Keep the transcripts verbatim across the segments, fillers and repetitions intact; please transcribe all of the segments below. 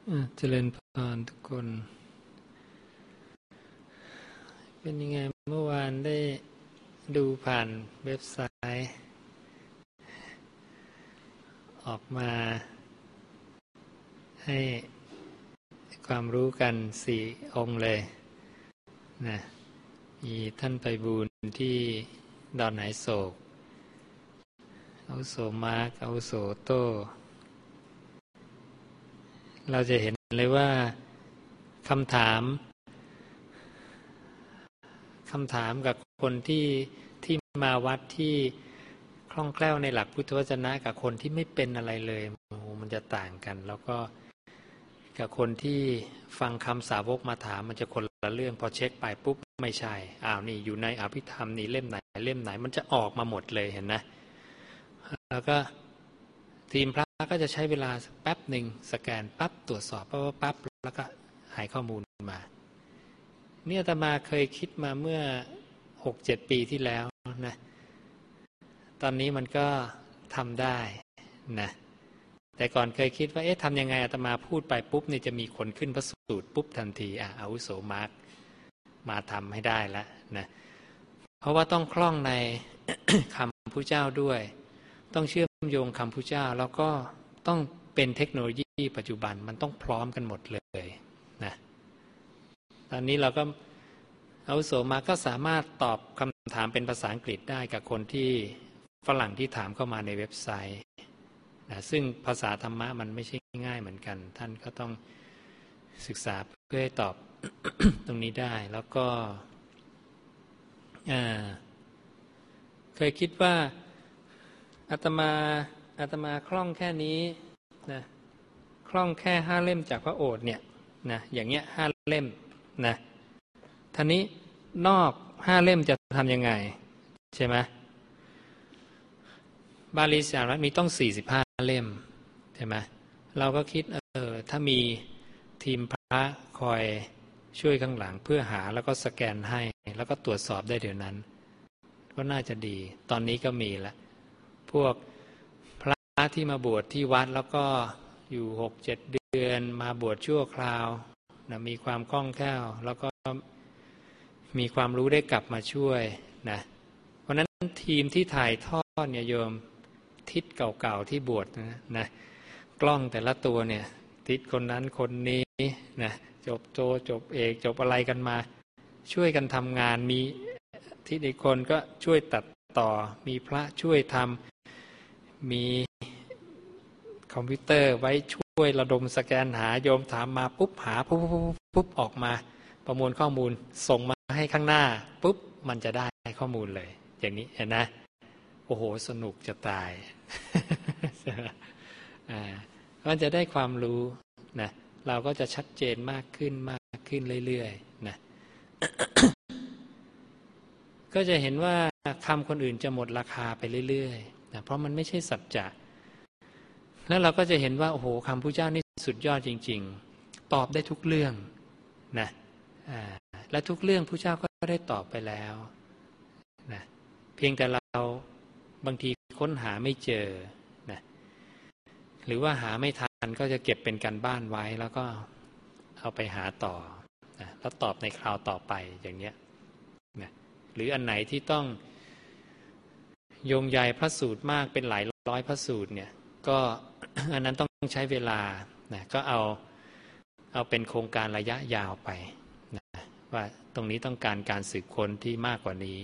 อ่ะเจริญพรทุกคนเป็นยังไงเมื่อวานได้ดูผ่านเว็บไซต์ออกมาให้ความรู้กันสี่องค์เลยนะมีท่านไพบูลย์ที่ดอนไหนโศกอาวุโสมาร์คอาวุโสโต้เราจะเห็นเลยว่าคำถามคำถามกับคนที่ที่มาวัดที่คล่องแคล่วในหลักพุทธวจนะกับคนที่ไม่เป็นอะไรเลยโอ้โหมันจะต่างกันแล้วก็กับคนที่ฟังคำสาวกมาถามมันจะคนละเรื่องพอเช็คไปปุ๊บไม่ใช่อ้าวนี่อยู่ในอภิธรรมนี่เล่มไหนเล่มไหนมันจะออกมาหมดเลยเห็นนะแล้วก็ทีมพระก็จะใช้เวลาแป๊บหนึ่งสแกนปั๊บตรวจสอบปั๊บปั๊บแล้วก็หายข้อมูลมาเนี่ยอาตมาเคยคิดมาเมื่อ หกเจ็ด ปีที่แล้วนะตอนนี้มันก็ทำได้นะแต่ก่อนเคยคิดว่าเอ๊ะทำยังไงอาตมาพูดไปปุ๊บนี่จะมีคนขึ้นพระสูตรปุ๊บทันทีอ่ะอาวุโสมาร์คมาทำให้ได้แล้วนะเพราะว่าต้องคล่องใน คำพุทธเจ้าด้วยต้องเชื่อมโยงคำพุทธเจ้าแล้วก็ต้องเป็นเทคโนโลยีปัจจุบันมันต้องพร้อมกันหมดเลยนะตอนนี้เราก็อาวุโสมาก็สามารถตอบคำถามเป็นภาษาอังกฤษได้กับคนที่ฝรั่งที่ถามเข้ามาในเว็บไซต์นะซึ่งภาษาธรรมะมันไม่ใช่ง่ายเหมือนกันท่านก็ต้องศึกษาเพื่อให้ตอบ ตรงนี้ได้แล้วก็เคยคิดว่าอาตมาอาตมาคล่องแค่นี้นะคล่องแค่ห้าเล่มจากพระโอษฐ์เนี่ยนะอย่างเงี้ยห้าเล่มนะท่านี้นอกห้าเล่มจะทำยังไงใช่ไหมบาลีสามรัฐมีต้องสี่สิบห้าเล่มใช่ไหมเราก็คิดเออถ้ามีทีมพระคอยช่วยข้างหลังเพื่อหาแล้วก็สแกนให้แล้วก็ตรวจสอบได้เดี๋ยวนั้นก็น่าจะดีตอนนี้ก็มีแล้วพวกพระที่มาบวชที่วัดแล้วก็อยู่ หกเจ็ด เดือนมาบวชชั่วคราวนะมีความคล่องแคล่วแล้วก็มีความรู้ได้กลับมาช่วยนะเพราะนั้นทีมที่ถ่ายทอดเนี่ยโยมทิศเก่าๆที่บวชนะนะกล้องแต่ละตัวเนี่ยทิศคนนั้นคนนี้นะจบโตจบเอกจบอะไรกันมาช่วยกันทำงานมีทิศอีกคนก็ช่วยตัดต่อมีพระช่วยทำมีคอมพิวเตอร์ไว้ช่วยระดมสแกนหาโยมถามมาปุ๊บหาปุ๊บปุ๊บปุ๊บออกมาประมวลข้อมูลส่งมาให้ข้างหน้าปุ๊บมันจะได้ข้อมูลเลยอย่างนี้เห็นนะโอ้โหสนุกจะตาย อ่ามันจะได้ความรู้นะเราก็จะชัดเจนมากขึ้นมากขึ้นเรื่อยๆนะ ก็จะเห็นว่าคำคนอื่นจะหมดราคาไปเรื่อยๆนะเพราะมันไม่ใช่สัจจะแล้วเราก็จะเห็นว่าโอ้โหคำพุทธเจ้านี่สุดยอดจริงๆตอบได้ทุกเรื่องนะอ่าและทุกเรื่องพุทธเจ้าก็ได้ตอบไปแล้วนะเพียงแต่เราบางทีค้นหาไม่เจอนะหรือว่าหาไม่ทันก็จะเก็บเป็นการบ้านไว้แล้วก็เอาไปหาต่อนะแล้วตอบในคราวต่อไปอย่างเนี้ยนะหรืออันไหนที่ต้องโยงใยพระสูตรมากเป็นหลายร้อยพระสูตรเนี่ยก็ อันนั้นต้องใช้เวลานะก็เอาเอาเป็นโครงการระยะยาวไปนะว่าตรงนี้ต้องการการสืบค้นที่มากกว่านี้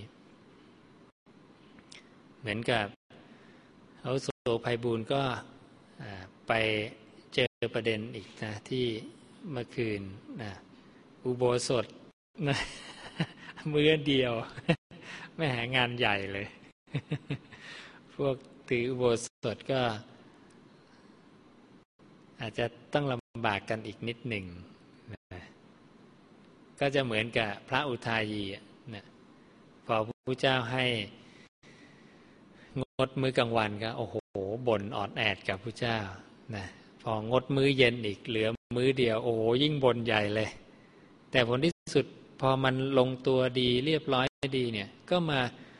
เหมือนกับอาวุโสไพบูลย์ก็ไปเจอประเด็นอีกนะที่เมื่อคืนนะอุโบสถนะมื้อเดียวไม่หางานใหญ่เลย พวกถืออุโบสถก็อาจจะต้องลำบากกันอีกนิดหนึ่งนะก็จะเหมือนกับพระอุทายีนะพอพระพุทธเจ้าให้งดมื้อกลางวันก็โอ้โหบ่นออดแอดกับพระเจ้านะพองดมื้อเย็นอีกเหลือมื้อเดียวโอ้โหยิ่งบ่นใหญ่เลยแต่ผลที่สุดพอมันลงตัวดีเรียบร้อยดีเนี่ยก็มา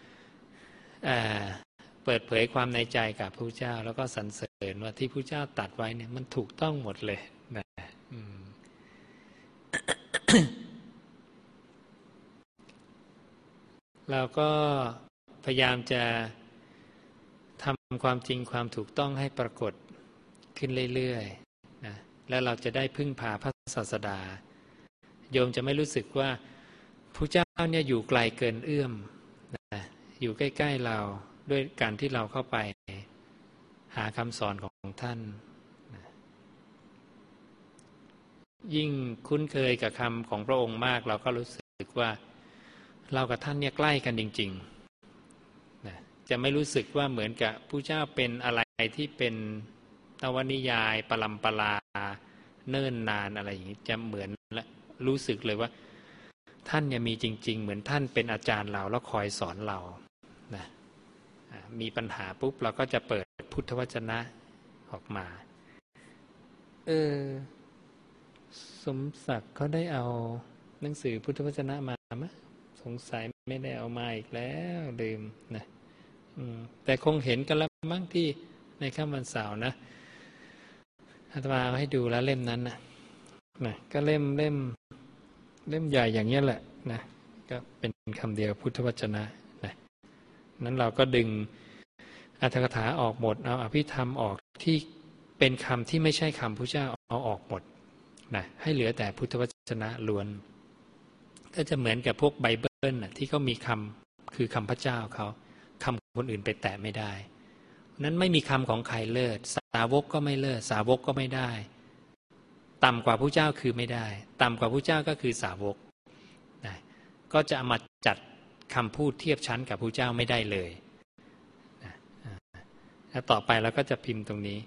เปิดเผยความในใจกับพระเจ้าแล้วก็สรรเสริญว่าที่พระเจ้าตรัสไว้เนี่ยมันถูกต้องหมดเลยนะเราก็พยายามจะทำความจริงความถูกต้องให้ปรากฏขึ้นเรื่อยๆนะแล้วเราจะได้พึ่งพาพระศาสดาโยมจะไม่รู้สึกว่าพระเจ้าเนี่ยอยู่ไกลเกินเอื้อมนะอยู่ใกล้ๆเราด้วยการที่เราเข้าไปหาคำสอนของท่านนะยิ่งคุ้นเคยกับคำของพระองค์มากเราก็รู้สึกว่าเรากับท่านเนี่ยใกล้กันจริงๆนะจะไม่รู้สึกว่าเหมือนกับพระเจ้าเป็นอะไรที่เป็นนวนิยายปรัมปราเนิ่นนานอะไรอย่างนี้จะเหมือนและรู้สึกเลยว่าท่านเนี่ยมีจริงๆเหมือนท่านเป็นอาจารย์เราแล้วคอยสอนเรานะมีปัญหาปุ๊บเราก็จะเปิดพุทธวจนะออกมาเออสมศักดิ์เขาได้เอาหนังสือพุทธวจนะมาไหมสงสัยไม่ได้เอามาอีกแล้วลืมนะแต่คงเห็นกันแล้วมั้งที่ในค่ำวันเสาร์นะอาตมาเอาให้ดูแล้วเล่มนั้นนะนะก็เล่มเล่มเล่มใหญ่อย่างนี้แหละนะก็เป็นคำเดียวพุทธวจนะนะนั้นเราก็ดึงอรรถกถาออกหมดเอาอภิธรรมออกที่เป็นคำที่ไม่ใช่คำพระเจ้าเอาออกหมดนะให้เหลือแต่พุทธวจนะล้วนก็จะเหมือนกับพวกไบเบิลนะที่เขามีคำคือคำพระเจ้าเขาคำคนอื่นไปแตะไม่ได้นั้นไม่มีคำของใครเลิศสาวกก็ไม่เลิศสาวกก็ไม่ได้ต่ำกว่าพระเจ้าคือไม่ได้ต่ำกว่าพระเจ้าก็คือสาวกนะก็จะมาจัดคำพูดเทียบชั้นกับพระเจ้าไม่ได้เลยนะแล้วต่อไปเราก็จะพิมพ์ตรงนี้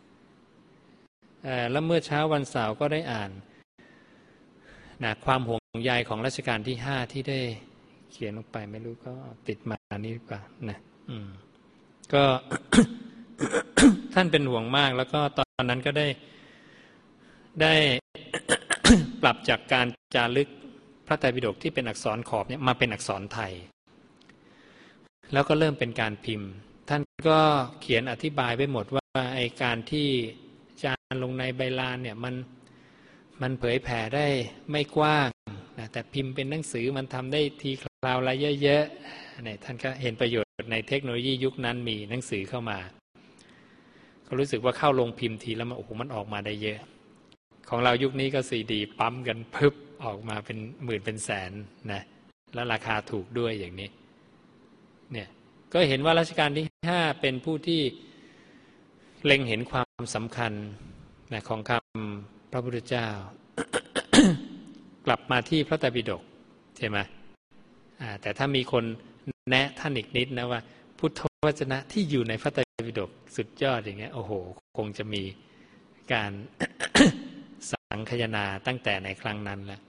แล้วเมื่อเช้าวันเสาร์ก็ได้อ่านนะความห่วงใยของรัชกาลที่ห้าที่ได้เขียนลงไปไม่รู้ก็ติดมานี้ดีกว่านะอืมก็ ท่านเป็นห่วงมากแล้วก็ตอนนั้นก็ได้ได้ ปรับจากการจารึกพระไตรปิฎกที่เป็นอักษรขอบเนี่ยมาเป็นอักษรไทยแล้วก็เริ่มเป็นการพิมพ์ท่านก็เขียนอธิบายไว้หมดว่าไอการที่จารลงในใบลานเนี่ยมันมันเผยแผ่ได้ไม่กว้างนะแต่พิมพ์เป็นหนังสือมันทำได้ทีคราวละเยอะๆเนี่ยท่านก็เห็นประโยชน์ในเทคโนโลยียุคนั้นมีหนังสือเข้ามาก็รู้สึกว่าเข้าลงพิมพ์ทีแล้วมันโอ้โหมันออกมาได้เยอะของเรายุคนี้ก็ซีดีปั๊มกันพึบออกมาเป็นหมื่นเป็นแสนนะแล้วราคาถูกด้วยอย่างนี้เนี่ยก็เห็นว่ารัชกาลที่ห้าเป็นผู้ที่เล็งเห็นความสำคัญนะของคำพระพุทธเจ้า กลับมาที่พระไตรปิฎกใช่ไหมอ่าแต่ถ้ามีคนแนะท่านอีกนิดนะว่าพุทธวจนะที่อยู่ในพระไตรปิฎกสุดยอดอย่างเงี้ยโอ้โหคงจะมีการ สังคายนาตั้งแต่ในครั้งนั้นแล้ว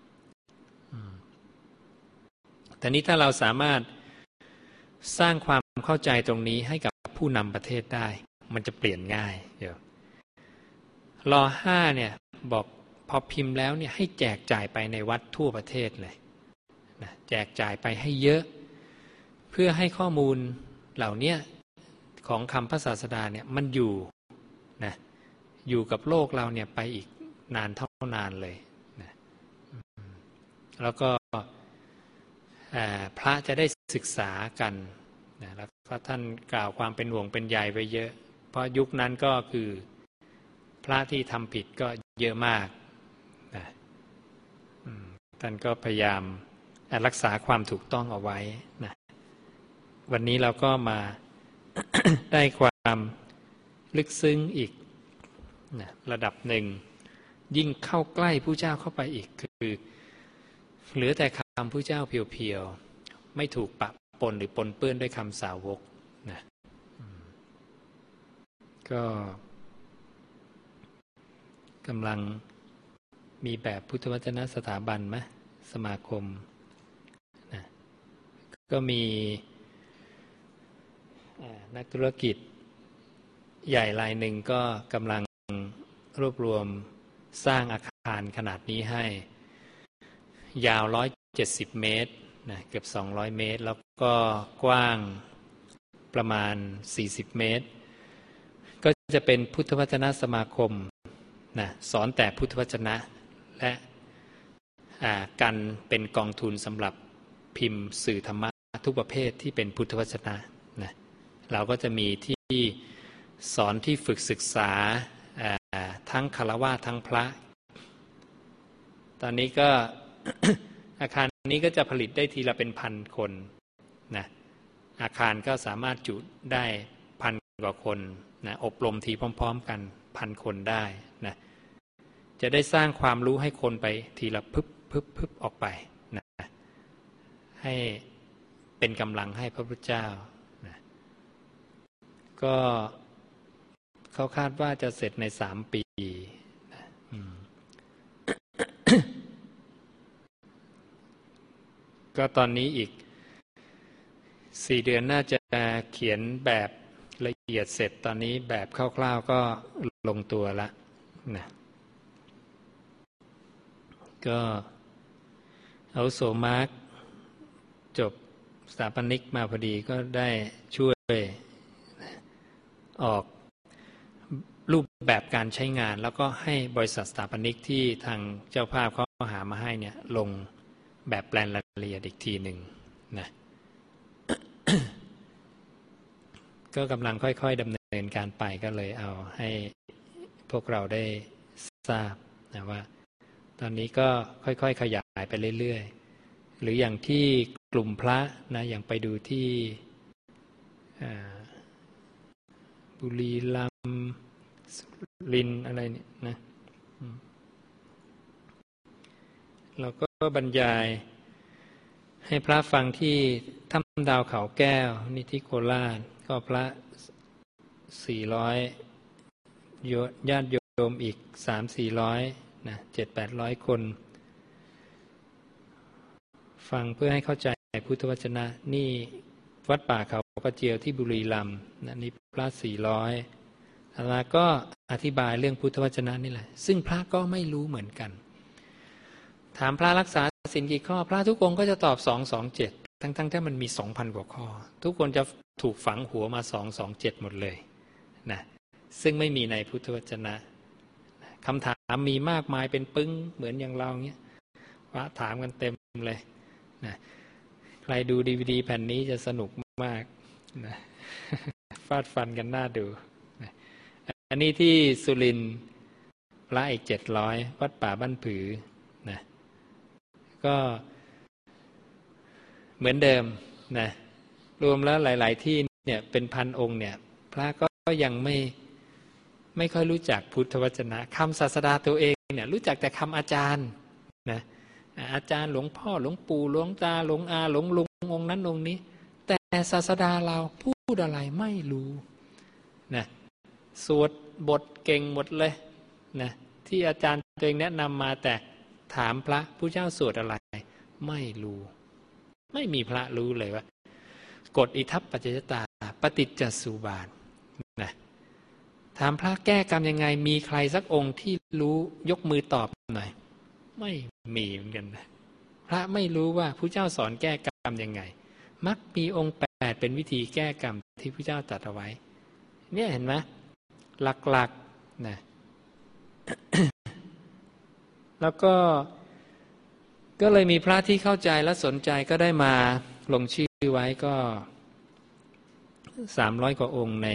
แต่นี้ถ้าเราสามารถสร้างความเข้าใจตรงนี้ให้กับผู้นำประเทศได้มันจะเปลี่ยนง่ายเดี๋ยวรอห้าเนี่ยบอกพอพิมพ์แล้วเนี่ยให้แจกจ่ายไปในวัดทั่วประเทศเลยนะแจกจ่ายไปให้เยอะเพื่อให้ข้อมูลเหล่านี้ของคำพระศาสดาเนี่ยมันอยู่นะอยู่กับโลกเราเนี่ยไปอีกนานเท่านานเลยนะแล้วก็พระจะได้ศึกษากันนะแล้วพระท่านกล่าวความเป็นห่วงเป็นใยไปเยอะเพราะยุคนั้นก็คือพระที่ทำผิดก็เยอะมากนะท่านก็พยายามรักษาความถูกต้องเอาไว้นะวันนี้เราก็มา ได้ความลึกซึ้งอีกนะระดับหนึ่งยิ่งเข้าใกล้ผู้เจ้าเข้าไปอีกคือเหลือแต่คำผู้เจ้าเพียวๆไม่ถูกปะปนหรือปนเปื้อนด้วยคำสาวกนะก็กำลังมีแบบพุทธวจนะสถาบันไหมสมาคมนะก็มีนักธุรกิจใหญ่รายหนึ่งก็กำลังรวบรวมสร้างอาคารขนาดนี้ให้ยาวหนึ่งร้อยเจ็ดสิบเมตรนะเกือบสองร้อยเมตรแล้วก็กว้างประมาณสี่สิบเมตรก็จะเป็นพุทธวจนะสมาคมนะสอนแต่พุทธวจนะและกันเป็นกองทุนสำหรับพิมพ์สื่อธรรมะทุกประเภทที่เป็นพุทธวจนะนะเราก็จะมีที่สอนที่ฝึกศึกษาทั้งฆราวาสทั้งพระตอนนี้ก็ อาคารนี้ก็จะผลิตได้ทีละเป็นพันคนนะอาคารก็สามารถจุได้พันกว่าคนนะอบรมทีพร้อมๆกันพันคนได้นะจะได้สร้างความรู้ให้คนไปทีละพึบพึบพึบออกไปนะให้เป็นกำลังให้พระพุทธเจ้านะก็เขาคาดว่าจะเสร็จในสามปีนะก็ตอนนี้อีกสี่เดือนน่าจะเขียนแบบละเอียดเสร็จตอนนี้แบบคร่าวๆก็ลงตัวแล้วนะก็เอาโสมาร์กจบสถาปนิกมาพอดีก็ได้ช่วยออกรูปแบบการใช้งานแล้วก็ให้บริษัทสถาปนิกที่ทางเจ้าภาพเขาหามาให้เนี่ยลงแบบแปลนรายละเอียดอีกทีหนึ่งนะ ก็กำลังค่อยๆดำเนินการไปก็เลยเอาให้พวกเราได้ทราบนะว่าตอนนี้ก็ค่อยๆขยายไปเรื่อยๆหรืออย่างที่กลุ่มพระนะอย่างไปดูที่บุรีรัมย์สุรินทร์อะไรเนี่ยนะเราก็บรรยายให้พระฟังที่ถ้ำดาวเขาแก้วนี่ที่โคราชก็พระสี่ร้อยญาติโยมอีกสามสี่ร้อยนะเจ็ดแปดร้อยคนฟังเพื่อให้เข้าใจพุทธวจนะนี่วัดป่าเขากระเจียวที่บุรีรัมย์นะนี่พระสี่ร้อยอาตมาก็อธิบายเรื่องพุทธวจนะนี่แหละซึ่งพระก็ไม่รู้เหมือนกันถามพระรักษาศีลกี่ข้อพระทุกองค์ก็จะตอบสองสองเจ็ดทั้งๆที่มันมีสองพันกว่าข้อทุกคนจะถูกฝังหัวมาสองสองเจ็ดหมดเลยนะซึ่งไม่มีในพุทธวจนะคำถามมีมากมายเป็นปึ้งเหมือนอย่างเราเงี้ยพระถามกันเต็มเลยนะใครดูดีวีดีแผ่นนี้จะสนุกมากนะฟาดฟันกันน่าดูนะอันนี้ที่สุรินทร์พระอีกเจ็ดร้อยวัดป่าบ้านผือนะก็เหมือนเดิมนะรวมแล้วหลายๆที่เนี่ยเป็นพันองค์เนี่ยพระก็ยังไม่ไม่ค่อยรู้จักพุทธวจนะคำศาสดาตัวเองเนี่ยรู้จักแต่คำอาจารย์นะอาจารย์หลวงพ่อหลวงปู่หลวงตาหลวงอาหลวงลุงองค์นั้นองค์นี้แต่ศาสดาเราพูดอะไรไม่รู้นะสวดบทเก่งหมดเลยนะที่อาจารย์ตัวเองแนะนำมาแต่ถามพระผู้เจ้าสวดอะไรไม่รู้ไม่มีพระรู้เลยว่ากฎอิทัปปัจจยตาปฏิจจสุบาทนะถามพระแก้กรรมยังไงมีใครสักองค์ที่รู้ยกมือตอบหน่อยไม่มีเหมือนกันนะพระไม่รู้ว่าผู้เจ้าสอนแก้กรรมยังไงมักมีองค์แปดเป็นวิธีแก้กรรมที่ผู้เจ้าตรัสเอาไว้เนี่ยเห็นไหมหลักๆนะ แล้วก็ก็เลยมีพระที่เข้าใจและสนใจก็ได้มาลงชื่อไว้ก็สามร้อยกว่าองค์ใน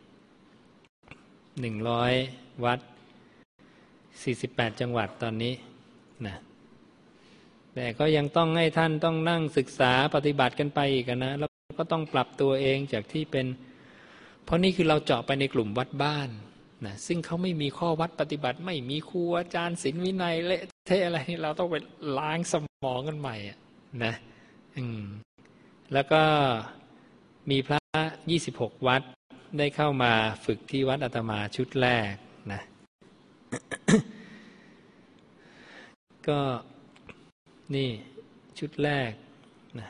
หนึ่งร้อยวัดสี่สิบแปดจังหวัดตอนนี้นะแต่ก็ยังต้องให้ท่านต้องนั่งศึกษาปฏิบัติกันไปอีกนะแล้วก็ต้องปรับตัวเองจากที่เป็นเพราะนี่คือเราเจาะไปในกลุ่มวัดบ้านนะซึ่งเขาไม่มีข้อวัดปฏิบัติไม่มีครูอาจารย์ศีลวินัยเละเทะอะไรเราต้องไปล้างสมองกันใหม่นะอืมแล้วก็มีพระยี่สิบหกวัดได้เข้ามาฝึกที่วัดอาตมาชุดแรกนะ ก็นี่ชุดแรกนะ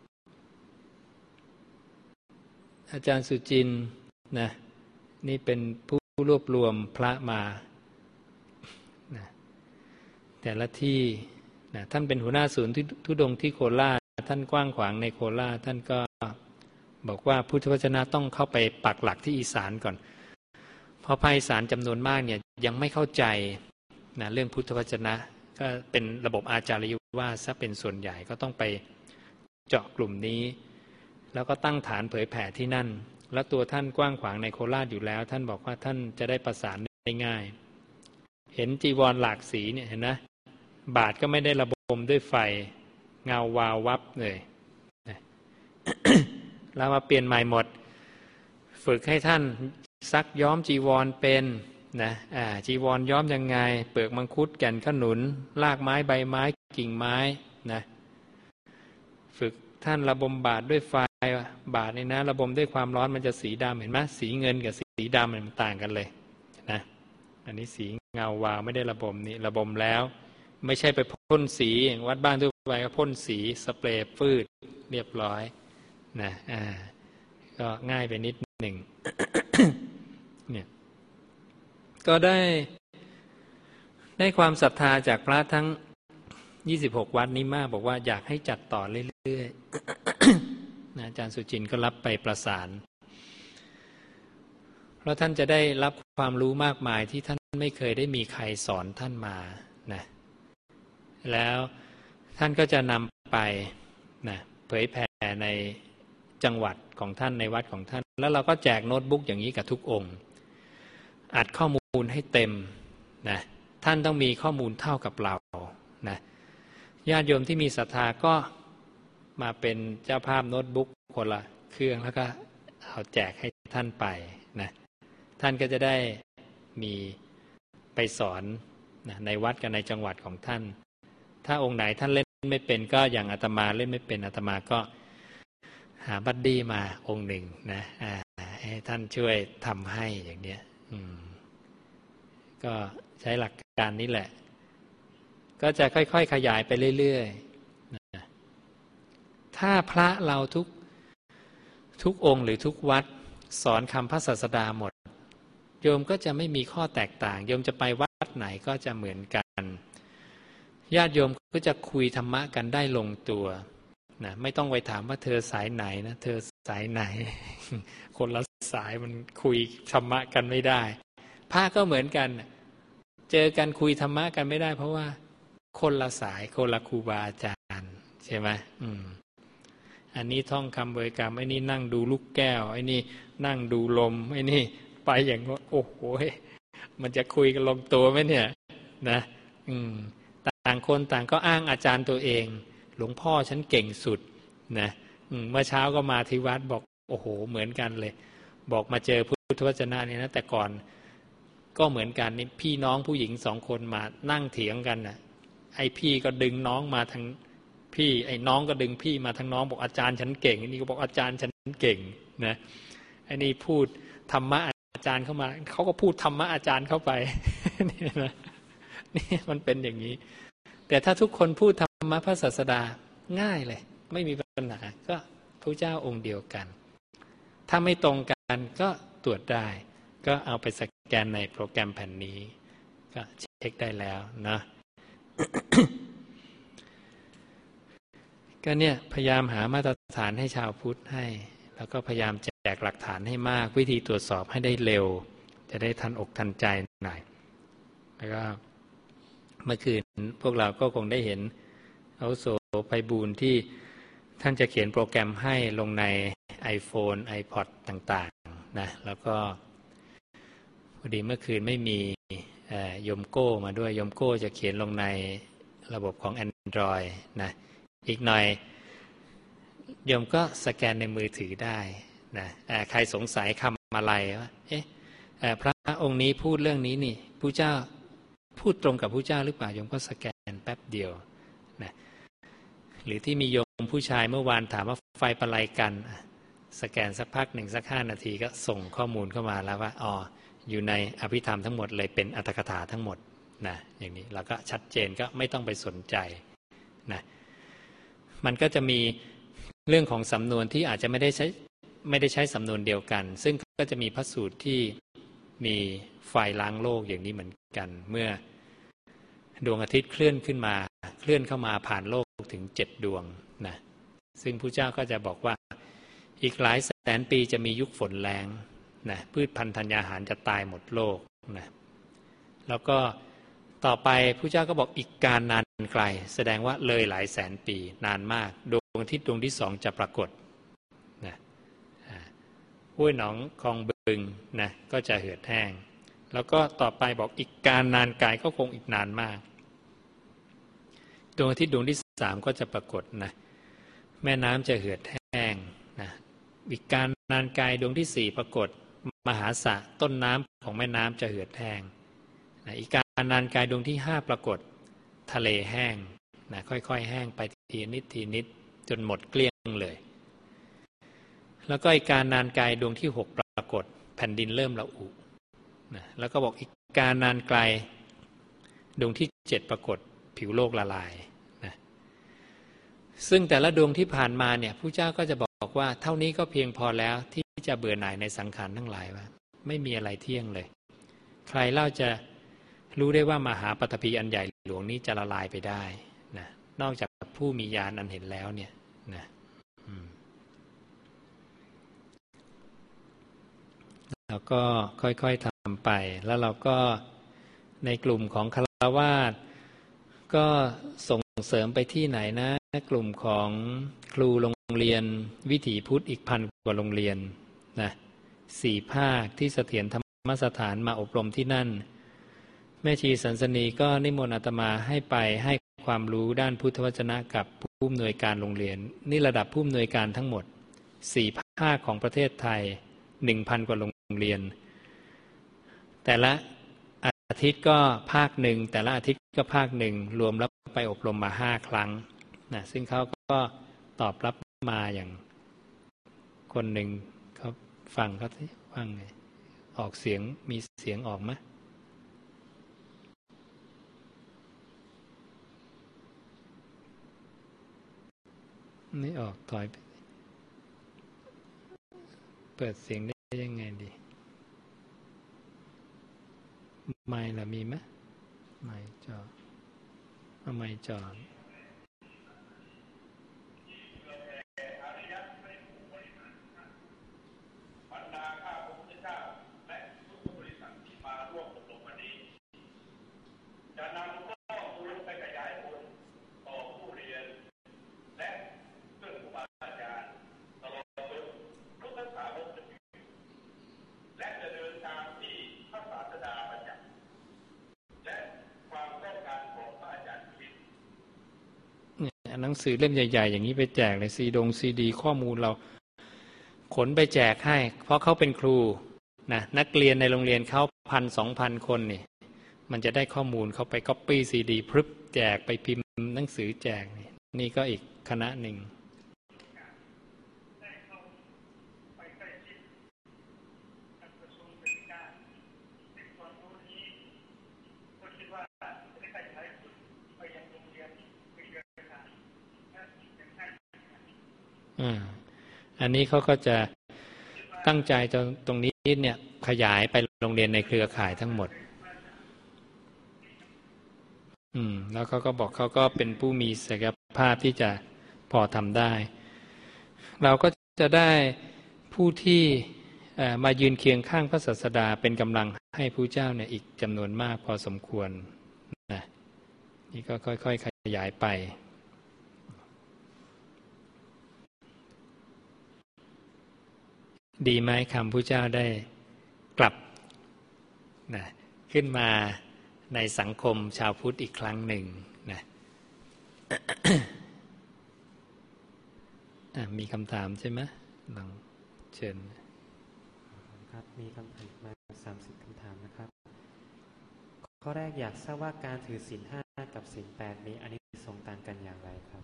อาจารย์สุจินต์นะนี่เป็นผู้รวบรวมพระมานะแต่ละที่นะท่านเป็นหัวหน้าศูนย์ทุดงค์ที่โคราชท่านกว้างขวางในโคราชท่านก็บอกว่าพุทธวจนะต้องเข้าไปปักหลักที่อีสานก่อนเพราะภาคอีสานจำนวนมากเนี่ยยังไม่เข้าใจนะเรื่องพุทธวจนะก็เป็นระบบอาจารยุว่าซะเป็นส่วนใหญ่ก็ต้องไปเจาะกลุ่มนี้แล้วก็ตั้งฐานเผยแผ่ที่นั่นแล้วตัวท่านกว้างขวางในโคราชอยู่แล้วท่านบอกว่าท่านจะได้ประสานได้ง่ายเห็นจีวรหลากสีเนี่ยเห็นนะบาทก็ไม่ได้ระบมด้วยไฟเงาวาววับเลยเรามาเปลี่ยนใหม่หมดฝึกให้ท่านซักย้อมจีวรเป็นนะอ่าจีวรย้อมยังไงเปลือกมังคุดแก่นขนุนรากไม้ใบไม้กิ่งไม้นะฝึกท่านระบมบาทด้วยไฟบาทนี่นะระบมด้วยความร้อนมันจะสีดำเห็นไหมสีเงินกับสีดำมันต่างกันเลยนะอันนี้สีเงาวาวไม่ได้ระบมนี่ระบมแล้วไม่ใช่ไปพ่นสีอย่างวัดบ้านทั่วไปก็พ่นสีสเปรย์ฟืดเรียบร้อยนะอ่าก็ง่ายไปนิดหนึ่ง เนี่ยก็ได้ได้ความศรัทธาจากพระทั้งยี่สิบหกวัดนี้มากบอกว่าอยากให้จัดต่อเรื่อยๆ นะอาจารย์สุจินต์ก็รับไปประสานเพราะท่านจะได้รับความรู้มากมายที่ท่านไม่เคยได้มีใครสอนท่านมานะแล้วท่านก็จะนำไปนะเผยแผ่ในจังหวัดของท่านในวัดของท่านแล้วเราก็แจกโน้ตบุ๊กอย่างนี้กับทุกองค์อัดข้อมูลให้เต็มนะท่านต้องมีข้อมูลเท่ากับเรานะญาติโยมที่มีศรัทธาก็มาเป็นเจ้าภาพโน้ตบุ๊กคนละเครื่องแล้วก็เอาแจกให้ท่านไปนะท่านก็จะได้มีไปสอนนะในวัดกับในจังหวัดของท่านถ้าองค์ไหนท่านเล่นไม่เป็นก็อย่างอาตมาเล่นไม่เป็นอาตมาก็หาบัดดี้มาองค์หนึ่งนะให้ท่านช่วยทำให้อย่างเนี้ยก็ใช้หลักการนี้แหละก็จะค่อยๆขยายไปเรื่อยๆนะถ้าพระเราทุกทุกองค์หรือทุกวัดสอนคำพระศาสดาหมดโยมก็จะไม่มีข้อแตกต่างโยมจะไปวัดไหนก็จะเหมือนกันญาติโยมก็จะคุยธรรมะกันได้ลงตัวนะไม่ต้องไปถามว่าเธอสายไหนนะเธอสายไหน คนละสายมันคุยธรรมะกันไม่ได้พระก็เหมือนกันเจอกันคุยธรรมะกันไม่ได้เพราะว่าคนละสายคนละครูบาอาจารย์ใช่ไหมอืมอันนี้ท่องคำบริกรรมไอ้นี่นั่งดูลูกแก้วไอ้นี่นั่งดูลมไอ้นี่ไปอย่างว่าโอ้โหมันจะคุยกันลงตัวไหมเนี่ยนะอืมต่างคนต่างก็อ้างอาจารย์ตัวเองหลวงพ่อฉันเก่งสุดนะเมื่อเช้าก็มาที่วัดบอกโอ้โหเหมือนกันเลยบอกมาเจอพุทธวจนะนี่นะแต่ก่อนก็เหมือนกันนี่พี่น้องผู้หญิงสองคนมานั่งเถียงกันนะไอ้พี่ก็ดึงน้องมาทางพี่ไอ้น้องก็ดึงพี่มาทางน้องบอกอาจารย์ฉันเก่งนี่ก็บอกอาจารย์ฉันเก่งนะไอ้นี่พูดธรรมะอาจารย์เข้ามาเขาก็พูดธรรมะอาจารย์เข้าไป นี่นะนี่มันเป็นอย่างนี้แต่ถ้าทุกคนพูดธรรมะพระศาสดาง่ายเลยไม่มีปัญหาก็พระเจ้าองค์เดียวกันถ้าไม่ตรงกันก็ตรวจได้ก็เอาไปสแกนในโปรแกรมแผ่นนี้ก็เช็คได้แล้วนะ ก็เนี่ยพยายามหามาตรฐานให้ชาวพุทธให้แล้วก็พยายามแจกหลักฐานให้มากวิธีตรวจสอบให้ได้เร็วจะได้ทันอกทันใจหน่อยแล้วก็เมื่อคืนพวกเราก็คงได้เห็นอาวุโสไพบูลย์ที่ท่านจะเขียนโปรแกรมให้ลงใน iPhone iPod ต่างๆนะแล้วก็พอดีเมื่อคืนไม่มีโยมโก้มาด้วยโยมโก้จะเขียนลงในระบบของ Android นะอีกหน่อยโยมก็สแกนในมือถือได้นะใครสงสัยคำอะไรว่าเอ๊ะพระองค์นี้พูดเรื่องนี้นี่พระเจ้าพูดตรงกับพระเจ้าหรือเปล่าโยมก็สแกนแป๊บเดียวนะหรือที่มีโยมผู้ชายเมื่อวานถามว่าไฟประไลกันสแกนสักพักหนึ่งสักห้านาทีก็ส่งข้อมูลเข้ามาแล้วว่าอ๋ออยู่ในอภิธรรมทั้งหมดเลยเป็นอรรถกถาทั้งหมดนะอย่างนี้เราก็ชัดเจนก็ไม่ต้องไปสนใจนะมันก็จะมีเรื่องของสำนวนที่อาจจะไม่ได้ใช้ไม่ได้ใช้สำนวนเดียวกันซึ่งก็จะมีพระสูตรที่มีไฟล้างโลกอย่างนี้เหมือนกันเมื่อดวงอาทิตย์เคลื่อนขึ้นมาเคลื่อนเข้ามาผ่านโลกถึงเจ็ดดวงนะซึ่งพระเจ้าก็จะบอกว่าอีกหลายแสนปีจะมียุคฝนแล้งนะพืชพันธุ์ธัญญาหารจะตายหมดโลกนะแล้วก็ต่อไปพระเจ้าก็บอกอีกการนานไกลแสดงว่าเลยหลายแสนปีนานมากดวงอาทิตย์ดวงที่สองจะปรากฏนะห้วยหนองคลองบึงนะก็จะเหือดแห้งแล้วก็ต่อไปบอกอีกการนานไกลก็คงอีกนานมากดวงอาทิตย์ดวงที่สามก็จะปรากฏนะแม่น้ำจะเหือดแห้งนะอีกการนานไกลดวงที่สี่ปรากฏมหาสระต้นน้ำของแม่น้ำจะเหือดแห้งนะอีกการนานไกลดวงที่ห้าปรากฏทะเลแห้งนะค่อยๆแห้งไปทีนิดทีนิดจนหมดเกลี้ยงเลยแล้วก็อีกการนานไกลดวงที่หกปรากฏแผ่นดินเริ่มระอุนะแล้วก็บอกอีกการนานไกลดวงที่เจ็ดปรากฏผิวโลกละลายนะซึ่งแต่ละดวงที่ผ่านมาเนี่ยผู้เจ้าก็จะบอกว่าเท่านี้ก็เพียงพอแล้วที่จะเบื่อหน่ายในสังขารทั้งหลายว่าไม่มีอะไรเที่ยงเลยใครเล่าจะรู้ได้ว่ามหาปฐพีอันใหญ่หลวงนี้จะละลายไปได้นะนอกจากผู้มีญาณอันเห็นแล้วเนี่ยนะเราก็ค่อยๆทำไปแล้วเราก็ในกลุ่มของฆราวาสก็ส่งเสริมไปที่ไหนนะกลุ่มของครูโรงเรียนวิถีพุทธอีกพันกว่าโรงเรียนนะสี่ภาคที่เสถียรธรรมสถานมาอบรมที่นั่นแม่ชีสันสนีก็นิมนต์อาตมาให้ไปให้ความรู้ด้านพุทธวจนะกับผู้อำนวยการโรงเรียนนี่ระดับผู้อำนวยการทั้งหมดสี่ภาคของประเทศไทย หนึ่งพัน กว่าโรงเรียนแต่ละอาทิตย์ก็ภาคหนึ่งแต่ละอาทิตย์ก็ภาคหนึ่งรวมแล้วไปอบรมมาห้าครั้งนะซึ่งเขาก็ตอบรับมาอย่างคนหนึ่งเขาฟังเขาฟังไงออกเสียงมีเสียงออกไหมไม่ออกถอยไปเปิดเสียงได้ยังไงดีไมค์ล่ะมีไหมไมค์จอเอาไมค์จอหนังสือเล่มใหญ่ๆอย่างนี้ไปแจกเลยซีดงซีดีข้อมูลเราขนไปแจกให้เพราะเขาเป็นครูนะนักเรียนในโรงเรียนเขาพันสองพันคนนี่มันจะได้ข้อมูลเขาไปก๊อปปี้ซีดีพรึบแจกไปพิมพ์หนังสือแจกนี่นี่ก็อีกคณะหนึ่งอันนี้เขาก็จะตั้งใจตรงตรงนี้เนี่ยขยายไปโรงเรียนในเครือข่ายทั้งหมดอืมแล้วเขาก็บอกเขาก็เป็นผู้มีศักยภาพที่จะพอทำได้เราก็จะได้ผู้ที่มายืนเคียงข้างพระศาสดาเป็นกำลังให้ผู้เจ้าเนี่ยอีกจำนวนมากพอสมควรนะนี่ก็ค่อยๆขยายไปดีไหมคำพระเจ้าได้กลับนะขึ้นมาในสังคมชาวพุทธอีกครั้งหนึ่งนะ มีคำถามใช่ไหมลองเชิญครับมีคำถามมาสามสิบคำถามนะครับข้อแรกอยากทราบว่าการถือศีลห้ากับศีลแปดมีอานิสงส์ต่างกันอย่างไรครับ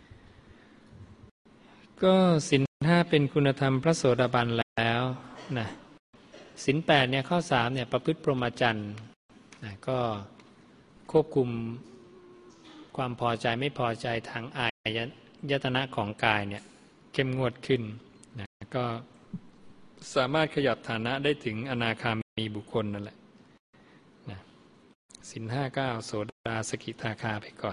ก็ศีลห้าเป็นคุณธรรมพระโสดาบันแล้วนะศีลแปดเนี่ยข้อสามเนี่ยประพฤติพรหมจรรย์นะก็ควบคุมความพอใจไม่พอใจทางอายตนะของกายเนี่ยเข้มงวดขึ้นนะก็สามารถขยับฐานะได้ถึงอนาคามีบุคคลนั่นแหละนะศีลห้าก็เอาโสดาสกิทาคาไปก่อน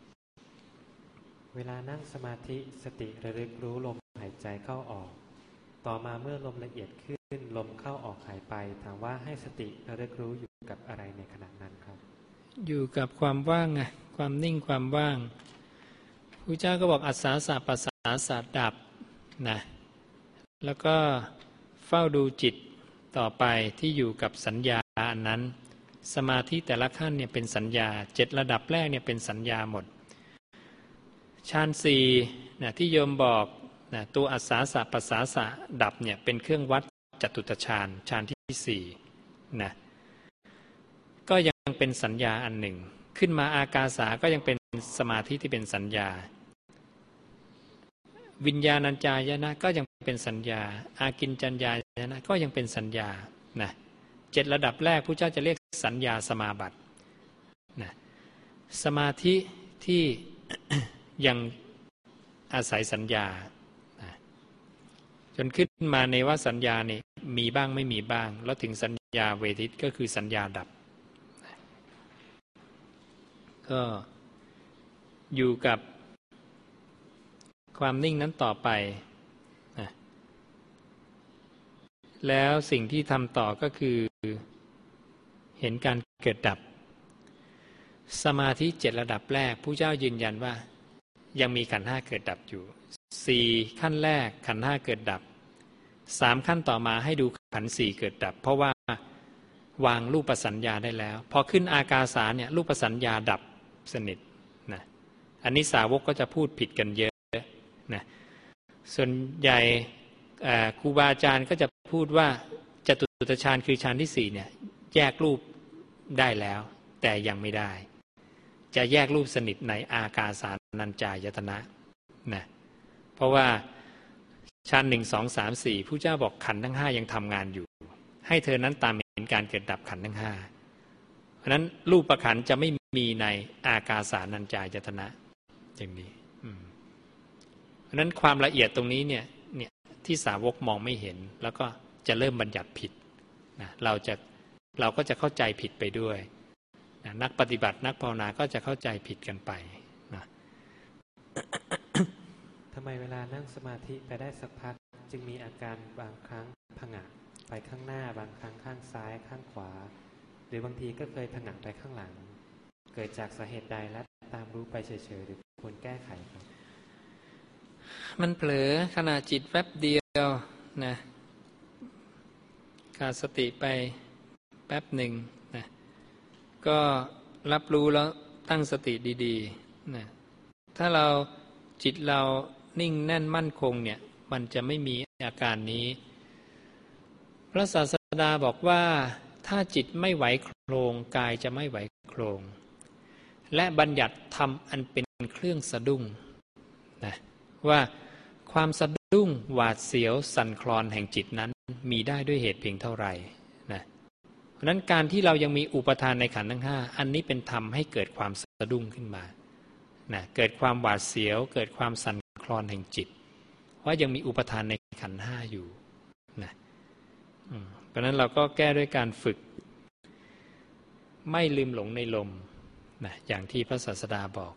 เวลานั่งสมาธิสติระลึกรู้ลมหายใจเข้าออกต่อมาเมื่อลมละเอียดขึ้นลมเข้าออกหายไปถามว่าให้สติระลึกรู้อยู่กับอะไรในขณะนั้นครับอยู่กับความว่างไงความนิ่งความว่างพระเจ้าก็บอกอัศสาสะปัสสาสะดับนะแล้วก็เฝ้าดูจิตต่อไปที่อยู่กับสัญญาอันนั้นสมาธิแต่ละขั้นเนี่ยเป็นสัญญาเจ็ดระดับแรกเนี่ยเป็นสัญญาหมดฌานสี่นะที่โยมบอกนะตัวอัศสาสะปัสสาสะดับเนี่ยเป็นเครื่องวัดจตุตฌานฌานที่สี่นะก็ยังเป็นสัญญาอันหนึ่งขึ้นมาอากาสาก็ยังเป็นสมาธิที่เป็นสัญญาวิญญาณัญจายนะก็ยังเป็นสัญญาอากินจัญญายนะก็ยังเป็นสัญญานะเจ็ดระดับแรกพระเจ้าจะเรียกสัญญาสมาบัตินะสมาธิที่ ยังอาศัยสัญญานะจนขึ้นมาในว่าสัญญาเนี่ยมีบ้างไม่มีบ้างแล้วถึงสัญญาเวทิตก็คือสัญญาดับนะก็อยู่กับความนิ่งนั้นต่อไปนะแล้วสิ่งที่ทำต่อก็คือเห็นการเกิดดับสมาธิเจ็ดระดับแรกผู้เจ้ายืนยันว่ายังมีขันธ์ห้าเกิดดับอยู่สี่ขั้นแรกขันธ์ห้าเกิดดับสามขั้นต่อมาให้ดูขันธ์สี่เกิดดับเพราะว่าวางรูปสัญญาได้แล้วพอขึ้นอากาสาเนี่ยรูปสัญญาดับสนิทนะอันนี้สาวกก็จะพูดผิดกันเยอะนะส่วนใหญ่ครูบาอาจารย์ก็จะพูดว่าจตุตฌานคือฌานที่สี่เนี่ยแยกรูปได้แล้วแต่ยังไม่ได้จะแยกรูปสนิทในอากาสานัญจายตนะนะเพราะว่าฌานหนึ่งสองสามสี่ผู้เจ้าบอกขันธ์ทั้งห้ายังทำงานอยู่ให้เธอนั้นตามเห็นการเกิดดับขันธ์ทั้งห้าเพราะนั้นรูปขันธ์จะไม่มีในอากาสานัญจายตนะอย่างนี้เพราะนั้นความละเอียดตรงนี้เนี่ยเนี่ยที่สาวกมองไม่เห็นแล้วก็จะเริ่มบัญญัติผิดนะเราจะเราก็จะเข้าใจผิดไปด้วยนะนักปฏิบัตินักภาวนาก็จะเข้าใจผิดกันไปนะทำไมเวลานั่งสมาธิไปได้สักพักจึงมีอาการบางครั้งผงะไปข้างหน้าบางครั้งข้างซ้ายข้างขวาหรือบางทีก็เคยผงะไปข้างหลังเกิดจากสาเหตุใดและตามรู้ไปเฉยๆหรือควรแก้ไขครับมันเผลอขณะจิตแวบเดียวนะขาดสติไปแป๊บหนึ่งนะก็รับรู้แล้วตั้งสติดีๆนะถ้าเราจิตเรานิ่งแน่นมั่นคงเนี่ยมันจะไม่มีอาการนี้พระศาสดาบอกว่าถ้าจิตไม่ไหวโครงกายจะไม่ไหวโครงและบัญญัติธรรมอันเป็นเครื่องสะดุ้งนะว่าความสะดุ้งหวาดเสียวสั่นคลอนแห่งจิตนั้นมีได้ด้วยเหตุเพียงเท่าไหร่นะเพราะนั้นการที่เรายังมีอุปทานในขันธ์ทั้งห้าอันนี้เป็นธรรมให้เกิดความสะดุ้งขึ้นมานะเกิดความหวาดเสียวเกิดความสั่นคลอนแห่งจิตเพราะยังมีอุปทานในขันธ์ห้าอยู่นะเพราะนั้นเราก็แก้ด้วยการฝึกไม่ลืมหลงในลมนะอย่างที่พระศาสดาบอก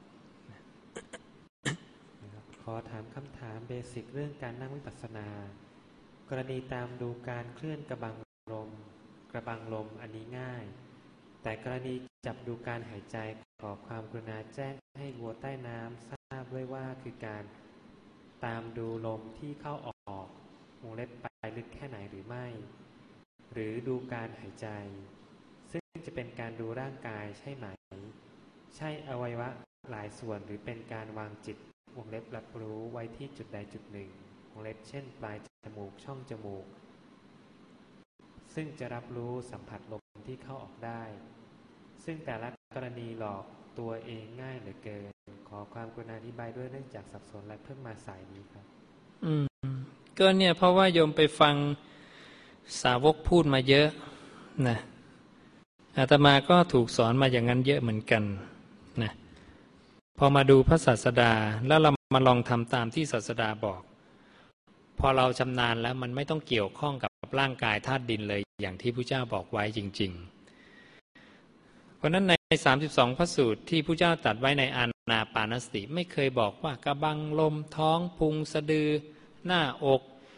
ขอถามคำถามเบสิกเรื่องการนั่งวิปัสสนากรณีตามดูการเคลื่อนกระบังลมกระบังลมอันนี้ง่ายแต่กรณีจับดูการหายใจขอความกรุณาแจ้งให้วัวใต้น้ำทราบด้วยว่าคือการตามดูลมที่เข้าออกวงเล็บไปลึกแค่ไหนหรือไม่หรือดูการหายใจซึ่งจะเป็นการดูร่างกายใช่ไหมใช่อวัยวะหลายส่วนหรือเป็นการวางจิตวงเล็บรับรู้ไว้ที่จุดใดจุดหนึ่งวงเล็บเช่นปลายจมูกช่องจมูกซึ่งจะรับรู้สัมผัสลมที่เข้าออกได้ซึ่งแต่ละกรณีหลอกตัวเองง่ายเหลือเกินขอความกรุณาอธิบายด้วยเนื่องจากสับสนและเพิ่งมาสายนี้ครับอืมก็เนี่ยเพราะว่าโยมไปฟังสาวกพูดมาเยอะนะอาตมาก็ถูกสอนมาอย่างนั้นเยอะเหมือนกันนะพอมาดูพระศาสดาแล้วเรามาลองทำตามที่ศาสดาบอกพอเราชำนาญแล้วมันไม่ต้องเกี่ยวข้องกับร่างกายธาตุดินเลยอย่างที่พระเจ้าบอกไว้จริงๆเพราะนั้นในสามสิบสองพระสูตรที่พระเจ้าตรัสไว้ในอานาปานสติไม่เคยบอกว่ากระบังลมท้องพุงสะดือหน้าอก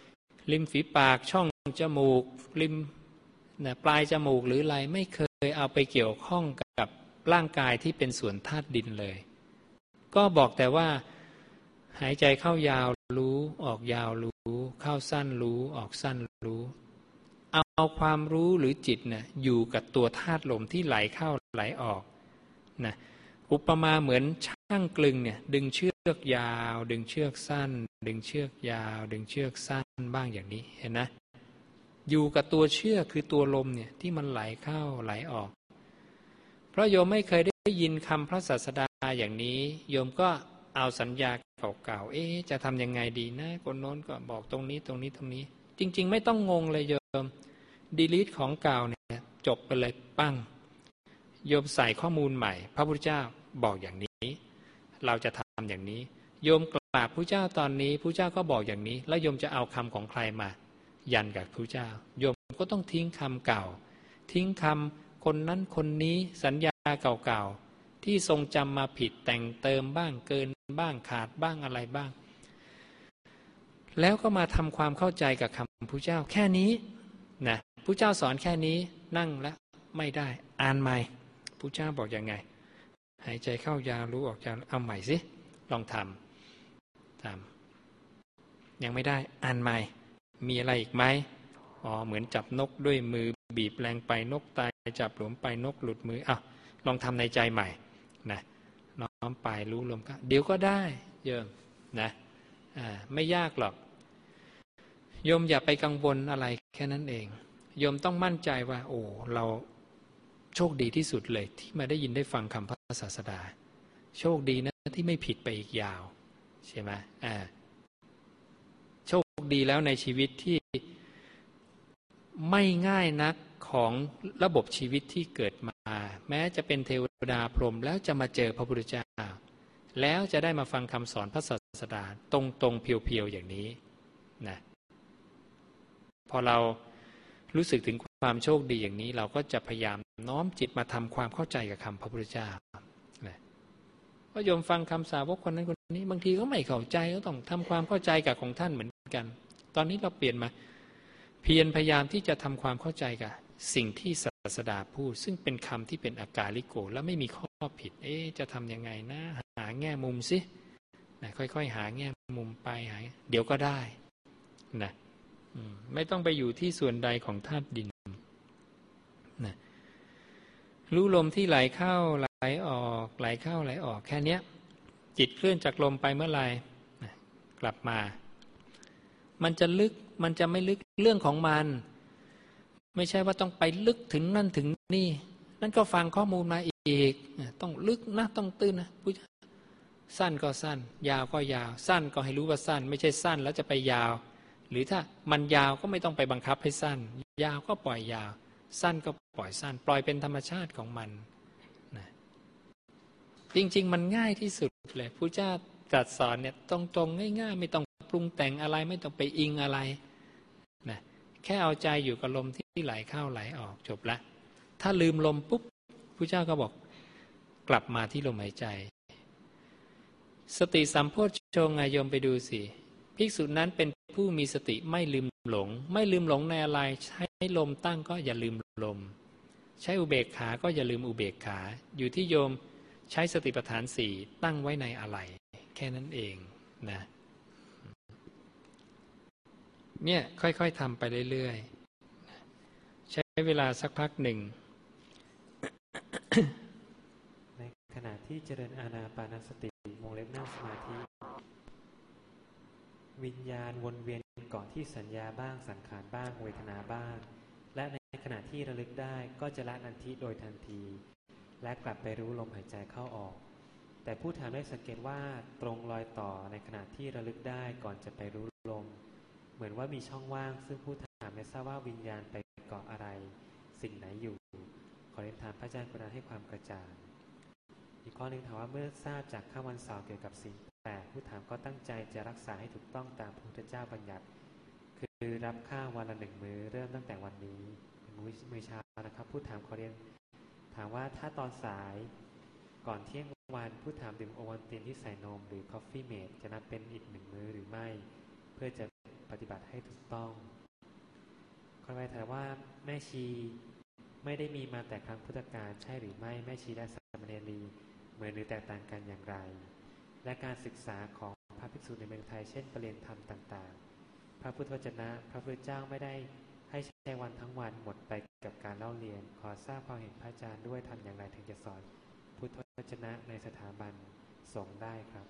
ริมฝีปากช่องจมูกริมนะปลายจมูกหรืออะไรไม่เคยเอาไปเกี่ยวข้องกับร่างกายที่เป็นส่วนธาตุดินเลยก็บอกแต่ว่าหายใจเข้ายาวรู้ออกยาวรู้เข้าสั้นรู้ออกสั้นรู้เอาความรู้หรือจิตนะอยู่กับตัวธาตุลมที่ไหลเข้าไหลออกนะอุปมาเหมือนช่างกลึงเนี่ยดึงเชือกยาวดึงเชือกสั้นดึงเชือกยาวดึงเชือกสั้นบ้างอย่างนี้เห็นนะอยู่กับตัวเชือกคือตัวลมเนี่ยที่มันไหลเข้าไหลออกเพราะโยมไม่เคยได้ยินคำพระศาสดาอย่างนี้โยมก็เอาสัญญาเก่าๆเอ๊ะจะทำยังไงดีนะคนโน้นก็บอกตรงนี้ตรงนี้ตรงนี้จริงๆไม่ต้องงงเลยโยมดีลีทของเก่าเนี่ยจบไปเลยปั้งโยมใส่ข้อมูลใหม่พระพุทธเจ้าบอกอย่างนี้เราจะทำอย่างนี้โยมกราบพระเจ้าตอนนี้พระเจ้าก็บอกอย่างนี้แล้วโยมจะเอาคำของใครมายันกับพระเจ้าโยมก็ต้องทิ้งคำเก่าทิ้งคำคนนั้นคนนี้สัญญาเก่าๆที่ทรงจำมาผิดแต่งเติมบ้างเกินบ้างขาดบ้างอะไรบ้างแล้วก็มาทำความเข้าใจกับคำพระเจ้าแค่นี้นะพระเจ้าสอนแค่นี้นั่งแล้วไม่ได้อ่านใหม่พระเจ้าบอกยังไงหายใจเข้ายาวรู้ออกยาวเอาใหม่สิลองทำทำยังไม่ได้อ่านใหม่มีอะไรอีกไหมอ๋อเหมือนจับนกด้วยมือบีบแรงไปนกตายจับหลวมไปนกหลุดมืออ้าวลองทำในใจใหม่นะน้อมไปรู้ลมก็เดี๋ยวก็ได้โยมนะอ่าไม่ยากหรอกโยมอย่าไปกังวลอะไรแค่นั้นเองโยมต้องมั่นใจว่าโอ้เราโชคดีที่สุดเลยที่มาได้ยินได้ฟังคำพระศาสดาโชคดีนะที่ไม่ผิดไปอีกยาวใช่ไหมอ่าโชคดีแล้วในชีวิตที่ไม่ง่ายนักของระบบชีวิตที่เกิดมาแม้จะเป็นเทวดาพรหมแล้วจะมาเจอพระพุทธเจ้าแล้วจะได้มาฟังคำสอนพระศาสดาตรงๆเพียวๆอย่างนี้นะพอเรารู้สึกถึงความโชคดีอย่างนี้เราก็จะพยายามน้อมจิตมาทำความเข้าใจกับคำพระพุทธเจ้านะก็โยมฟังคำสาวกคนนั้นคนนี้บางทีก็ไม่เข้าใจก็ต้องทำความเข้าใจกับของท่านเหมือนกันตอนนี้เราเปลี่ยนมาเพียรพยายามที่จะทำความเข้าใจกับสิ่งที่ศาสดาพูดซึ่งเป็นคำที่เป็นอากาลิโกและไม่มีข้อผิดเอ๊ะจะทำยังไงนะหาแง่มุมสินะค่อยๆหาแง่มุมไปหาเดี๋ยวก็ได้นะไม่ต้องไปอยู่ที่ส่วนใดของธาตุดินนะรู้ลมที่ไหลเข้าไหลออกไหลเข้าไหลออกแค่นี้จิตเคลื่อนจากลมไปเมื่อไหร่นะกลับมามันจะลึกมันจะไม่ลึกเรื่องของมันไม่ใช่ว่าต้องไปลึกถึงนั่นถึงนี่นั่นก็ฟังข้อมูลมาอีกต้องลึกนะต้องตื้นนะสั้นก็สั้นยาวก็ยาวสั้นก็ให้รู้ว่าสั้นไม่ใช่สั้นแล้วจะไปยาวหรือถ้ามันยาวก็ไม่ต้องไปบังคับให้สั้นยาวก็ปล่อยยาวสั้นก็ปล่อยสั้นปล่อยเป็นธรรมชาติของมันนะจริงๆมันง่ายที่สุดเลยพระเจ้าตรัสสอนเนี่ยตรงๆง่ายๆไม่ต้องปรุงแต่งอะไรไม่ต้องไปอิงอะไรนะแค่เอาใจอยู่กับลมที่ไหลเข้าไหลออกจบละถ้าลืมลมปุ๊บพระเจ้าก็บอกกลับมาที่ลมหายใจสติสัมโพชฌงค์โยมไปดูสิภิกษุนั้นเป็นผู้มีสติไม่ลืมหลงไม่ลืมหลงในอะไรใช้ลมตั้งก็อย่าลืมลมใช้อุเบกขาก็อย่าลืมอุเบกขาอยู่ที่โยมใช้สติปัฏฐานสี่ตั้งไว้ในอะไรแค่นั้นเองนะเนี่ยค่อยๆทำไปเรื่อยๆใช้เวลาสักพักหนึ่งในขณะที่เจริญอานาปานสติวงเล็บนั่งสมาธิวิญญาณวนเวียนเกาะที่สัญญาบ้างสังขารบ้างเวทนาบ้างและในขณะที่ระลึกได้ก็จะละนันทิโดยทันทีและกลับไปรู้ลมหายใจเข้าออกแต่ผู้ถามได้สังเกตว่าตรงรอยต่อในขณะที่ระลึกได้ก่อนจะไปรู้ลมเหมือนว่ามีช่องว่างซึ่งผู้ถามไม่ทราบว่าวิญญาณไปเกาะอะไรสิ่งไหนอยู่ขอเรียนถามพระอาจารย์กรุณาให้ความกระจ่างอีกข้อหนึ่งถามว่าเมื่อทราบจากข้าวันเสาร์เกี่ยวกับสิ่งแต่ผู้ถามก็ตั้งใจจะรักษาให้ถูกต้องตามพระพุทธเจ้าบัญญัติคือรับข้าววันละหนึ่งมื้อเริ่มตั้งแต่วันนี้เป็นมื้อเช้านะครับผู้ถามขอเรียนถามว่าถ้าตอนสายก่อนเที่ยงวันผู้ถามดื่มโอวัลตินที่ใส่นมหรือคอฟฟี่เมดจะนับเป็นอีกหนึ่งมื้อหรือไม่เพื่อจะปฏิบัติให้ถูกต้องข้อไปถามว่าแม่ชีไม่ได้มีมาแต่ครั้งพุทธกาลใช่หรือไม่แม่ชีและสามเณรีเหมือนหรือแตกต่างกันอย่างไรและการศึกษาของพระภิกษุในเมืองไทยเช่นประเรียนธรรมต่างๆพระพุทธวจนะพระพุทธเจ้าไม่ได้ให้ใช้วันทั้งวันหมดไปกับการเล่าเรียนขอทราบความเห็นพระอาจารย์ด้วยทำอย่างไรถึงจะสอนพุทธวจนะในสถาบันสงฆ์ได้ครับ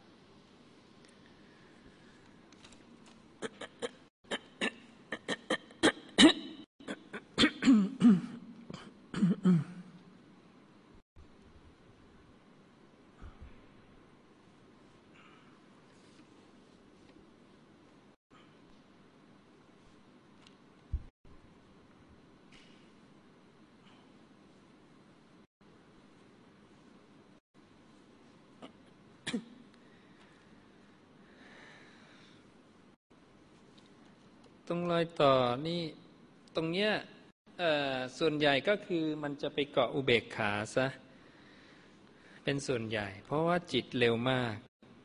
ตรงรอยต่อนี่ตรงเนี้ยส่วนใหญ่ก็คือมันจะไปเกาะอุเบกขาซะเป็นส่วนใหญ่เพราะว่าจิตเร็วมาก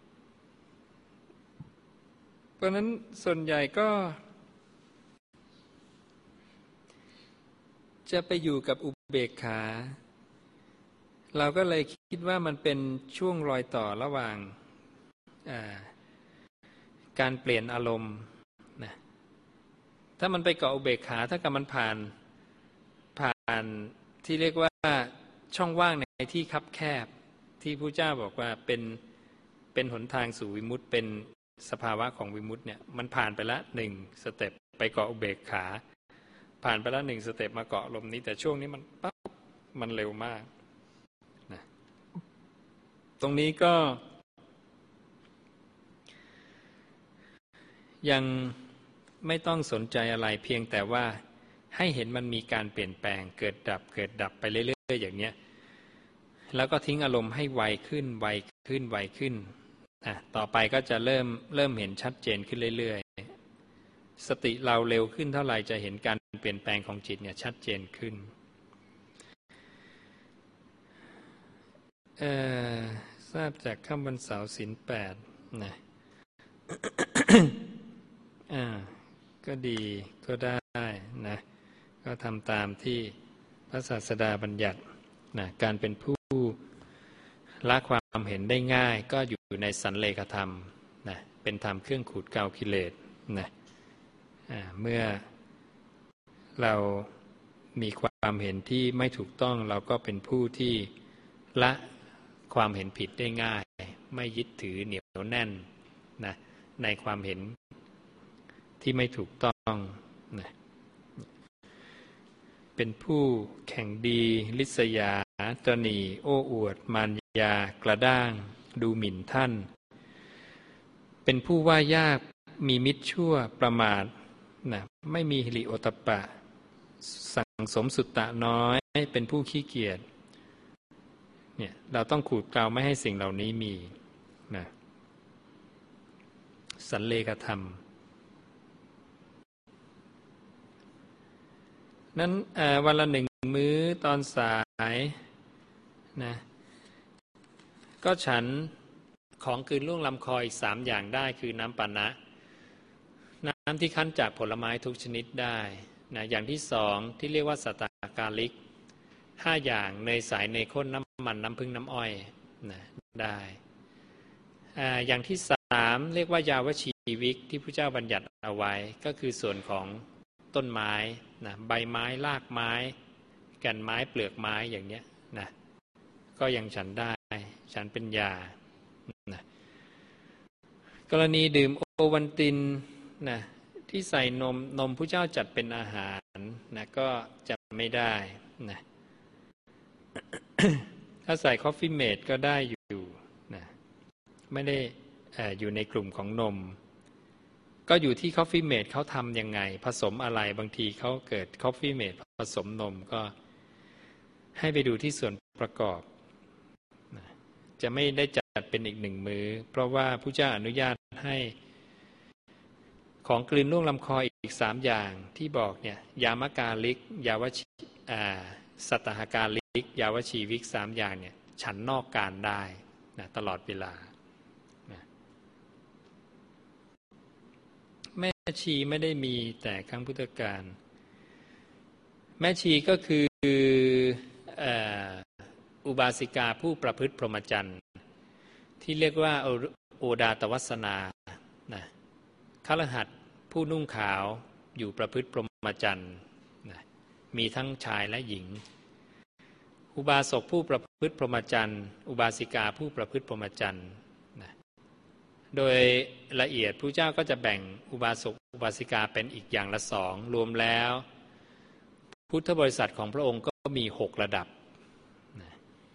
เพราะนั้นส่วนใหญ่ก็จะไปอยู่กับอุเบกขาเราก็เลยคิดว่ามันเป็นช่วงรอยต่อระหว่างการเปลี่ยนอารมณ์นะถ้ามันไปเกาะอุเบกขาถ้ากับมันผ่านผ่านที่เรียกว่าช่องว่างในที่คับแคบที่พระเจ้าบอกว่าเป็นเป็นหนทางสู่วิมุตติเป็นสภาวะของวิมุตติเนี่ยมันผ่านไปละหนึ่งสเต็ปไปเกาะอุเบกขาผ่านไปละหนึ่งสเต็ปมาเกาะลมนี้แต่ช่วงนี้มันปั๊บมันเร็วมากนะตรงนี้ก็ยังไม่ต้องสนใจอะไรเพียงแต่ว่าให้เห็นมันมีการเปลี่ยนแปลงเกิดดับเกิดดับไปเรื่อยๆอย่างเนี้ยแล้วก็ทิ้งอารมณ์ให้ไวขึ้นไวขึ้นไวขึ้นอ่ะต่อไปก็จะเริ่มเริ่มเห็นชัดเจนขึ้นเรื่อยๆสติเราเร็วขึ้นเท่าไหร่จะเห็นการเปลี่ยนแปลงของจิตเนี่ยชัดเจนขึ้นเอ่อทราบจากค่ำวันเสาร์ศีลแปดนะ อ่าก็ดีก็ได้นะก็ทำตามที่พระศาสดาบัญญัตินะการเป็นผู้ละความเห็นได้ง่ายก็อยู่ในสันเลขธรรมนะเป็นธรรมเครื่องขูดเกลากิเลสนะเมื่อเรามีความเห็นที่ไม่ถูกต้องเราก็เป็นผู้ที่ละความเห็นผิดได้ง่ายไม่ยึดถือเหนียวแน่นนะในความเห็นที่ไม่ถูกต้องนะเป็นผู้แข่งดีลิษยาตระหนี่โอ้อวดมารยากระด้างดูหมิ่นท่านเป็นผู้ว่ายากมีมิตรชั่วประมาทนะไม่มีหิริโอตตัปปะสังสมสุตตะน้อยเป็นผู้ขี้เกียจเนี่ยเราต้องขูดเกลาไม่ให้สิ่งเหล่านี้มีนะสันเลขธรรมนั้นวันละหนึ่งมื้อตอนสายนะก็ฉันของกลืนล่วงลำคออีกสามอย่างได้คือน้ำปานะน้ำที่คั้นจากผลไม้ทุกชนิดได้นะอย่างที่สองที่เรียกว่าสัตตากาลิกห้าอย่างเนยใสเนยข้นน้ำมันน้ำผึ้งน้ำอ้อยนะได้อ่าอย่างที่สามเรียกว่ายาวชีวิกที่พระเจ้าบัญญัติเอาไว้ก็คือส่วนของต้นไม้นะใบไม้รากไม้แก่นไม้เปลือกไม้อย่างเนี้ยนะก็ยังฉันได้ฉันเป็นยานะกรณีดื่มโอวัลตินนะที่ใส่นมนมพระเจ้าจัดเป็นอาหารนะก็จะไม่ได้นะ ถ้าใส่คอฟฟี่เมดก็ได้อยู่นะไม่ได้อยู่ในกลุ่มของนมก็อยู่ที่ Coffee Mate เขาทำยังไงผสมอะไรบางทีเขาเกิด Coffee Mate ผสมนมก็ให้ไปดูที่ส่วนประกอบจะไม่ได้จัดเป็นอีกหนึ่งมื้อเพราะว่าพระเจ้าอนุญาตให้ของกลืนล่วงลำคออีกสามอย่างที่บอกเนี่ยยามกาลิกยาวชีสัตตหกาลิกยาวชีวิกสามอย่างเนี่ยฉันนอกการได้นะตลอดเวลาแม่ชีไม่ได้มีแต่ครั้งพุทธกาลแม่ชีก็คืออุบาสิกาผู้ประพฤติพรหมจรรย์ที่เรียกว่าโอดาตวัสนานะคฤหัสถ์ผู้นุ่งขาวอยู่ประพฤติพรหมจรรย์นะมีทั้งชายและหญิงอุบาสกผู้ประพฤติพรหมจรรย์อุบาสิกาผู้ประพฤติพรหมจรรย์นะโดยละเอียดพระเจ้าก็จะแบ่งอุบาสกอุบาสิกาเป็นอีกอย่างละสองรวมแล้วพุทธบริษัทของพระองค์ก็มีหกระดับนะ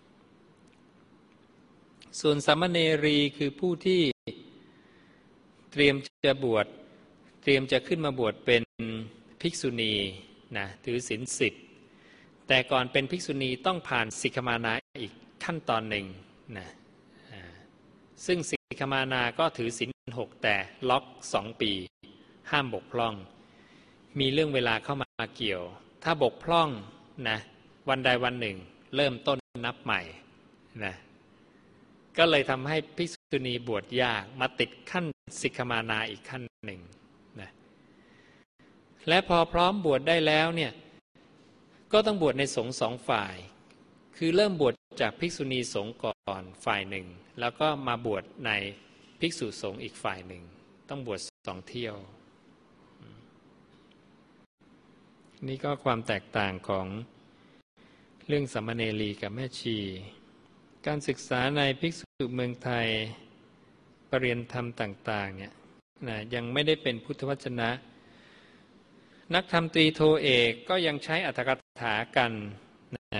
ส่วนสามเณรีคือผู้ที่เตรียมจะบวชเตรียมจะขึ้นมาบวชเป็นภิกษุณีนะถือศีลสิบแต่ก่อนเป็นภิกษุณีต้องผ่านสิกขมานาอีกขั้นตอนหนึ่งนะซึ่งสิกขมานาก็ถือศีลหกแต่ล็อกสองปีห้ามบกพร่องมีเรื่องเวลาเข้ามาเกี่ยวถ้าบกพร่องนะวันใดวันหนึ่งเริ่มต้นนับใหม่นะก็เลยทำให้ภิกษุณีบวชยากมาติดขั้นสิกขมานาอีกขั้นหนึ่งนะและพอพร้อมบวชได้แล้วเนี่ยก็ต้องบวชในสงฆ์สองฝ่ายคือเริ่มบวชจากภิกษุณีสงฆ์ก่อนฝ่ายหนึ่งแล้วก็มาบวชในภิกษุสงฆ์อีกฝ่ายหนึ่งต้องบวชสองเที่ยวนี่ก็ความแตกต่างของเรื่องสามเณรีกับแม่ชีการศึกษาในภิกษุเมืองไทยปรริญญาธรรมต่างๆเนี่ยนะยังไม่ได้เป็นพุทธวจนะนักธรรมตรีโทเอกก็ยังใช้อรรถกถากันนะ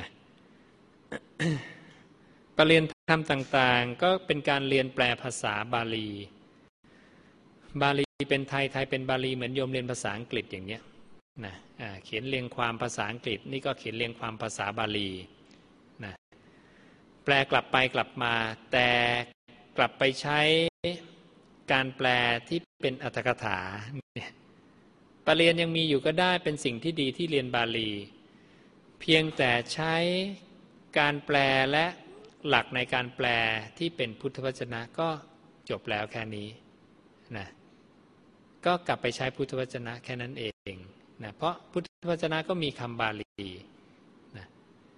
ปรริญญาธรรมต่างๆก็เป็นการเรียนแปลภาษาบาลีบาลีเป็นไทยไทยเป็นบาลีเหมือนโยมเรียนภาษาอังกฤษอย่างเนี้ยนะเขียนเรียงความภาษาอังกฤษนี่ก็เขียนเรียงความภาษาบาลีนะแปลกลับไปกลับมาแต่กลับไปใช้การแปลที่เป็นอรรถกถาเนี่ยปรริญญายังมีอยู่ก็ได้เป็นสิ่งที่ดีที่เรียนบาลีเพียงแต่ใช้การแปลและหลักในการแปลที่เป็นพุทธวจนะก็จบแล้วแค่นี้นะก็กลับไปใช้พุทธวจนะแค่นั้นเองนะเพราะพุทธวจนะก็มีคำบาลีนะ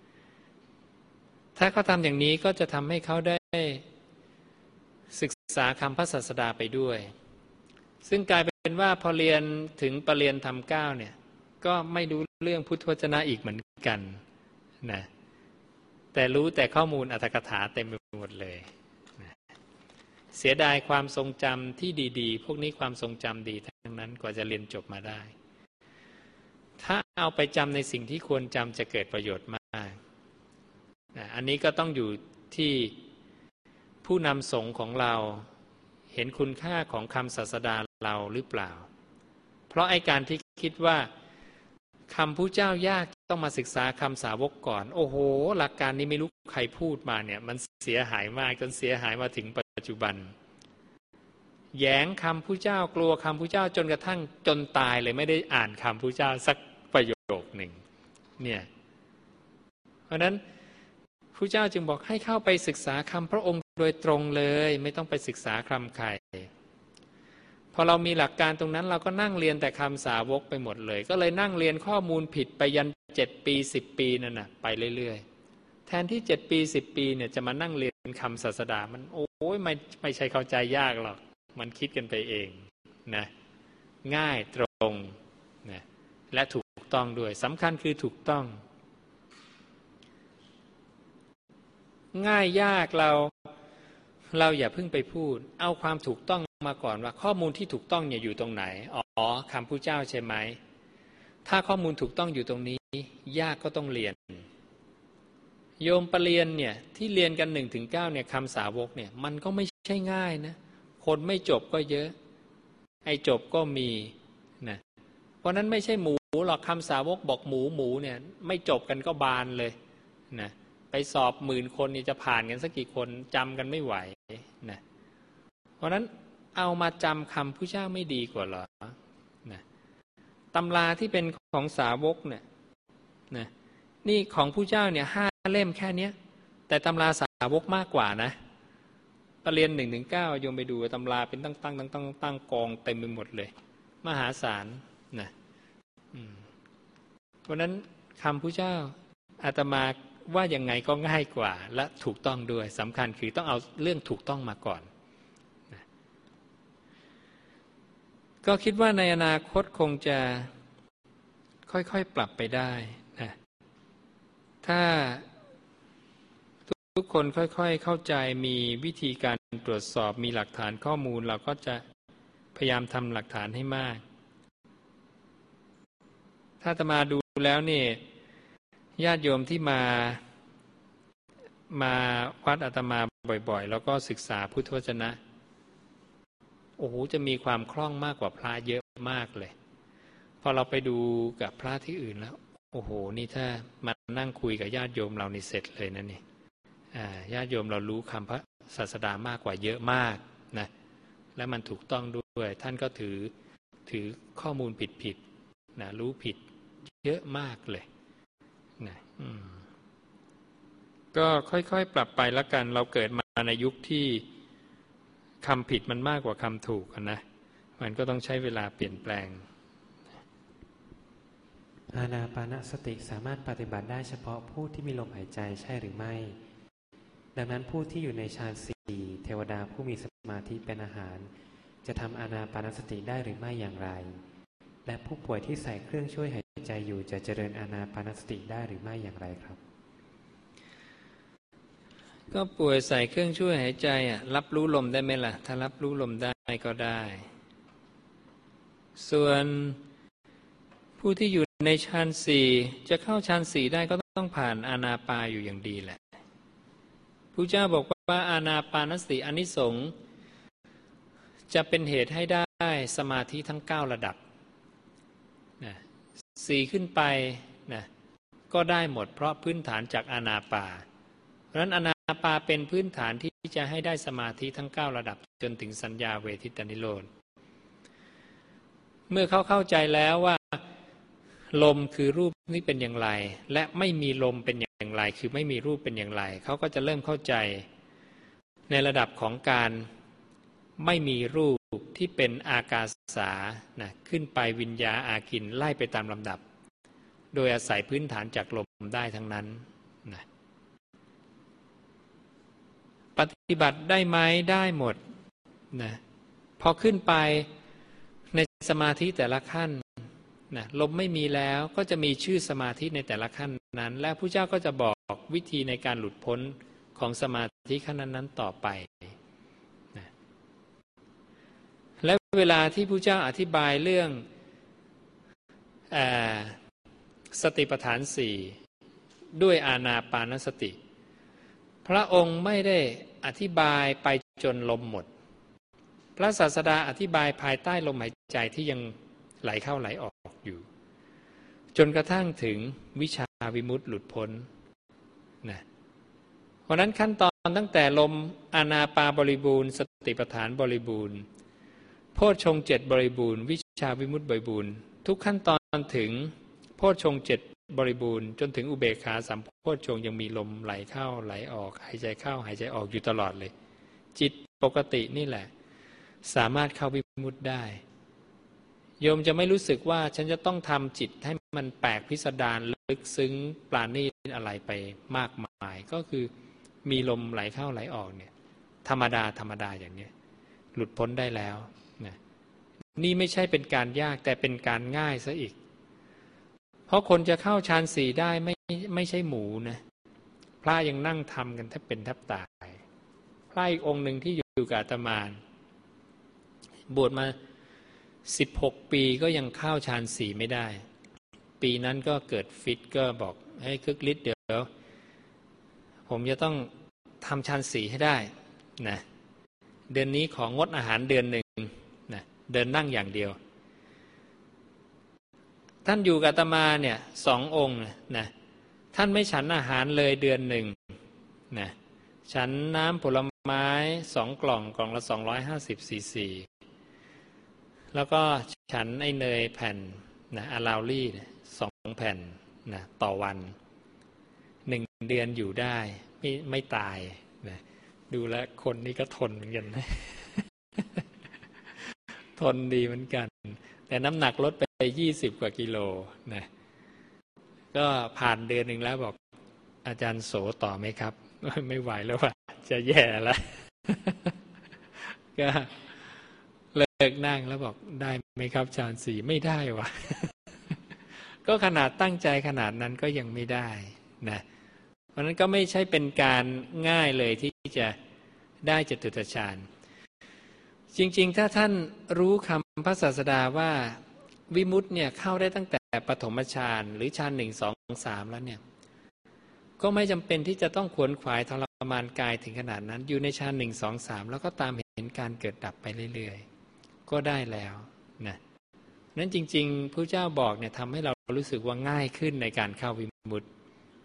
ถ้าเขาทำอย่างนี้ก็จะทำให้เขาได้ศึกษาคำพระศาสดาไปด้วยซึ่งกลายเป็นว่าพอเรียนถึงปรริญญาธรรมเก้าเนี่ยก็ไม่รู้เรื่องพุทธวจนะอีกเหมือนกันนะแต่รู้แต่ข้อมูลอรรถกถาเต็มไปหมดเลยนะเสียดายความทรงจำที่ดีๆพวกนี้ความทรงจำดีทั้งนั้นกว่าจะเรียนจบมาได้ถ้าเอาไปจำในสิ่งที่ควรจำจะเกิดประโยชน์มากนะอันนี้ก็ต้องอยู่ที่ผู้นำสงฆ์ของเราเห็นคุณค่าของคำศาสดาเราหรือเปล่าเพราะไอ้การที่คิดว่าคำผู้เจ้ายากต้องมาศึกษาคำสาวกก่อนโอ้โหหลักการนี้ไม่รู้ใครพูดมาเนี่ยมันเสียหายมากจนเสียหายมาถึงปัจจุบันแย้งคำผู้เจ้ากลัวคำผู้เจ้าจนกระทั่งจนตายเลยไม่ได้อ่านคำผู้เจ้าสักประโยคหนึ่งเนี่ยเพราะนั้นพระเจ้าจึงบอกให้เข้าไปศึกษาคำพระองค์โดยตรงเลยไม่ต้องไปศึกษาคำใครพอเรามีหลักการตรงนั้นเราก็นั่งเรียนแต่คำสาวกไปหมดเลยก็เลยนั่งเรียนข้อมูลผิดไปยันเจ็ดปีสิบปีนั่นน่ะไปเรื่อยๆแทนที่เจ็ดปีสิบปีเนี่ยจะมานั่งเรียนคำศาสดามันโอ้ยไม่ไม่ใช่เข้าใจยากหรอกมันคิดกันไปเองนะง่ายตรงนะและถูกต้องด้วยสำคัญคือถูกต้องง่ายยากเราเราอย่าเพิ่งไปพูดเอาความถูกต้องมาก่อนว่าข้อมูลที่ถูกต้องเนี่ยอยู่ตรงไหนอ๋อคำพุทธเจ้าใช่ไหมถ้าข้อมูลถูกต้องอยู่ตรงนี้ยากก็ต้องเรียนโยมปรริญญาเนี่ยที่เรียนกันหนึ่งถึงเก้าเนี่ยคำสาวกเนี่ยมันก็ไม่ใช่ง่ายนะคนไม่จบก็เยอะไอ้จบก็มีนะเพราะนั้นไม่ใช่หมูหรอกคำสาวกบอกหมูหมูเนี่ยไม่จบกันก็บานเลยนะไปสอบหมื่นคนนี่จะผ่านกันสักกี่คนจำกันไม่ไหวนะเพราะนั้นเอามาจำคำพุทธเจ้าไม่ดีกว่าหรอนะตำราที่เป็นของสาวกเนี่ยนะนี่ของพุทธเจ้าเนี่ยห้าเล่มแค่นี้แต่ตำราสาวกมากกว่านะปรริญญาหนึ่งถึงเก้าโยมไปดูตำราเป็นตั้งตั้งตั้งตั้งตั้งกองเต็มไปหมดเลยมหาศาลนะเพราะนั้นคำพระเจ้าอาตมาว่ายังไงก็ง่ายกว่าและถูกต้องด้วยสำคัญคือต้องเอาเรื่องถูกต้องมาก่อนนะก็คิดว่าในอนาคตคงจะค่อยๆปรับไปได้นะถ้าทุกคนค่อยๆเข้าใจมีวิธีการตรวจสอบมีหลักฐานข้อมูลเราก็จะพยายามทำหลักฐานให้มากถ้าอาตมาดูแล้วเนี่ยญาติโยมที่มามาวัดอาตมาบ่อยๆแล้วก็ศึกษาพุทธวจนะโอ้โหจะมีความคล่องมากกว่าพระเยอะมากเลยพอเราไปดูกับพระที่อื่นแล้วโอ้โหนี่ถ้ามานั่งคุยกับญาติโยมเรานี่เสร็จเลยนะนี่ญาติโยมเรารู้คำพระศาสดามากกว่าเยอะมากนะและมันถูกต้องด้วยท่านก็ถือถือข้อมูลผิดๆนะรู้ผิดเยอะมากเลยนะก็ค่อยๆปรับไปแล้วกันเราเกิดมาในยุคที่คำผิดมันมากกว่าคำถูกนะมันก็ต้องใช้เวลาเปลี่ยนแปลงอานาปานสติสามารถปฏิบัติได้เฉพาะผู้ที่มีลมหายใจใช่หรือไม่ดังนั้นผู้ที่อยู่ในฌานสี่เทวดาผู้มีสมาธิเป็นอาหารจะทำอานาปานสติได้หรือไม่อย่างไรและผู้ป่วยที่ใส่เครื่องช่วยหายใจอยู่จะเจริญอานาปานสติได้หรือไม่อย่างไรครับก็ป่วยใส่เครื่องช่วยหายใจอ่ะรับรู้ลมได้ไหมล่ะถ้ารับรู้ลมได้ก็ได้ส่วนผู้ที่อยู่ในฌานสี่จะเข้าฌานสี่ได้ก็ต้องผ่านอานาปาอยู่อย่างดีแหละพระเจ้าบอกว่าอานาปานสติอานิสงส์จะเป็นเหตุให้ได้สมาธิทั้งเก้าระดับนะสี่ขึ้นไปนะก็ได้หมดเพราะพื้นฐานจากอานาปาเพราะฉะนั้นอานาปาเป็นพื้นฐานที่จะให้ได้สมาธิทั้งเก้าระดับจนถึงสัญญาเวทิตานิโรธเมื่อเขาเข้าใจแล้วว่าลมคือรูปนี้เป็นอย่างไรและไม่มีลมเป็นอย่างไรคือไม่มีรูปเป็นอย่างไรเขาก็จะเริ่มเข้าใจในระดับของการไม่มีรูปที่เป็นอากาสานะขึ้นไปวิญญาอากินไล่ไปตามลำดับโดยอาศัยพื้นฐานจากลมได้ทั้งนั้นนะปฏิบัติได้ไหมได้หมดนะพอขึ้นไปในสมาธิแต่ละขั้นนะลมไม่มีแล้วก็จะมีชื่อสมาธิในแต่ละขั้นนั้นและพระเจ้าก็จะบอกวิธีในการหลุดพ้นของสมาธิขั้นนั้นๆต่อไปนะและเวลาที่พระเจ้าอธิบายเรื่องอ่าสติปัฏฐานสี่ด้วยอานาปานสติพระองค์ไม่ได้อธิบายไปจนลมหมดพระศาสดาอธิบายภายใต้ลมหายใจที่ยังไหลเข้าไหลออกอยู่จนกระทั่งถึงวิชาวิมุตติหลุดพ้นนะเพราะนั้นขั้นตอนตั้งแต่ลมอานาปาบริบูรณ์สติปัฏฐานบริบูรณ์โพชฌงค์เจ็ดบริบูรณ์วิชาวิมุตติบริบูรณ์ทุกขั้นตอนถึงโพชฌงค์เจ็ดบริบูรณ์จนถึงอุเบกขาสัมโพชฌงค์ยังมีลมไหลเข้าไหลออกหายใจเข้าหายใจออกอยู่ตลอดเลยจิตปกตินี่แหละสามารถเข้าวิมุตติได้โยมจะไม่รู้สึกว่าฉันจะต้องทำจิตให้มันแปลกพิสดารลึกซึ้งปราณีตอะไรไปมากมายก็คือมีลมไหลเข้าไหลออกเนี่ยธรรมดาธรรมดาอย่างนี้หลุดพ้นได้แล้วนะนี่ไม่ใช่เป็นการยากแต่เป็นการง่ายซะอีกเพราะคนจะเข้าฌานสี่ได้ไม่ไม่ใช่หมูนะพระยังนั่งทำกันแทบเป็นแทบตายพระอีกองค์หนึ่งที่อยู่กับอาตมาบวชมาสิบหกปีก็ยังเข้าฌานสี่ไม่ได้ปีนั้นก็เกิดฟิตก็บอกให้คึกฤทธิ์เดี๋ยวผมจะต้องทำฌานสี่ให้ได้นะเดือนนี้ของงดอาหารเดือนหนึ่งนะเดินนั่งอย่างเดียวท่านอยู่กับอาตมาเนี่ยสององค์นะท่านไม่ฉันอาหารเลยเดือนหนึ่งนะฉันน้ำผลไม้สองกล่องกล่องละสองร้อยห้าสิบซีซีแล้วก็ฉันไอเนยแผ่นนะอะลาวลี่สองแผ่นนะต่อวันหนึ่งเดือนอยู่ได้ไม่ไม่ตายนะดูแลคนนี้ก็ทนเหมือนกันนะ ทนดีเหมือนกันแต่น้ำหนักลดไปยี่สิบกว่ากิโลนะก็ผ่านเดือนหนึ่งแล้วบอกอาจารย์โสต่อไหมครับไม่ไหวแล้วว่ะจะแย่แล้วก็เลิกนั่งแล้วบอกได้ไหมครับอาจารย์สี่ไม่ได้ว่ะก็ขนาดตั้งใจขนาดนั้นก็ยังไม่ได้นะเพราะนั้นก็ไม่ใช่เป็นการง่ายเลยที่จะได้จตุตฌานจริงๆถ้าท่านรู้คำพระศาสดาว่าวิมุตติเนี่ยเข้าได้ตั้งแต่ปฐมฌานหรือฌานหนึ่งสองสามแล้วเนี่ยก็ไม่จำเป็นที่จะต้องขวนขวายทรมานกายถึงขนาดนั้นอยู่ในฌานหนึ่งสองสามแล้วก็ตามเห็นการเกิดดับไปเรื่อยๆก็ได้แล้วนะนั้นจริงๆพระเจ้าบอกเนี่ยทำให้เรารู้สึกว่าง่ายขึ้นในการเข้าวิมุตติ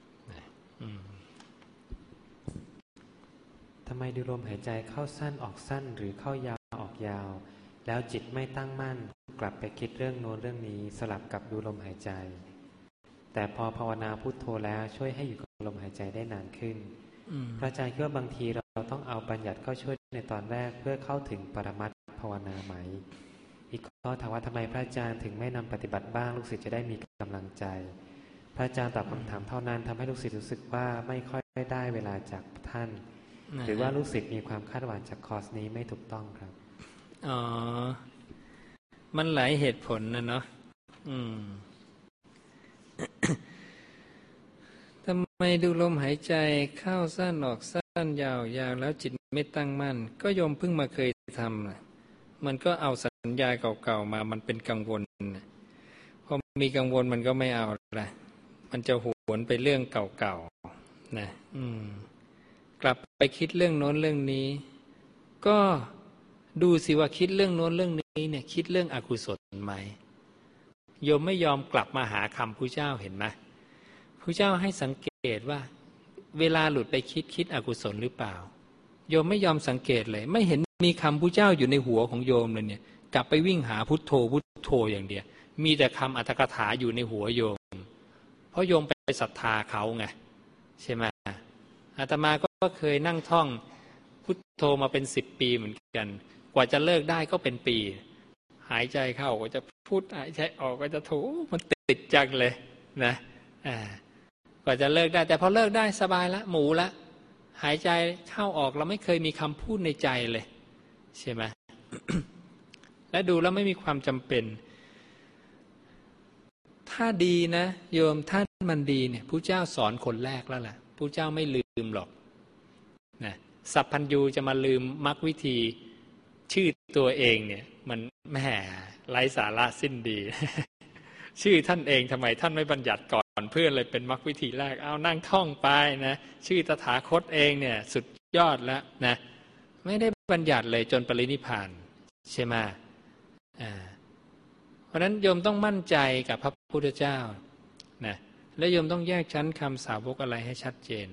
ทำไมดูลมหายใจเข้าสั้นออกสั้นหรือเข้ายาวออกยาวแล้วจิตไม่ตั้งมั่นกลับไปคิดเรื่องโน้นเรื่องนี้สลับกับดูลมหายใจแต่พอภาวนาพุทโธแล้วช่วยให้อยู่กับลมหายใจได้นานขึ้นพระอาจารย์คิดว่าบางทีเราต้องเอาบัญญัติเข้าช่วยในตอนแรกเพื่อเข้าถึงปรมัตถ์ภาวนาไหมอีกข้อถามว่าทำไมพระอาจารย์ถึงไม่นำปฏิบัติบ้างลูกศิษย์จะได้มีกำลังใจพระอาจารย์ตอบคำถามเท่านั้นทำให้ลูกศิษย์รู้สึกว่าไม่ค่อยได้เวลาจากท่านหรือว่าลูกศิษย์มีความคาดหวังจากคอร์สนี้ไม่ถูกต้องครับอ๋อมันหลายเหตุผลนะเนาะอืม ทำไมดูลมหายใจเข้าสั้นออกสั้นยาวยาวแล้วจิตไม่ตั้งมั่นก็โยมเพิ่งมาเคยทำนะมันก็เอาสัญญาเก่าๆมามันเป็นกังวลนะพอมีกังวลมันก็ไม่เอาละมันจะหวนไปเรื่องเก่าๆนะอืมกลับไปคิดเรื่องโน้นเรื่องนี้ก็ดูสิว่าคิดเรื่องโน้นเรื่องนี้เนี่ยคิดเรื่องอกุศลไหมโยมไม่ยอมกลับมาหาคำพระเจ้าเห็นไหมพระเจ้าให้สังเกตว่าเวลาหลุดไปคิดคิดอกุศลหรือเปล่าโยมไม่ยอมสังเกตเลยไม่เห็นมีคำพระเจ้าอยู่ในหัวของโยมเลยเนี่ยกลับไปวิ่งหาพุทโธพุทโธอย่างเดียวมีแต่คำอรรถกถาอยู่ในหัวโยมเพราะโยมไปศรัทธาเขาไงใช่ไหมอาตมาก็เคยนั่งท่องพุทโธมาเป็นสิบปีเหมือนกันกว่าจะเลิกได้ก็เป็นปีหายใจเข้าก็จะพุทหายใจออกก็จะโธมันติดจังเลยนะอ่ากว่าจะเลิกได้แต่พอเลิกได้สบายละหมูละหายใจเข้าออกเราไม่เคยมีคำพูดในใจเลยใช่ไหม และดูแล้วไม่มีความจำเป็นถ้าดีนะโยมท่านมันดีเนี่ยพระเจ้าสอนคนแรกแล้วล่ะพระเจ้าไม่ลืมหรอกนะสัพพัญญูจะมาลืมมรรควิธีชื่อตัวเองเนี่ยมันแหมไร้สาระสิ้นดี ชื่อท่านเองทำไมท่านไม่บัญญัติก่อนเพื่อนเลยเป็นมรรควิธีแรกเอานั่งท่องไปนะชื่อตถาคตเองเนี่ยสุดยอดแล้วนะไม่ได้บัญญัติเลยจนปรินิพพานใช่ไหมอ่าเพราะนั้นโยมต้องมั่นใจกับพระพุทธเจ้านะและโยมต้องแยกชั้นคำสาวกอะไรให้ชัดเจน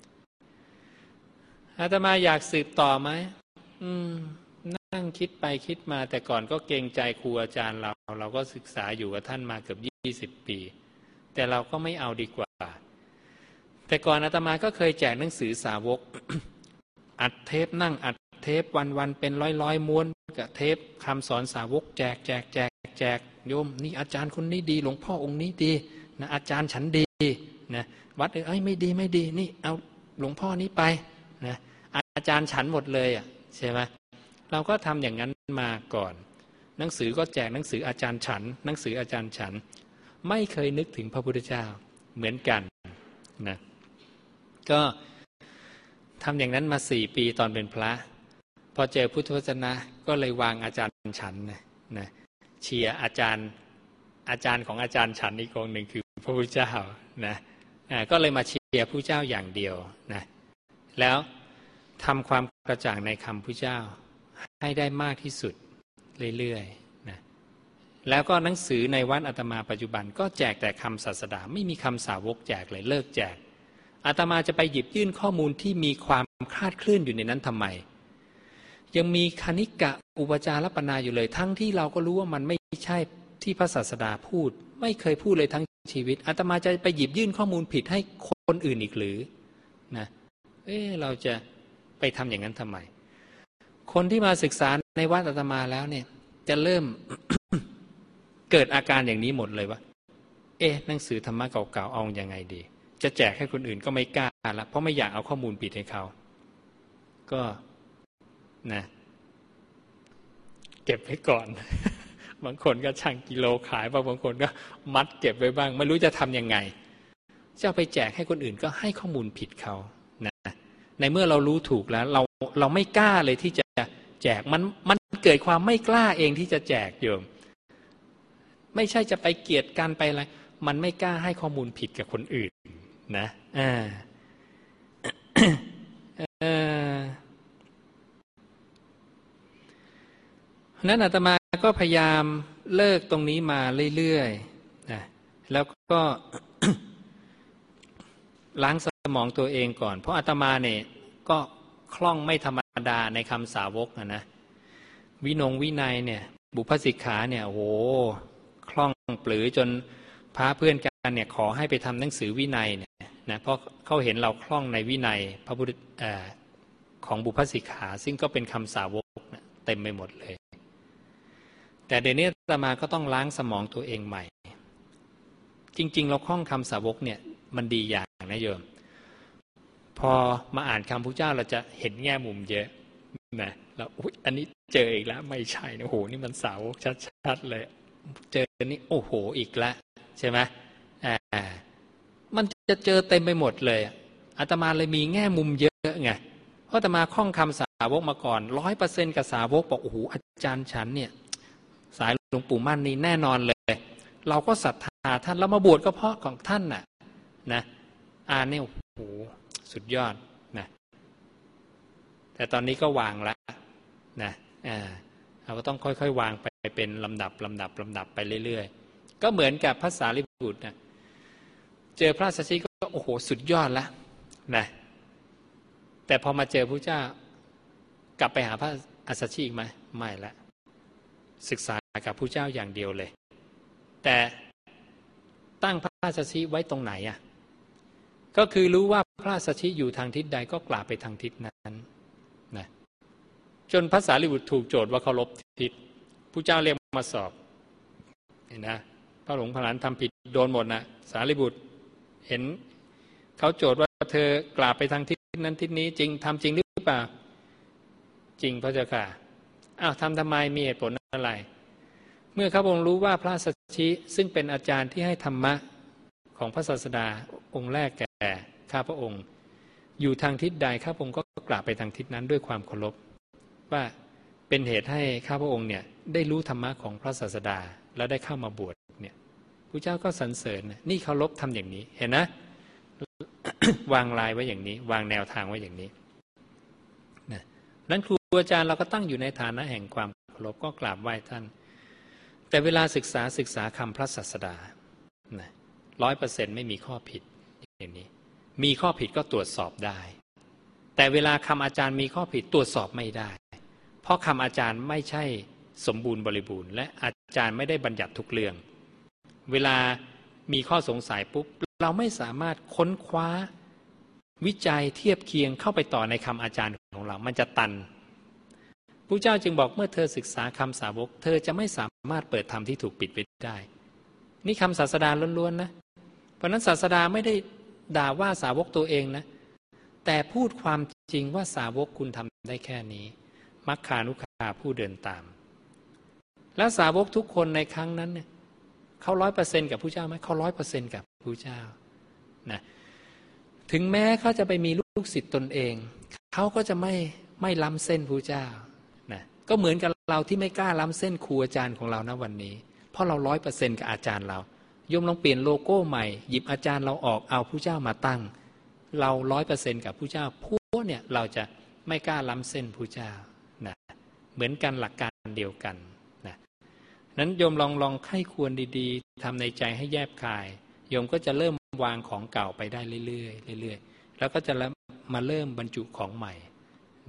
อาตมาอยากสืบต่อไหมอืมนั่งคิดไปคิดมาแต่ก่อนก็เกรงใจครูอาจารย์เราเราก็ศึกษาอยู่กับท่านมาเกือบยี่สิบปีแต่เราก็ไม่เอาดีกว่าแต่ก่อนอาตมาก็เคยแจกหนังสือสาวก อัดเทปนั่งอัดเทปวันๆเป็นร้อยๆม้วนกับเทปคำสอนสาวกแจกแจกแจกแจกโยมนี่อาจารย์คนนี้ดีหลวงพ่อองค์นี้ดีนะอาจารย์ฉันดีนะวัดเอ้ยไม่ดีไม่ดีนี่เอาหลวงพ่อนี้ไปนะอาจารย์ฉันหมดเลยอ่ะใช่ไหมเราก็ทำอย่างนั้นมาก่อนหนังสือก็แจกหนังสืออาจารย์ฉันหนังสืออาจารย์ฉันไม่เคยนึกถึงพระพุทธเจ้าเหมือนกันนะก็ทำอย่างนั้นมาสี่ปีตอนเป็นพระพอเจอพุทธวจนะก็เลยวางอาจารย์ฉันนะนะเชียร์อาจารย์อาจารย์ของอาจารย์ฉันอีกองหนึ่งคือพระพุทธเจ้านะก็เลยมาเชียร์พระเจ้าอย่างเดียวนะแล้วทำความกระจ่างในคำพระเจ้าให้ได้มากที่สุดเรื่อยๆนะแล้วก็หนังสือในวัดอาตมาปัจจุบันก็แจกแต่คำศาสดาไม่มีคำสาวกแจกเลยเลิกแจกอาตมาจะไปหยิบยื่นข้อมูลที่มีความคลาดเคลื่อนอยู่ในนั้นทำไมยังมีคณิกะอุปจารปนาอยู่เลยทั้งที่เราก็รู้ว่ามันไม่ใช่ที่พระศาสดาพูดไม่เคยพูดเลยทั้งชีวิตอาตมาจะไปหยิบยื่นข้อมูลผิดให้คนอื่นอีกหรือนะเอ๊ะเราจะไปทำอย่างนั้นทำไมคนที่มาศึกษาในวัดอาตมาแล้วเนี่ยจะเริ่มเกิดอาการอย่างนี้หมดเลยว่าเอ๊ะหนังสือธรรมะเก่าๆเอายังไงดีจะแจกให้คนอื่นก็ไม่กล้าละเพราะไม่อยากเอาข้อมูลผิดให้เขาก็นะเก็บไว้ก่อน บางคนก็ชั่งกิโลขายบางคนก็มัดเก็บไว้บ้างไม่รู้จะทำยังไงจะไปแจกให้คนอื่นก็ให้ข้อมูลผิดเขานะในเมื่อเรารู้ถูกแล้วเราเราไม่กล้าเลยที่จะแจกมันมันเกิดความไม่กล้าเองที่จะแจกโยมไม่ใช่จะไปเกลียดกันไปอะไรมันไม่กล้าให้ข้อมูลผิดกับคนอื่นนะอ่า เออนั้นอาตมาก็พยายามเลิกตรงนี้มาเรื่อยๆนะแล้วก็ ล้างสมองตัวเองก่อนเพราะอาตมาเนี่ยก็คล่องไม่ธรรมดาในคำสาวกนะนะวินงวินัยเนี่ยบุพสิกขาเนี่ยโอ้โหคล่องปลือจนพาเพื่อนกันเนี่ยขอให้ไปทำหนังสือวินัยเนี่ยนะเพราะเขาเห็นเราคล่องในวินัยพระพุทธของบุพสิกขาซึ่งก็เป็นคำสาวกนะเต็มไปหมดเลยแต่เดี๋ยวนี้อาตมาก็ต้องล้างสมองตัวเองใหม่จริงๆเราคล่องคำสาวกเนี่ยมันดีอย่างนะโยมพอมาอ่านคำพระเจ้าเราจะเห็นแง่มุมเยอะนะแล้วอุ๊ยอันนี้เจออีกแล้วไม่ใช่นะโอ้โหนี่มันสาวกชัดๆเลยเจอนี่โอ้โหอีกแล้วใช่ไหมอ่ามันจะเจอเต็มไปหมดเลยอาตมาเลยมีแง่มุมเยอะไงเพราะอาตมาคล่องคำสาวกมาก่อนร้อยเปอร์เซ็นต์กับสาวกบอกโอ้โหอาจารย์ฉันเนี่ยสายหลวงปู่มั่นนี่แน่นอนเลยเราก็ศรัทธาท่านแล้วมาบวชก็เพราะของท่านน่ะนะอ่านนี่โอ้โหสุดยอดนะแต่ตอนนี้ก็วางแล้วนะอ่าเราก็ต้องค่อยๆวางไปเป็นลำดับลำดับลำดับไปเรื่อยๆก็เหมือนกับพระสารีบุตรนะเจอพระสัชชีก็โอ้โหสุดยอดแล้วนะแต่พอมาเจอพระเจ้ากลับไปหาพระอัสสชิอีกไหมไม่ละศึกษากับพระเจ้าอย่างเดียวเลยแต่ตั้งพระอัสสชิไว้ตรงไหนอ่ะก็คือรู้ว่าพระอัสสชิอยู่ทางทิศใดก็กราบไปทางทิศนั้นนะจนพระสารีบุตรถูกโจทย์ว่าเคารพทิศพระเจ้าเรียกมาสอบเห็นนะพระหลวงพระหลานทำผิดโดนหมดนะสารีบุตรเห็นเขาโจทย์ว่าเธอกราบไปทางทิศนั้นทิศนี้จริงทำจริงหรือเปล่าจริงพระเจ้าค่ะอ้าวทำทำไมมีเหตุผลอะไรเมื่อข้าพระองค์รู้ว่าพระสัชชิซึ่งเป็นอาจารย์ที่ให้ธรรมะของพระศาสดาองค์แรกแก่ข้าพระองค์อยู่ทางทิศใดข้าพระองค์ก็กราบไปทางทิศนั้นด้วยความเคารพว่าเป็นเหตุให้ข้าพระองค์เนี่ยได้รู้ธรรมะของพระศาสดาแล้วได้เข้ามาบวชเนี่ยพระเจ้าก็สรรเสริญนี่เคารพทำอย่างนี้เห็นนะ วางลายไว้อย่างนี้วางแนวทางไว้อย่างนี้นะนั้นครูอาจารย์เราก็ตั้งอยู่ในฐานะแห่งความเคารพก็กราบไหว้ท่านแต่เวลาศึกษาศึกษาคำพระศาสดานะร้อยเปอร์เซ็นต์ไม่มีข้อผิดอย่างนี้มีข้อผิดก็ตรวจสอบได้แต่เวลาคำอาจารย์มีข้อผิดตรวจสอบไม่ได้เพราะคำอาจารย์ไม่ใช่สมบูรณ์บริบูรณ์และอาจารย์ไม่ได้บัญญัติทุกเรื่องเวลามีข้อสงสัยปุ๊บเราไม่สามารถค้นคว้าวิจัยเทียบเคียงเข้าไปต่อในคำอาจารย์ของเรามันจะตันพระเจ้าจึงบอกเมื่อเธอศึกษาคำสาวกเธอจะไม่สามารถเปิดธรรมที่ถูกปิดไว้ได้นี่คำศาสดาล้วนๆนะเพราะนั้นศาสดาไม่ได้ด่าว่าสาวกตัวเองนะแต่พูดความจริงว่าสาวกคุณทำได้แค่นี้มัคคานุคาผู้เดินตามแล้วสาวกทุกคนในครั้งนั้นเนี่ยเขาร้อยเปอร์เซ็นต์กับพระเจ้าไหมเขาร้อยเปอร์เซ็นต์กับพระเจ้านะถึงแม้เขาจะไปมีลูกศิษย์ตนเองเขาก็จะไม่ไม่ล้ำเส้นพระเจ้านะก็เหมือนกับเราที่ไม่กล้าล้ำเส้นครูอาจารย์ของเรานะวันนี้เพราะเราร้อยเปอร์เซ็นต์กับอาจารย์เราโยมลองเปลี่ยนโลโก้ใหม่หยิบอาจารย์เราออกเอาพระเจ้ามาตั้งเราร้อยเปอร์เซ็นต์กับพระเจ้าพวกเนี่ยเราจะไม่กล้าล้ำเส้นพระเจ้านะเหมือนกันหลักการเดียวกันนะนั้นโยมลองลองไข้ควรดีๆทำในใจให้แยบคายโยมก็จะเริ่มวางของเก่าไปได้เรื่อยๆเรื่อยๆแล้วก็จะมาเริ่มบรรจุของใหม่นะ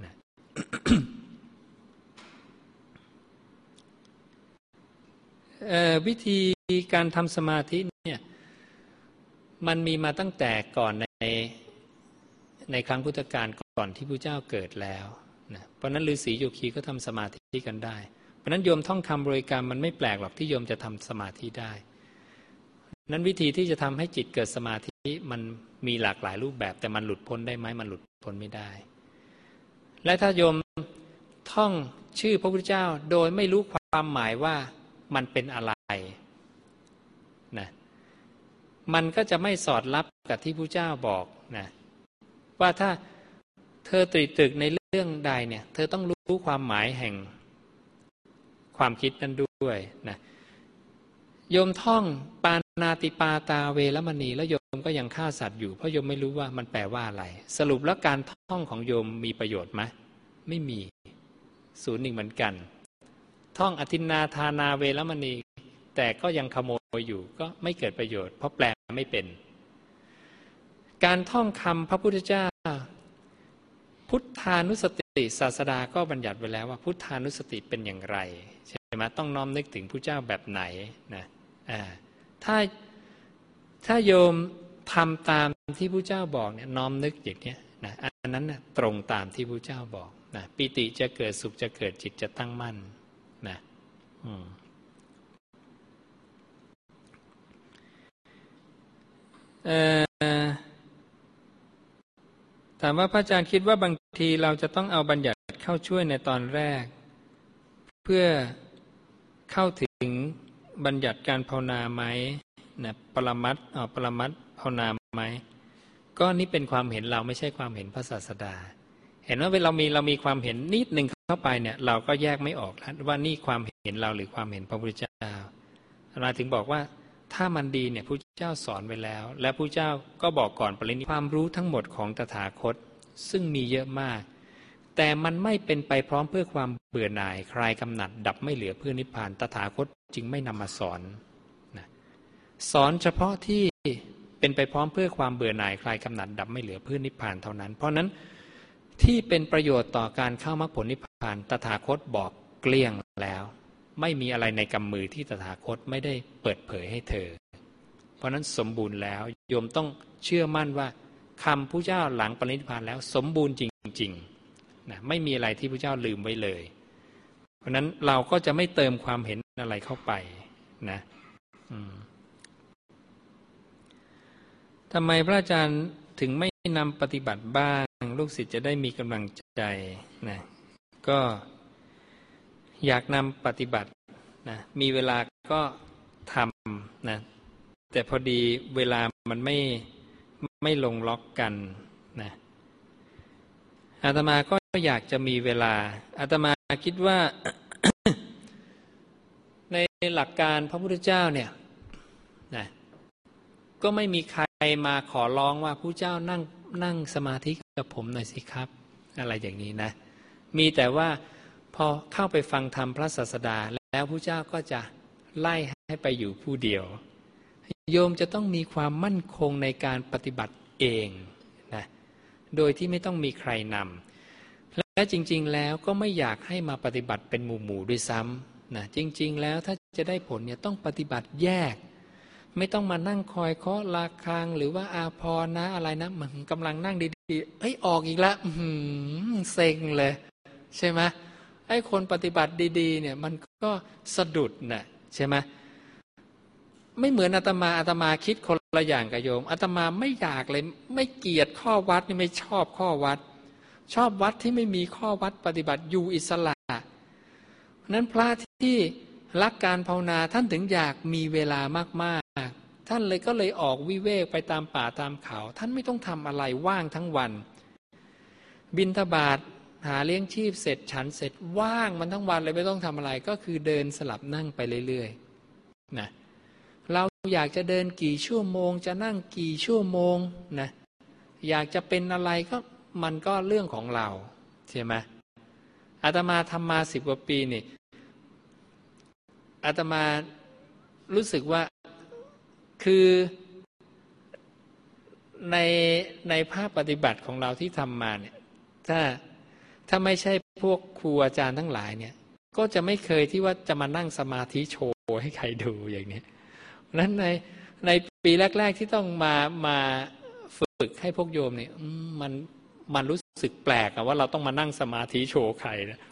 วิธีการทำสมาธิเนี่ยมันมีมาตั้งแต่ก่อนในในครั้งพุทธกาลก่อนที่พระเจ้าเกิดแล้วนะเพราะนั้นฤาษีโยคีก็ทำสมาธิกันได้ราะนั้นโยมท่องคำบริกรรมมันไม่แปลกหรอกที่โยมจะทำสมาธิได้นั้นวิธีที่จะทำให้จิตเกิดสมาธิมันมีหลากหลายรูปแบบแต่มันหลุดพ้นได้ไหมมันหลุดพ้นไม่ได้และถ้าโยมท่องชื่อพระพุทธเจ้าโดยไม่รู้ความหมายว่ามันเป็นอะไรนะมันก็จะไม่สอดรับกับที่พระเจ้าบอกนะว่าถ้าเธอตรีตรึกในเรื่องใดเนี่ยเธอต้องรู้ความหมายแห่งความคิดนั้นด้วยนะโยมท่องปานาติปาตาเวรมณีแล้วโยมก็ยังฆ่าสัตว์อยู่เพราะโยมไม่รู้ว่ามันแปลว่าอะไรสรุปแล้วการท่องของโยมมีประโยชน์ไหมไม่มีศูนย์หนึ่งเหมือนกันท่องอทินนาทานาเวรมณีแต่ก็ยังขโมยอยู่ก็ไม่เกิดประโยชน์เพราะแปลไม่เป็นการท่องคำพระพุทธเจ้าพุทธานุสติศาสดาก็บัญญัติไว้แล้วว่าพุทธานุสติเป็นอย่างไรใช่ไหมต้องน้อมนึกถึงพระเจ้าแบบไหนนะอ่าถ้าถ้าโยมทำตามที่พระเจ้าบอกเนี่ยน้อมนึกอย่างนี้นะอันนั้นนะตรงตามที่พระเจ้าบอกนะปิติจะเกิดสุขจะเกิดจิตจะตั้งมั่นนะอืมเอ่อถามว่าพระอาจารย์คิดว่าบางทีเราจะต้องเอาบัญญัติเข้าช่วยในตอนแรกเพื่อเข้าถึงบัญญัติการภาวนาไหมนะปรมัตถ์เอาปรมัตถ์ภาวนาไหมก็นี่เป็นความเห็นเราไม่ใช่ความเห็นพระศาสดาเห็นว่าเวลาเรามีเรามีความเห็นนิดนึงเข้าไปเนี่ยเราก็แยกไม่ออกแล้วว่านี่ความเห็นเราหรือความเห็นพระพุทธเจ้าเราถึงบอกว่าถ้ามันดีเนี่ยพระเจ้าสอนไว้แล้วและพระเจ้าก็บอกก่อนปรินิพพานความรู้ทั้งหมดของตถาคตซึ่งมีเยอะมากแต่มันไม่เป็นไปพร้อมเพื่อความเบื่อหน่ายคลายกำหนัดดับไม่เหลือเพื่อนิพพานตถาคตจึงไม่นำมาสอนนะสอนเฉพาะที่เป็นไปพร้อมเพื่อความเบื่อหน่ายคลายกำหนัดดับไม่เหลือเพื่อนิพพานเท่านั้นเพราะนั้นที่เป็นประโยชน์ต่อการเข้ามรรคผลนิพพานตถาคตบอกเกลี้ยงแล้วไม่มีอะไรในกำมือที่ตถาคตไม่ได้เปิดเผยให้เธอเพราะนั้นสมบูรณ์แล้วโยมต้องเชื่อมั่นว่าคำพระเจ้าหลังปรินิพพานแล้วสมบูรณ์จริงๆนะไม่มีอะไรที่พระเจ้าลืมไว้เลยเพราะนั้นเราก็จะไม่เติมความเห็นอะไรเข้าไปนะทำไมพระอาจารย์ถึงไม่นำปฏิบัติบ้างลูกศิษย์จะได้มีกำลังใจนะก็อยากนำปฏิบัตินะมีเวลาก็ทำนะแต่พอดีเวลามันไม่ไม่ลงล็อกกันนะอาตมาก็อยากจะมีเวลาอาตมาคิดว่า ในหลักการพระพุทธเจ้าเนี่ยนะก็ไม่มีใครมาขอร้องว่าพระเจ้านั่งนั่งสมาธิกับผมหน่อยสิครับอะไรอย่างนี้นะมีแต่ว่าพอเข้าไปฟังธรรมพระศาสดาแล้วพระเจ้าก็จะไล่ให้ไปอยู่ผู้เดียวโยมจะต้องมีความมั่นคงในการปฏิบัติเองนะโดยที่ไม่ต้องมีใครนำและจริงๆแล้วก็ไม่อยากให้มาปฏิบัติเป็นหมู่ๆด้วยซ้ำนะจริงๆแล้วถ้าจะได้ผลเนี่ยต้องปฏิบัติแยกไม่ต้องมานั่งคอยเคาะระฆังหรือว่าอาภรณ์นะอะไรนะมันกำลังนั่งดีๆเฮ้ยออกอีกแล้วเซ็งเลยใช่ไหมไอ้คนปฏิบัติดีๆเนี่ยมันก็สะดุดน่ะใช่ไหมไม่เหมือนอาตมาอาตมาคิดคนละอย่างกับโยมอาตมาไม่อยากเลยไม่เกลียดข้อวัดนี่ไม่ชอบข้อวัดชอบวัดที่ไม่มีข้อวัดปฏิบัติอยู่อิสระนั้นพระที่รักการภาวนาท่านถึงอยากมีเวลามากๆท่านเลยก็เลยออกวิเวกไปตามป่าตามเขาท่านไม่ต้องทำอะไรว่างทั้งวันบิณฑบาตหาเลี้ยงชีพเสร็จฉันเสร็จว่างมันทั้งวันเลยไม่ต้องทำอะไรก็คือเดินสลับนั่งไปเรื่อยๆนะเราอยากจะเดินกี่ชั่วโมงจะนั่งกี่ชั่วโมงนะอยากจะเป็นอะไรก็มันก็เรื่องของเราใช่ไหมอาตมาทำมาสิบกว่าปีนี่อาตมารู้สึกว่าคือในในภาพปฏิบัติของเราที่ทำมาเนี่ยถ้าถ้าไม่ใช่พวกครูอาจารย์ทั้งหลายเนี่ยก็จะไม่เคยที่ว่าจะมานั่งสมาธิโชว์ให้ใครดูอย่างนี้นั้นในในปีแรกๆที่ต้องมามาฝึกให้พวกโยมเนี่ยมันมันรู้สึกแปลกอะว่าเราต้องมานั่งสมาธิโชว์ใครนะเวลา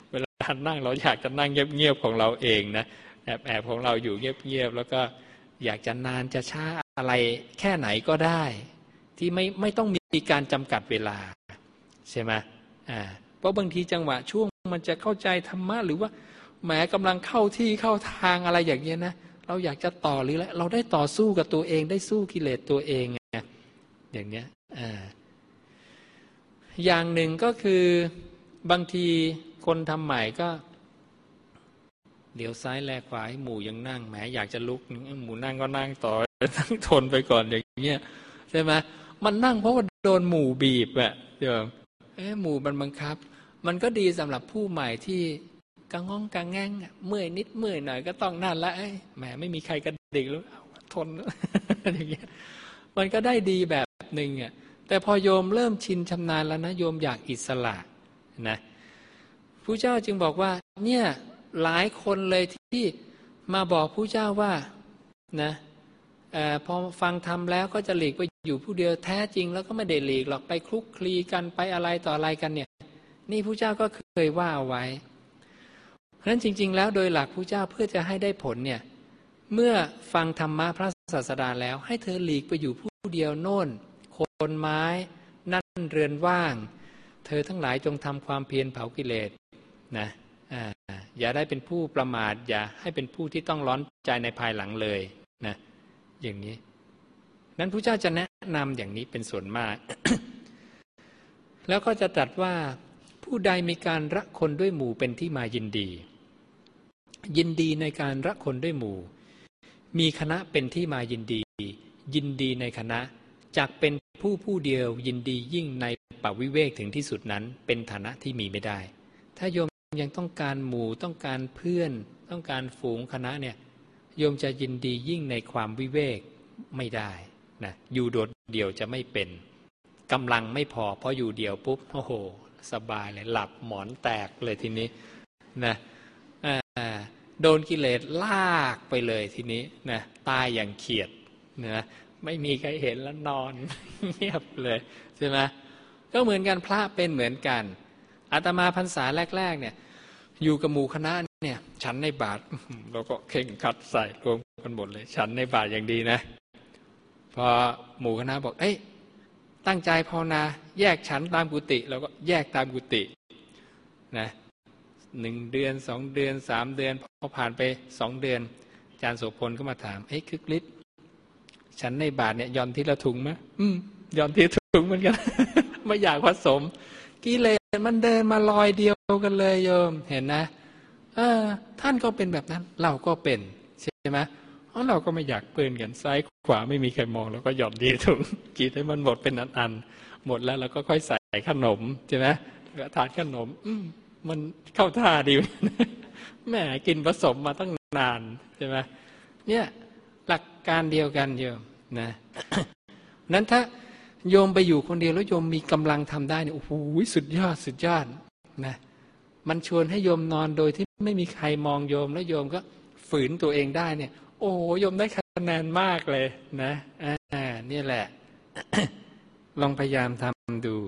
การนั่งเราอยากจะนั่งเงียบๆของเราเองนะแอบแอบของเราอยู่เงียบๆแล้วก็อยากจะนานจะช้าอะไรแค่ไหนก็ได้ที่ไม่ไม่ต้องมีการจำกัดเวลาใช่ไหมอ่าเพราะบางทีจังหวะช่วงมันจะเข้าใจธรรมะหรือว่าแหมกำลังเข้าที่เข้าทางอะไรอย่างเงี้ยนะเราอยากจะต่อหรืออะไรเราได้ต่อสู้กับตัวเองได้สู้กิเลสตัวเองไงอย่างเนี้ยอ่าอย่างหนึ่งก็คือบางทีคนทำใหม่ก็เดี๋ยวซ้ายแลขวาให้หมู่ยังนั่งแหมอยากจะลุกหมู่นั่งก็นั่งต่อนั่งทนไปก่อนอย่างเงี้ยใช่ไหมมันนั่งเพราะว่าโดนหมู่บีบอะเดี๋ยวเอ๊ะหมู่มันบังคับมันก็ดีสำหรับผู้ใหม่ที่กังง้องกังแง่งเมื่อยนิดเมื่อยหน่อยก็ต้องนั่นละแหมไม่มีใครกระดิกแล้วทนอย่างเงี้ยมันก็ได้ดีแบบหนึ่งอ่ะแต่พอโยมเริ่มชินชำนาญแล้วนะโยมอยากอิสระนะพระเจ้าจึงบอกว่าเนี่ยหลายคนเลยที่มาบอกพระเจ้าว่านะเอ่อพอฟังธรรมแล้วก็จะหลีกไปอยู่ผู้เดียวแท้จริงแล้วก็ไม่ได้หลีกหรอกไปคลุกคลีกันไปอะไรต่ออะไรกันเนี่ยนี่พระเจ้าก็เคยว่าเอาไว้เพราะฉะนั้นจริงๆแล้วโดยหลักพระเจ้าเพื่อจะให้ได้ผลเนี่ยเมื่อฟังธรรมะพระศาสดาแล้วให้เธอหลีกไปอยู่ผู้เดียวโน่นโคนไม้นั่นเรือนว่างเธอทั้งหลายจงทำความเพียรเผากิเลสนะอ่าอย่าได้เป็นผู้ประมาทอย่าให้เป็นผู้ที่ต้องร้อนใจในภายหลังเลยนะอย่างนี้นั้นพระเจ้าจะแนะนำอย่างนี้เป็นส่วนมาก แล้วก็จะตรัสว่าผู้ใดมีการรักคนด้วยหมู่เป็นที่มายินดียินดีในการรักคนด้วยหมู่มีคณะเป็นที่มายินดียินดีในคณะจักเป็นผู้ผู้เดียวยินดียิ่งในปวิเวกถึงที่สุดนั้นเป็นฐานะที่มีไม่ได้ถ้าโยมยังต้องการหมู่ต้องการเพื่อนต้องการฝูงคณะเนี่ยโยมจะยินดียิ่งในความวิเวกไม่ได้นะอยู่โดดเดี่ยวจะไม่เป็นกำลังไม่พอเพราะอยู่เดี่ยวปุ๊บโอ้โหสบายเลยหลับหมอนแตกเลยทีนี้นะโดนกิเลสลากไปเลยทีนี้นะตายอย่างเขียดนะไม่มีใครเห็นแล้วนอนเงียบเลยใช่ไหมก็เหมือนกันพระเป็นเหมือนกันอาตมาพรรษาแรกๆเนี่ยอยู่กับหมู่คณะเนี่ยฉันในบาตรเราก็เข่งขัดใส่รวมกันหมดเลยฉันในบาตรอย่างดีนะพอหมู่คณะบอกเอ้ยตั้งใจภาวนาแยกฉันตามกุฏิเราก็แยกตามกุฏินะหนึ่งเดือนสองเดือนสามเดือนพอผ่านไปสองเดือนอาจารย์โสพลก็มาถามเอ้ยคึกฤทธิ์ฉันในบาตรเนี่ยย่อนทีละถุงไหมอืมย่อนทีละถุงเหมือนกัน ไม่อยากผสมกิเลสมันเดินมาลอยเดียวกันเลยโยมเห็นนะเออท่านก็เป็นแบบนั้นเราก็เป็นใช่ไหมเพราะเราก็ไม่อยากเปื้อนกันซ้ายขวาไม่มีใครมองเราก็หย่อนทีถุงกินให้มันหมดเป็นอันๆหมดแล้วเราก็ค่อยใส่ขนมใช่ไหมก็ทานขนมอืมมันเข้าท่าดีแม่กินผสมมาตั้งนานใช่ไหมเนี่ยหลักการเดียวกันโยมนะ นั้นถ้าโยมไปอยู่คนเดียวแล้วโยมมีกำลังทำได้เนี่ยโอ้โหสุดยอดสุดยอดนะมันชวนให้โยมนอนโดยที่ไม่มีใครมองโยมแล้วโยมก็ฝืนตัวเองได้เนี่ยโอ้โหโยมได้คะแนนมากเลยนะอ่านี่แหละ ลองพยายามทำดู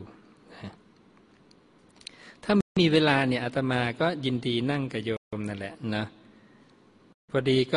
ถ้ามีเวลาเนี่ยอาตมาก็ยินดีนั่งกับโยมนั่นแหละนะพอดีก็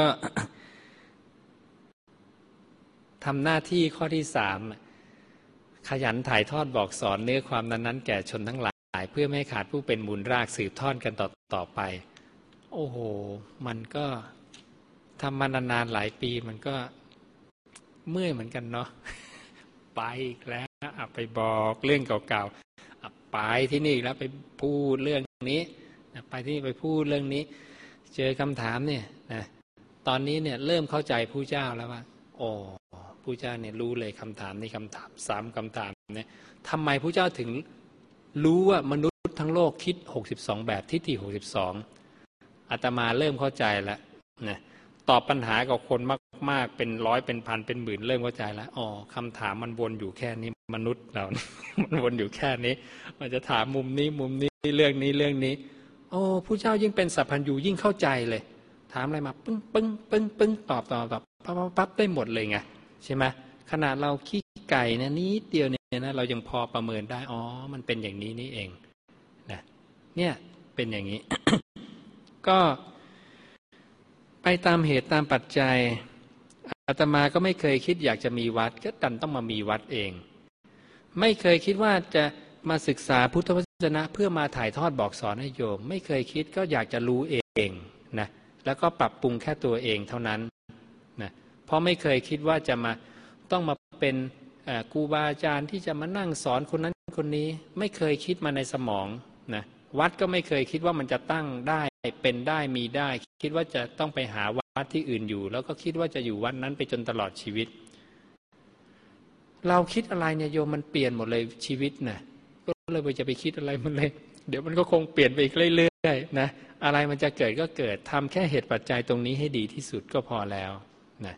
ทำหน้าที่ข้อที่สามขยันถ่ายทอดบอกสอนเนื้อความนั้นๆแก่ชนทั้งหลายเพื่อไม่ให้ขาดผู้เป็นมูลรากสืบทอดกันต่อต่อไปโอ้โหมันก็ทำมานานๆหลายปีมันก็เมื่อยเหมือนกันเนาะ ไปอีกแล้วไปบอกเรื่องเก่าๆไปที่นี่แล้วไปพูดเรื่องนี้ไปที่นี่ไปพูดเรื่องนี้เจอคำถามเนี่ยนะตอนนี้เนี่ยเริ่มเข้าใจผู้เจ้าแล้วว่าโอ้ผู้เจ้าเนี่ยรู้เลยคำถามนี้คำถามสามคำถามเนี่ยทำไมผู้เจ้าถึงรู้ว่ามนุษย์ทั้งโลกคิดหกสิบสองแบบทิฏฐิหกสิบสองอาตมาเริ่มเข้าใจแล้วนะตอบปัญหากับคนมากๆเป็นร้อยเป็นพันเป็นหมื่นเริ่มเข้าใจแล้วอ๋อคำถามมันวนอยู่แค่นี้มนุษย์เรา มันวนอยู่แค่นี้มันจะถามมุมนี้มุมนี้เรื่องนี้เรื่องนี้โอ้ผู้เจ้ายิ่งเป็นสัพพัญญูยิ่งเข้าใจเลยถามอะไรมาปึ้งปึ้งปึ้งปึ้งตอบตอบตอบปั๊บปั๊บปั๊บได้หมดเลยไงใช่ไหมขนาดเราขี้ไก่เนี่ยนิดเดียวเนี่ยนะเรายังพอประเมินได้อ๋อมันเป็นอย่างนี้นี่เองนะเนี่ยเป็นอย่างนี้ก็ไปตามเหตุตามปัจจัยอาตมาก็ไม่เคยคิดอยากจะมีวัดก็ดันต้องมามีวัดเองไม่เคยคิดว่าจะมาศึกษาพุทธวจนะเพื่อมาถ่ายทอดบอกสอนให้โยมไม่เคยคิดก็อยากจะรู้เองนะแล้วก็ปรับปรุงแค่ตัวเองเท่านั้นนะเพราะไม่เคยคิดว่าจะมาต้องมาเป็นครูบาอาจารย์ที่จะมานั่งสอนคนนั้นคนนี้ไม่เคยคิดมาในสมองนะวัดก็ไม่เคยคิดว่ามันจะตั้งได้เป็นได้มีได้คิดว่าจะต้องไปหาวัดที่อื่นอยู่แล้วก็คิดว่าจะอยู่วัดนั้นไปจนตลอดชีวิตเราคิดอะไรเนี่ยโยมมันเปลี่ยนหมดเลยชีวิตนะก็เลยไปจะไปคิดอะไรมันเลยเดี๋ยวมันก็คงเปลี่ยนไปอีกเรื่อยๆนะอะไรมันจะเกิดก็เกิดทำแค่เหตุปัจจัยตรงนี้ให้ดีที่สุดก็พอแล้วนะ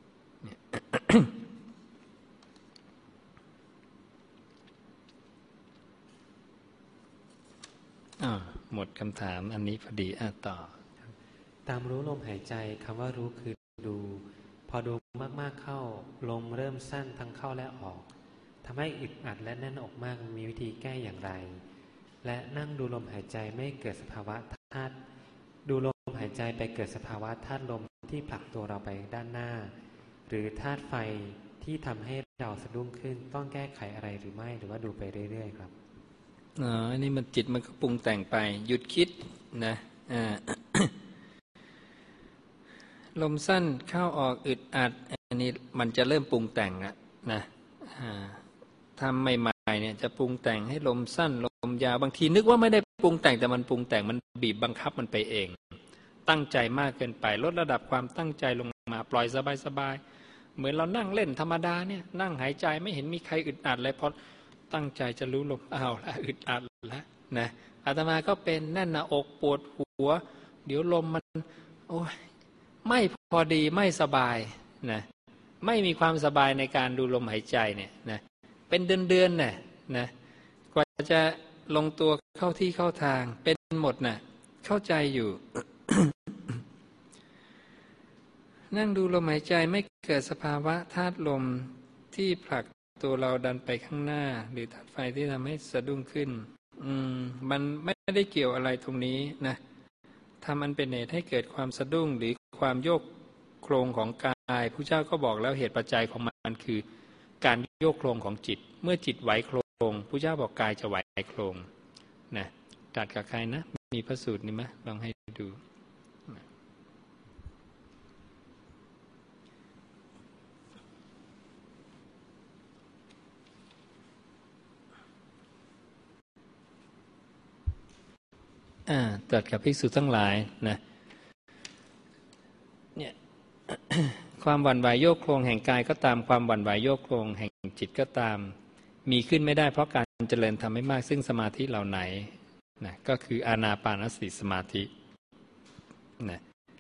หมดคำถามอันนี้พอดีอ่ะต่อตามรู้ลมหายใจคำว่ารู้คือดูพอดูมากๆเข้าลมเริ่มสั้นทั้งเข้าและออกทำให้อึดอัดและแน่นอกมากมีวิธีแก้อย่างไรและนั่งดูลมหายใจไม่เกิดสภาวะธาตุดูลมหายใจไปเกิดสภาวะธาตุลมที่ผลักตัวเราไปด้านหน้าหรือธาตุไฟที่ทำให้เราสะดุ้งขึ้นต้องแก้ไขอะไรหรือไม่หรือว่าดูไปเรื่อยๆครับอ๋ออันนี้มันจิตมันก็ปรุงแต่งไปหยุดคิดนะอ่า ลมสั้นเข้าออกอึดอัดอันนี้มันจะเริ่มปรุงแต่งอะนะทำใหม่ๆเนี่ยจะปรุงแต่งให้ลมสั้นลมยาวบางทีนึกว่าไม่ได้ปรุงแต่งแต่มันปรุงแต่งมันบีบบังคับมันไปเองตั้งใจมากเกินไปลดระดับความตั้งใจลงมาปล่อยสบายๆเหมือนเรานั่งเล่นธรรมดาเนี่ยนั่งหายใจไม่เห็นมีใครอึดอัดเลยพอตั้งใจจะรู้ลมอ้าวละอึดอัดแล้วนะอาตมาก็เป็นแน่นหน้าอกปวดหัวเดี๋ยวลมมันโอ้ยไม่พอดีไม่สบายนะไม่มีความสบายในการดูลมหายใจเนี่ยนะเป็นเดือนๆน่ะนะกว่าจะลงตัวเข้าที่เข้าทางเป็นหมดน่ะเข้าใจอยู่ นั่งดูลมหายใจไม่เกิดสภาวะธาตุลมที่ผลักตัวเราดันไปข้างหน้าหรือธาตุไฟที่ทำให้สะดุ้งขึ้นอืมมันไม่ได้เกี่ยวอะไรตรงนี้นะทำอันเป็นเหตุให้เกิดความสะดุ้งหรือความโยกโครงของกายพระเจ้าก็บอกแล้วเหตุปัจจัยของมันคือการโยกโครงของจิตเมื่อจิตไหวโครงพระเจ้าบอกกายจะไหวโครงนะตัดกับใครนะมีพระสูตรนี้ไหมลองให้ดูอ่าตัดกับภิกษุทั้งหลายนะเนี่ย ความหวั่นไหวโยกโครงแห่งกายก็ตามความหวั่นไหวโยกโครงแห่งจิตก็ตามมีขึ้นไม่ได้เพราะการเจริญทำให้มากซึ่งสมาธิเหล่าไหนนะก็คืออานาปานสติสมาธินะ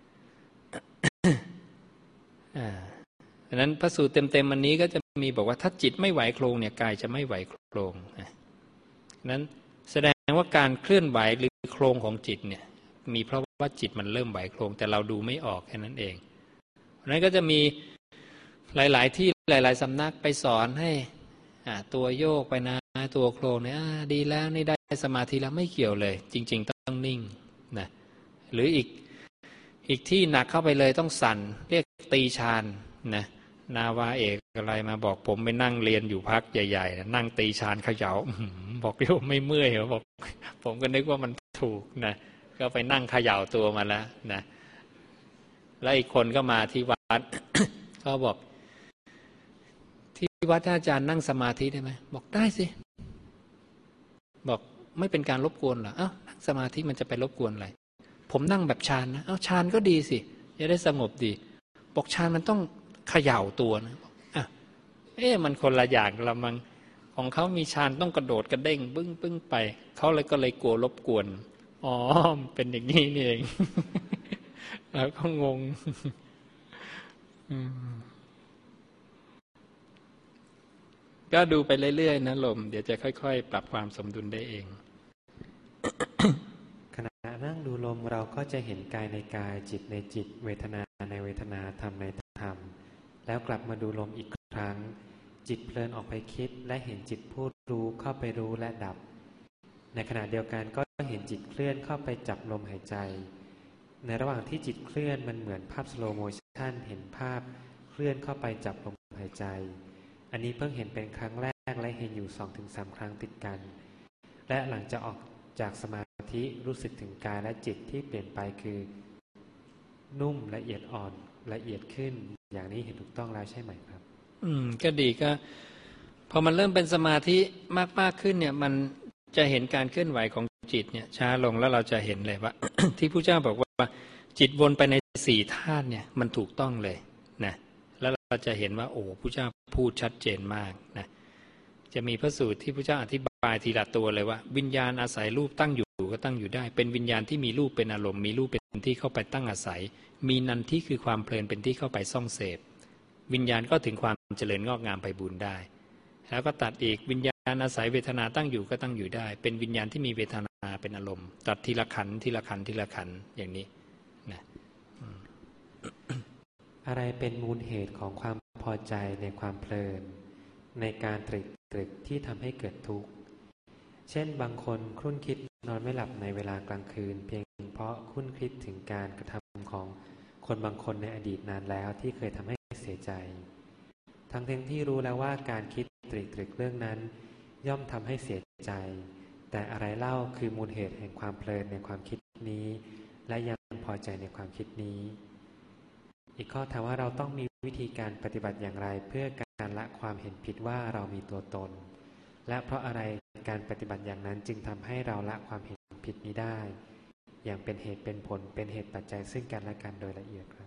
อ่าดังนั้นพระสูตรเต็มๆวันนี้ก็จะมีบอกว่าถ้าจิตไม่ไหวโครงเนี่ยกายจะไม่ไหวโครงนะนั้นแสดงว่าการเคลื่อนไหวหรือโครงของจิตเนี่ยมีเพราะว่าจิตมันเริ่มไหวโครงแต่เราดูไม่ออกแค่นั้นเองเพราะนั้นก็จะมีหลายๆที่หลายๆสำนักไปสอนให้ตัวโยกไปนะตัวโครงเนี่ยดีแล้วนี่ได้สมาธิแล้วไม่เกี่ยวเลยจริงๆต้องนิ่งนะหรืออีกอีกที่หนักเข้าไปเลยต้องสั่นเรียกตีฌานนะนาวาเอกอะไรมาบอกผมไปนั่งเรียนอยู่พักใหญ่ๆนั่งตีฌานเขย่าบอกโยมไม่เมื่อยเหรอบอกผมก็นึกว่ามันถูกนะก็ไปนั่งเขย่าตัวมาแล้วนะแล้วอีกคนก็มาที่วัด เขาบอกที่วัดอาจารย์นั่งสมาธิได้ไหมบอกได้สิบอกไม่เป็นการรบกวนเหรอเอ้านั่งสมาธิมันจะไปรบกวนอะไรผมนั่งแบบฌานนะเอ้าฌานก็ดีสิจะได้สงบดีบอกฌานมันต้องเขย่าตัวนะอ่ะเอ๊ะมันคนละอย่างละมั้งของเขามีฌานต้องกระโดดกระเด้งบึ้งบึ้งไปเขาเลยก็เลยกลัวรบกวนอ๋อเป็นอย่างนี้นี่เองแล้วก็งงก็ดูไปเรื่อยๆนะลมเดี๋ยวจะค่อยๆปรับความสมดุลได้เองขณะนั่งดูลมเราก็จะเห็นกายในกายจิตในจิตเวทนาในเวทนาธรรมในธรรมแล้วกลับมาดูลมอีกครั้งจิตเพลินออกไปคิดและเห็นจิตผู้รู้เข้าไปรู้และดับในขณะเดียวกันก็เห็นจิตเคลื่อนเข้าไปจับลมหายใจในระหว่างที่จิตเคลื่อนมันเหมือนภาพสโลโมชันเห็นภาพเคลื่อนเข้าไปจับลมหายใจอันนี้เพิ่งเห็นเป็นครั้งแรกและเห็นอยู่ สองถึงสาม ครั้งติดกันและหลังจากออกจากสมาธิรู้สึกถึงกายและจิตที่เปลี่ยนไปคือนุ่มละเอียดอ่อนละเอียดขึ้นอย่างนี้เห็นถูกต้องแล้วใช่ไหมครับอืมก็ดีก็พอมันเริ่มเป็นสมาธิมากๆขึ้นเนี่ยมันจะเห็นการเคลื่อนไหวของจิตเนี่ยช้าลงแล้วเราจะเห็นเลยว่า ที่พระเจ้าบอกว่าจิตวนไปในสี่ธาตุเนี่ยมันถูกต้องเลยนะแล้วเราจะเห็นว่าโอ้พระเจ้าพูดชัดเจนมากนะจะมีพระสูตรที่พระเจ้าอธิบายทีละตัวเลยว่าวิญญาณอาศัยรูปตั้งอยู่ก็ตั้งอยู่ได้เป็นวิญญาณที่มีรูปเป็นอารมณ์มีรูปเป็นที่เข้าไปตั้งอาศัยมีนันทิคือความเพลินเป็นที่เข้าไปซ่องเสพวิญญาณก็ถึงความเจริญงอกงามไพบูรย์ได้แล้วก็ตัดอีกวิญญาณอาศัยเวทนาตั้งอยู่ก็ตั้งอยู่ได้เป็นวิญญาณที่มีเวทนาเป็นอารมณ์ตัดทีละขันธ์ทีละขันธ์ทีละขันธ์อย่างนี้นะอะไรเป็นมูลเหตุของความพอใจในความเพลินในการตรึกตรึกที่ทำให้เกิดทุกข์เช่นบางคนครุ่นคิดนอนไม่หลับในเวลากลางคืนเพียงเพราะครุ่นคิดถึงการกระทำของคนบางคนในอดีตนานแล้วที่เคยทำให้เสียใจทั้งที่รู้แล้วว่าการคิดตรึกตรึกเรื่องนั้นย่อมทำให้เสียใจแต่อะไรเล่าคือมูลเหตุแห่งความเพลินในความคิดนี้และยังพอใจในความคิดนี้อีกข้อถามว่าเราต้องมีวิธีการปฏิบัติอย่างไรเพื่อการละความเห็นผิดว่าเรามีตัวตนและเพราะอะไรการปฏิบัติอย่างนั้นจึงทำให้เราละความเห็นผิดนี้ได้อย่างเป็นเหตุเป็นผลเป็นเหตุปัจจัยซึ่งกันและกันโดยละเอียดครับ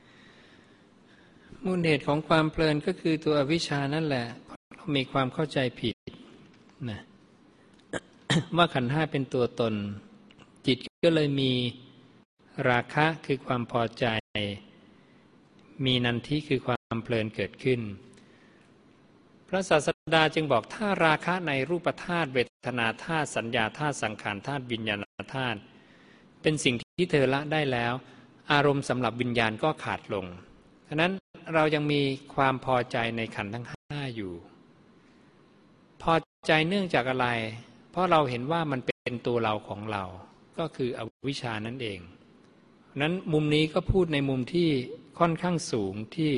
มูลเหตุของความเพลินก็คือตัวอวิชชานั่นแหละเรามีความเข้าใจผิดนะ ว่าขันธ์ห้าเป็นตัวตนจิตก็เลยมีราคะคือความพอใจมีนันทิคือความเพลินเกิดขึ้นพระศาสดาจึงบอกถ้าราคะในรูปธาตุเวทนาธาตุสัญญาธาตุสังขารธาตุวิญญาณธาตุเป็นสิ่งที่เธอละได้แล้วอารมณ์สำหรับวิญญาณก็ขาดลงฉะนั้นเรายังมีความพอใจในขันธ์ทั้งห้าอยู่พอใจเนื่องจากอะไรเพราะเราเห็นว่ามันเป็นตัวเราของเราก็คืออวิชชานั่นเองนั้นมุมนี้ก็พูดในมุมที่ค่อนข้างสูงที่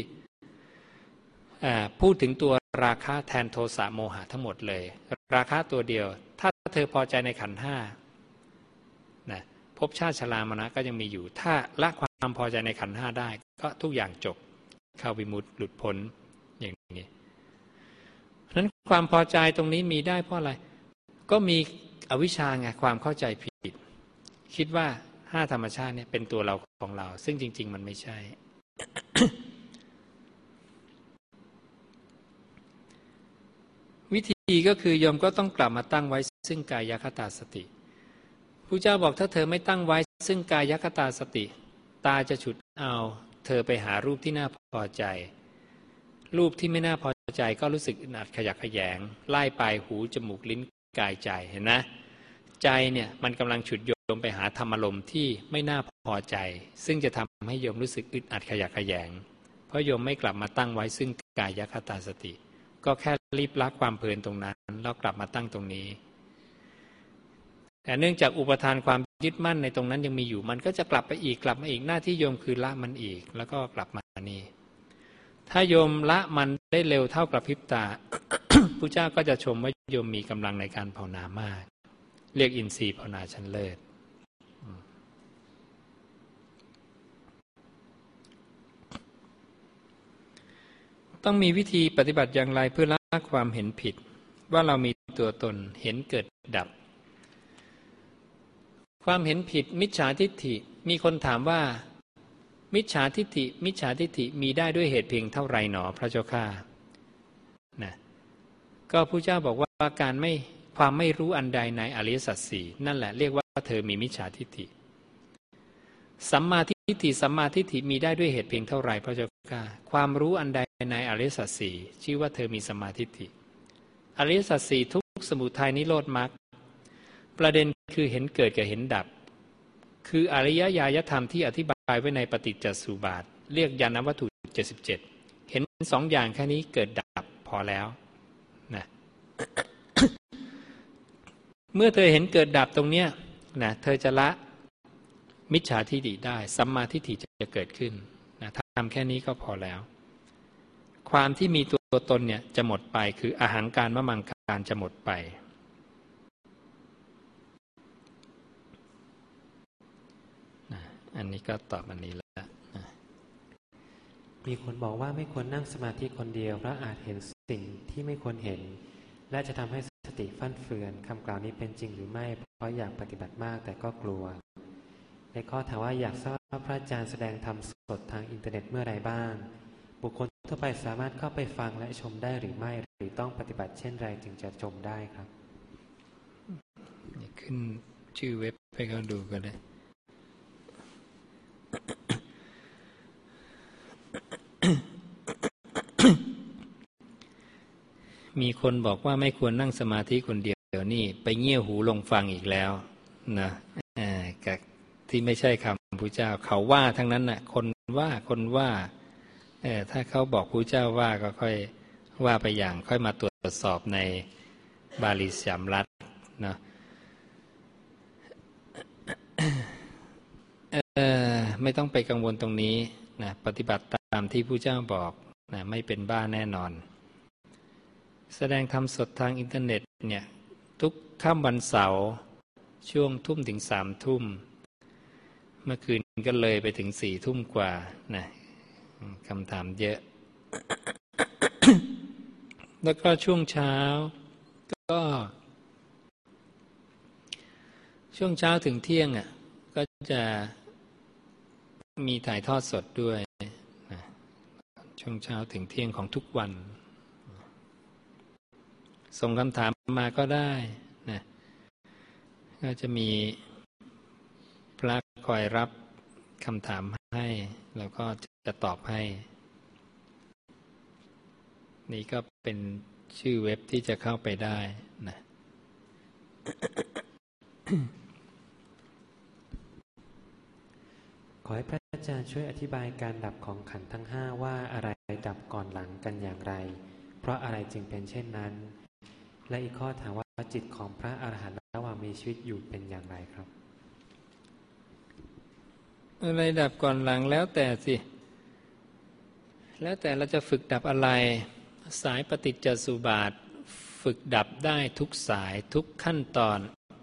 พูดถึงตัวราคะแทนโทสะโมหะทั้งหมดเลยราคะตัวเดียวถ้าเธอพอใจในขันธ์ห้านะภพชาติชรามรณะก็ยังมีอยู่ถ้าละความพอใจในขันธ์ห้าได้ก็ทุกอย่างจบเข้าวิมุตติหลุดพ้นอย่างนี้เพราะฉะนั้นความพอใจตรงนี้มีได้เพราะอะไรก็มีอวิชชาไงความเข้าใจผิดคิดว่าห้าธรรมชาติเนี่ยเป็นตัวเราของเราซึ่งจริงๆมันไม่ใช่ วิธีก็คือโยมก็ต้องกลับมาตั้งไว้ซึ่งกายคตาสติพระเจ้าบอกถ้าเธอไม่ตั้งไว้ซึ่งกายคตาสติตาจะฉุดเอาเธอไปหารูปที่น่าพอใจรูปที่ไม่น่าพอใจก็รู้สึกอึดอัดขยักขยงไล่ไปหูจมูกลิ้นกายใจเห็นนะใจเนี่ยมันกำลังฉุดโยมไปหาธรรมอารมณ์ที่ไม่น่าพอใจซึ่งจะทำให้โยมรู้สึกอึดอัดขยักขยงเพราะโยมไม่กลับมาตั้งไว้ซึ่งกายคตาสติก็แค่รีบละความเพลินตรงนั้นแล้วกลับมาตั้งตรงนี้แต่เนื่องจากอุปทานความยึดมั่นในตรงนั้นยังมีอยู่มันก็จะกลับไปอีกกลับมาอีกหน้าที่โยมคือละมันอีกแล้วก็กลับมานี่ถ้าโยมละมันได้เร็วเท่ากับพริบตา พระเจ้าก็จะชมว่าโยมมีกำลังในการภาวนามากเรียกอินทรีย์ภาวนาชั้นเลิศต้องมีวิธีปฏิบัติอย่างไรเพื่อละความเห็นผิดว่าเรามีตัวตนเห็นเกิดดับความเห็นผิดมิจฉาทิฏฐิมีคนถามว่ามิจฉาทิฏฐิมิจฉาทิฏฐิมีได้ด้วยเหตุเพียงเท่าไรหนอพระเจ้าข้านะก็พระเจ้าบอกว่าการไม่ความไม่รู้อันใดในอริยสัจสี่นั่นแหละเรียกว่าเธอมีมิจฉาทิฏฐิสัมมาทิฏฐิสัมมาทิฏฐิมีได้ด้วยเหตุเพียงเท่าไรพระเจ้าข้าความรู้อันใดในอริยสัจสี่ชื่อว่าเธอมีสัมมาทิฏฐิอริยสัจสี่ทุกสมุทัยนิโรธมรรคประเด็นคือเห็นเกิดกับเห็นดับคืออริยญาณธรรมที่อธิบายไว้ในปฏิจจสมุปบาทเรียกญาณวัตถุเจ็ดสิบเจ็ดเห็นสองอย่างแค่นี้เกิดดับพอแล้วนะ เมื่อเธอเห็นเกิดดับตรงเนี้ยนะเธอจะละมิจฉาทิฏฐิได้สัมมาทิฏฐิจะเกิดขึ้นนะทำแค่นี้ก็พอแล้วความที่มีตัวตนเนี่ยจะหมดไปคืออหังการมมังการจะหมดไปนะอันนี้ก็ตอบอันนี้แล้วนะมีคนบอกว่าไม่ควรนั่งสมาธิคนเดียวเพราะอาจเห็นสิ่งที่ไม่ควรเห็นและจะทำให้สติฟั่นเฟือนคำกล่าวนี้เป็นจริงหรือไม่เพราะอยากปฏิบัติมากแต่ก็กลัวในข้อถามว่าอยากทราบว่าพระอาจารย์แสดงธรรมสดทางอินเทอร์เน็ตเมื่อไรบ้างบุคคลทั่วไปสามารถเข้าไปฟังและชมได้หรือไม่หรือต้องปฏิบัติเช่นไรจึงจะชมได้ครับขึ้นชื่อเว็บไปเขาดูกันเลยมีคนบอกว่าไม่ควรนั่งสมาธิคนเดียวเดี๋ยวนี้ไปเงี่ยหูลงฟังอีกแล้วนะกับที่ไม่ใช่คำพระเจ้าเขาว่าทั้งนั้นน่ะคนว่าคนว่าเออถ้าเขาบอกพระเจ้าว่าก็ค่อยว่าไปอย่างค่อยมาตรวจสอบในบาลีสามรัตนะเออไม่ต้องไปกังวลตรงนี้นะปฏิบัติตามที่พระเจ้าบอกนะไม่เป็นบ้าแน่นอนแสดงธรรมสดทางอินเทอร์เน็ตเนี่ยทุกค่ำวันเสาร์ช่วงทุ่มถึงสามทุ่มเมื่อคืนก็เลยไปถึงสี่ทุ่มกว่านะคำถามเยอะ แล้วก็ช่วงเช้าก็ช่วงเช้าถึงเที่ยงอ่ะก็จะมีถ่ายทอดสดด้วยนะช่วงเช้าถึงเที่ยงของทุกวันส่งคำถามมาก็ได้นะก็จะมีพระคอยรับคำถามให้แล้วก็จะตอบให้นี่ก็เป็นชื่อเว็บที่จะเข้าไปได้นะขอให้พระอาจารย์ช่วยอธิบายการดับของขันธ์ทั้งห้าว่าอะไรดับก่อนหลังกันอย่างไรเพราะอะไรจึงเป็นเช่นนั้นและอีกข้อถามว่าจิตของพระอรหันต์ระหว่างมีชีวิตอยู่เป็นอย่างไรครับอะไรดับก่อนหลังแล้วแต่สิแล้วแต่เราจะฝึกดับอะไรสายปฏิจจสุบาทฝึกดับได้ทุกสายทุกขั้นตอน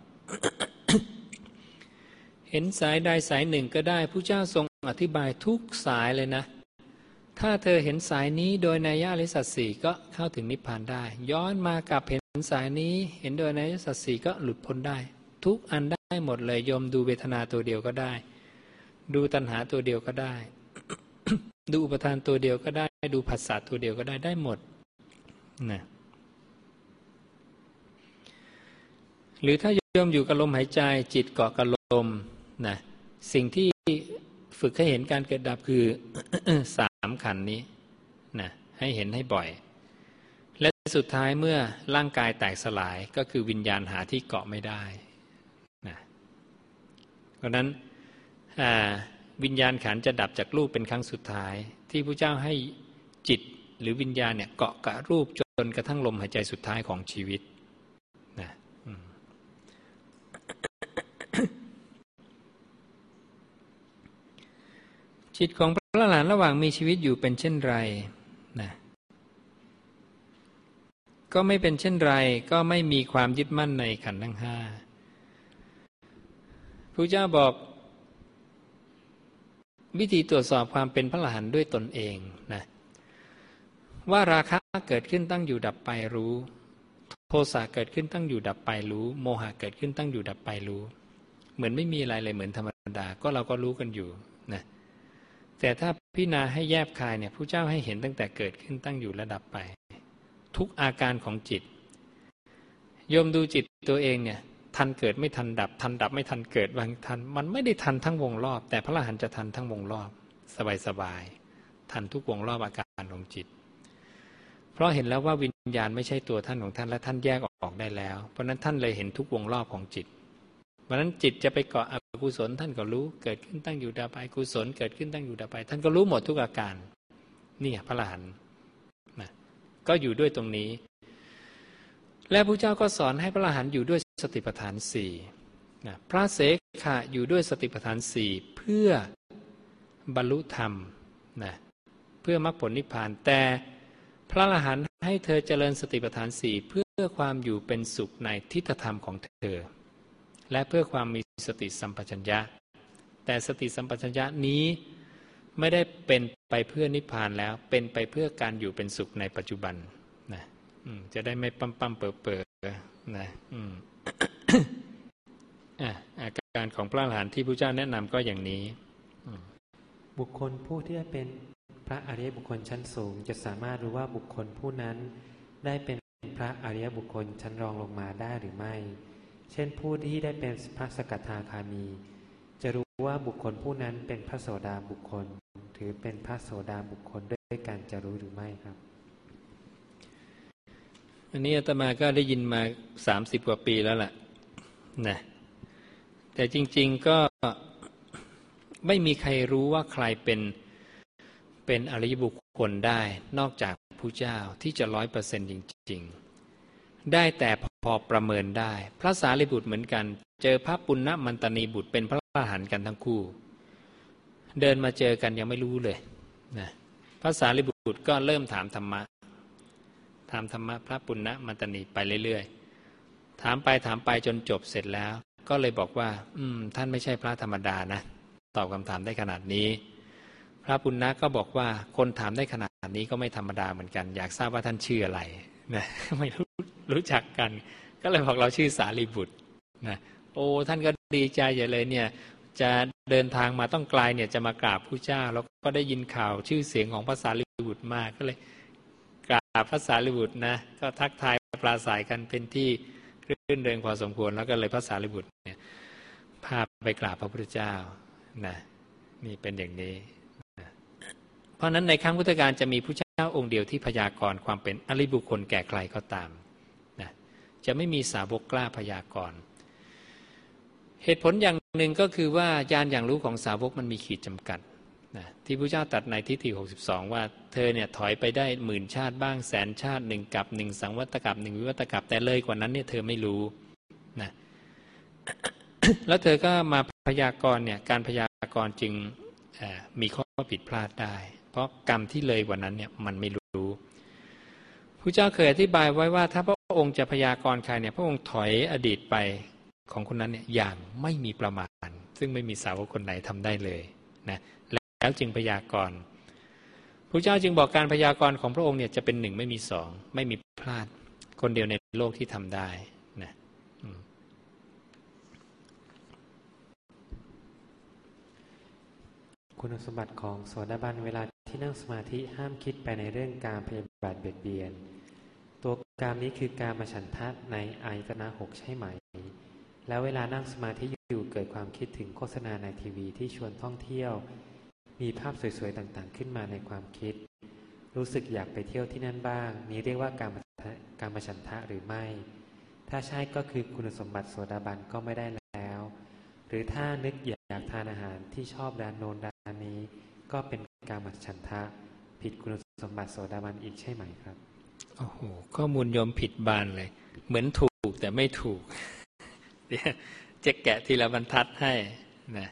เห็นสายใดสายหนึ่งก็ได้พระเจ้าทรงอธิบายทุกสายเลยนะถ้าเธอเห็นสายนี้โดยนัยยะอริยสัจสี่ก็เข้าถึงนิพพานได้ย้อนมากับเห็นสายนี้เห็นโดยนัยยะสัจสี่ก็หลุดพ้นได้ทุกอันได้หมดเลยโยมดูเวทนาตัวเดียวก็ได้ดูตัณหาตัวเดียวก็ได้ ดูอุปทานตัวเดียวก็ได้ดูผัสสะตัวเดียวก็ได้ได้หมดนะหรือถ้าโยมอยู่กับลมหายใจจิตเกาะกับลมนะสิ่งที่ฝึกให้เห็นการเกิดดับคือ สามขันธ์นี้นะให้เห็นให้บ่อยและสุดท้ายเมื่อร่างกายแตกสลายก็คือวิญญาณหาที่เกาะไม่ได้นะเพราะนั้นวิญญาณขันธ์จะดับจากรูปเป็นครั้งสุดท้ายที่พระเจ้าให้จิตหรือวิญญาณเนี่ยเกาะกับรูปจนกระทั่งลมหายใจสุดท้ายของชีวิตนะจิตของพระอรหันต์ระหว่างมีชีวิตอยู่เป็นเช่นไรนะก็ไม่เป็นเช่นไรก็ไม่มีความยึดมั่นในขันธ์ทั้งห้าพระเจ้าบอกวิธีตรวจสอบความเป็นพระอรหันต์ด้วยตนเองนะว่าราคะเกิดขึ้นตั้งอยู่ดับไปรู้โทสะเกิดขึ้นตั้งอยู่ดับไปรู้โมหะเกิดขึ้นตั้งอยู่ดับไปรู้เหมือนไม่มีอะไรเลยเหมือนธรรมดาก็เราก็รู้กันอยู่นะแต่ถ้าพิจารณาให้แยบคายเนี่ยพระเจ้าให้เห็นตั้งแต่เกิดขึ้นตั้งอยู่และดับไปทุกอาการของจิตโยมดูจิตตัวเองเนี่ยทันเกิดไม่ทันดับทันดับไม่ทันเกิดบางทันมันไม่ได้ทันทั้งวงรอบแต่พระอรหันต์จะทันทั้งวงรอบสบายๆทันทุกวงรอบอาการของจิตเพราะเห็นแล้วว่าวิญญาณไม่ใช่ตัวท่านของท่านและท่านแยกออกได้แล้วเพราะนั้นท่านเลยเห็นทุกวงรอบของจิตเพราะนั้นจิตจะไปเกาะอกุศลท่านก็รู้เกิดขึ้นตั้งอยู่ดับไปกุศลเกิดขึ้นตั้งอยู่ดับไปท่านก็รู้หมดทุกอาการนี่พระอรหันต์นะก็อยู่ด้วยตรงนี้และพระเจ้าก็สอนให้พระอรหันต์อยู่ด้วยสติปัฏฐานสี่นะพระเสขะอยู่ด้วยสติปัฏฐานสี่เพื่อบรรลุธรรมนะเพื่อมรรคผลนิพพานแต่พระอรหันต์ให้เธอเจริญสติปัฏฐานสี่เพื่อความอยู่เป็นสุขในทิฏฐธรรมของเธอและเพื่อความมีสติสัมปชัญญะแต่สติสัมปชัญญะนี้ไม่ได้เป็นไปเพื่อนิพพานแล้วเป็นไปเพื่อการอยู่เป็นสุขในปัจจุบันนะจะได้ไม่ปั๊มปั๊มเป๋อเป๋อนะ อาการของพระอรหันต์ที่พระเจ้าแนะนำก็อย่างนี้บุคคลผู้ที่ได้เป็นพระอริยบุคคลชั้นสูงจะสามารถรู้ว่าบุคคลผู้นั้นได้เป็นพระอริยบุคคลชั้นรองลงมาได้หรือไม่เช่นผู้ที่ได้เป็นพระสกทาคามีจะรู้ว่าบุคคลผู้นั้นเป็นพระโสดาบุคคลถือเป็นพระโสดาบุคคลด้วยการจะรู้หรือไม่ครับอันนี้อาตมาก็ได้ยินมาสามสิบกว่าปีแล้วล่ะนะแต่จริงๆก็ไม่มีใครรู้ว่าใครเป็นเป็นอริยบุคคลได้นอกจากพระเจ้าที่จะร้อยเปอร์เซ็นต์จริงๆได้แต่พอประเมินได้พระสารีบุตรเหมือนกันเจอพระปุณณมันตนีบุตรเป็นพระอรหันต์กันทั้งคู่เดินมาเจอกันยังไม่รู้เลยนะพระสารีบุตรก็เริ่มถามธรรมะถามธรรมะพระปุณณมันตนีไปเรื่อยๆถามไปถามไปจนจบเสร็จแล้วก็เลยบอกว่าอืมท่านไม่ใช่พระธรรมดานะตอบคำถามได้ขนาดนี้พระปุณณะก็บอกว่าคนถามได้ขนาดนี้ก็ไม่ธรรมดาเหมือนกันอยากทราบว่าท่านชื่ออะไรนะไม่รู้รู้จักกันก็เลยบอกเราชื่อสารีบุตรนะโอ้ท่านก็ดีใจใหญ่เลยเนี่ยจะเดินทางมาต้องไกลเนี่ยจะมากราบพระเจ้าแล้วก็ได้ยินข่าวชื่อเสียงของพระสารีบุตรมากก็เลยกราบพระสารีบุตรนะก็ทักทายปราศัยกันเป็นที่รื่นเริงพอสมควรแล้วก็เลยพระสารีบุตรเนี่ยพาไปกราบพระพุทธเจ้านะนี่เป็นอย่างนี้นะเพราะนั้นในครั้งพุทธกาลจะมีพระเจ้าองค์เดียวที่พยากรณ์ความเป็นอริยบุคคลแก่ใครก็ตามนะจะไม่มีสาวกกล้าพยากรณ์เหตุผลอย่างหนึ่งก็คือว่าญาณอย่างรู้ของสาวกมันมีขีดจำกัดนะที่พระเจ้าตรัสในทิฏฐิหกสิบสองว่าเธอเนี่ยถอยไปได้หมื่นชาติบ้างแสนชาติหนึ่งกับหนึ่งสังวัตกับหนึ่งวิวัตกับแต่เลยกว่านั้นเนี่ยเธอไม่รู้นะ แล้วเธอก็มาพยากรณ์เนี่ยการพยากรณ์จึงมีข้อผิดพลาดได้เพราะกรรมที่เลยกว่านั้นเนี่ยมันไม่รู้พระเจ้าเคยอธิบายไว้ว่าถ้าพระองค์จะพยากรณ์ใครเนี่ยพระองค์ถอยอดีตไปของคนนั้นเนี่ยอย่างไม่มีประมาณซึ่งไม่มีสาวกคนไหนทำได้เลยนะแล้วจึงพยากรณ์พระเจ้าจึงบอกการพยากรณ์ของพระองค์เนี่ยจะเป็นหนึ่งไม่มีสองไม่มีพลาดคนเดียวในโลกที่ทำได้นะคุณสมบัติของโสดาบันเวลาที่นั่งสมาธิห้ามคิดไปในเรื่องการพยาบาทเบียดเบียนตัวกามนี้คือการมาฉันทะในอายตนะหกใช่ไหมแล้วเวลานั่งสมาธิอยู่เกิดความคิดถึงโฆษณาในทีวีที่ชวนท่องเที่ยวมีภาพสวยๆต่างๆขึ้นมาในความคิดรู้สึกอยากไปเที่ยวที่นั่นบ้างนี้เรียกว่าการการมาฉันทะหรือไม่ถ้าใช่ก็คือคุณสมบัติโสดาบันก็ไม่ได้แล้วหรือถ้านึกอยากทานอาหารที่ชอบร้านโน้นร้านนี้ก็เป็นการมาฉันทะผิดคุณสมบัติโสดาบันอีกใช่ไหมครับโอ้โหข้อมูลโยมผิดบานเลยเหมือนถูกแต่ไม่ถูกเดี๋ยวจะแกะทีละบรรทัดให้นะ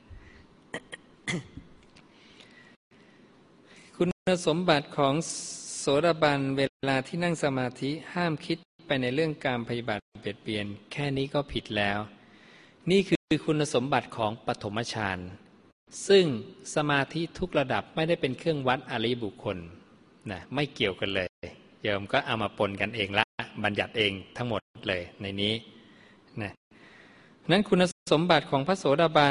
คุณสมบัติของโสดาบันเวลาที่นั่งสมาธิห้ามคิดไปในเรื่องการพยาบาทเบียดเบียนแค่นี้ก็ผิดแล้วนี่คือคุณสมบัติของปฐมฌานซึ่งสมาธิทุกระดับไม่ได้เป็นเครื่องวัดอริยบุคคลนะไม่เกี่ยวกันเลยโยมก็เอามาปนกันเองละบัญญัติเองทั้งหมดเลยในนี้นะนั้นคุณสมบัติของพระโสดาบัน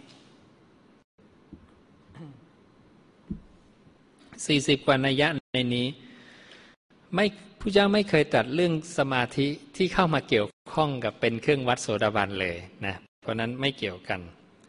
สี่สิบกว่านัยยะในนี้ไม่พระเจ้าไม่เคยตรัสเรื่องสมาธิที่เข้ามาเกี่ยวข้องกับเป็นเครื่องวัดโสดาบันเลยนะเพราะนั้นไม่เกี่ยวกัน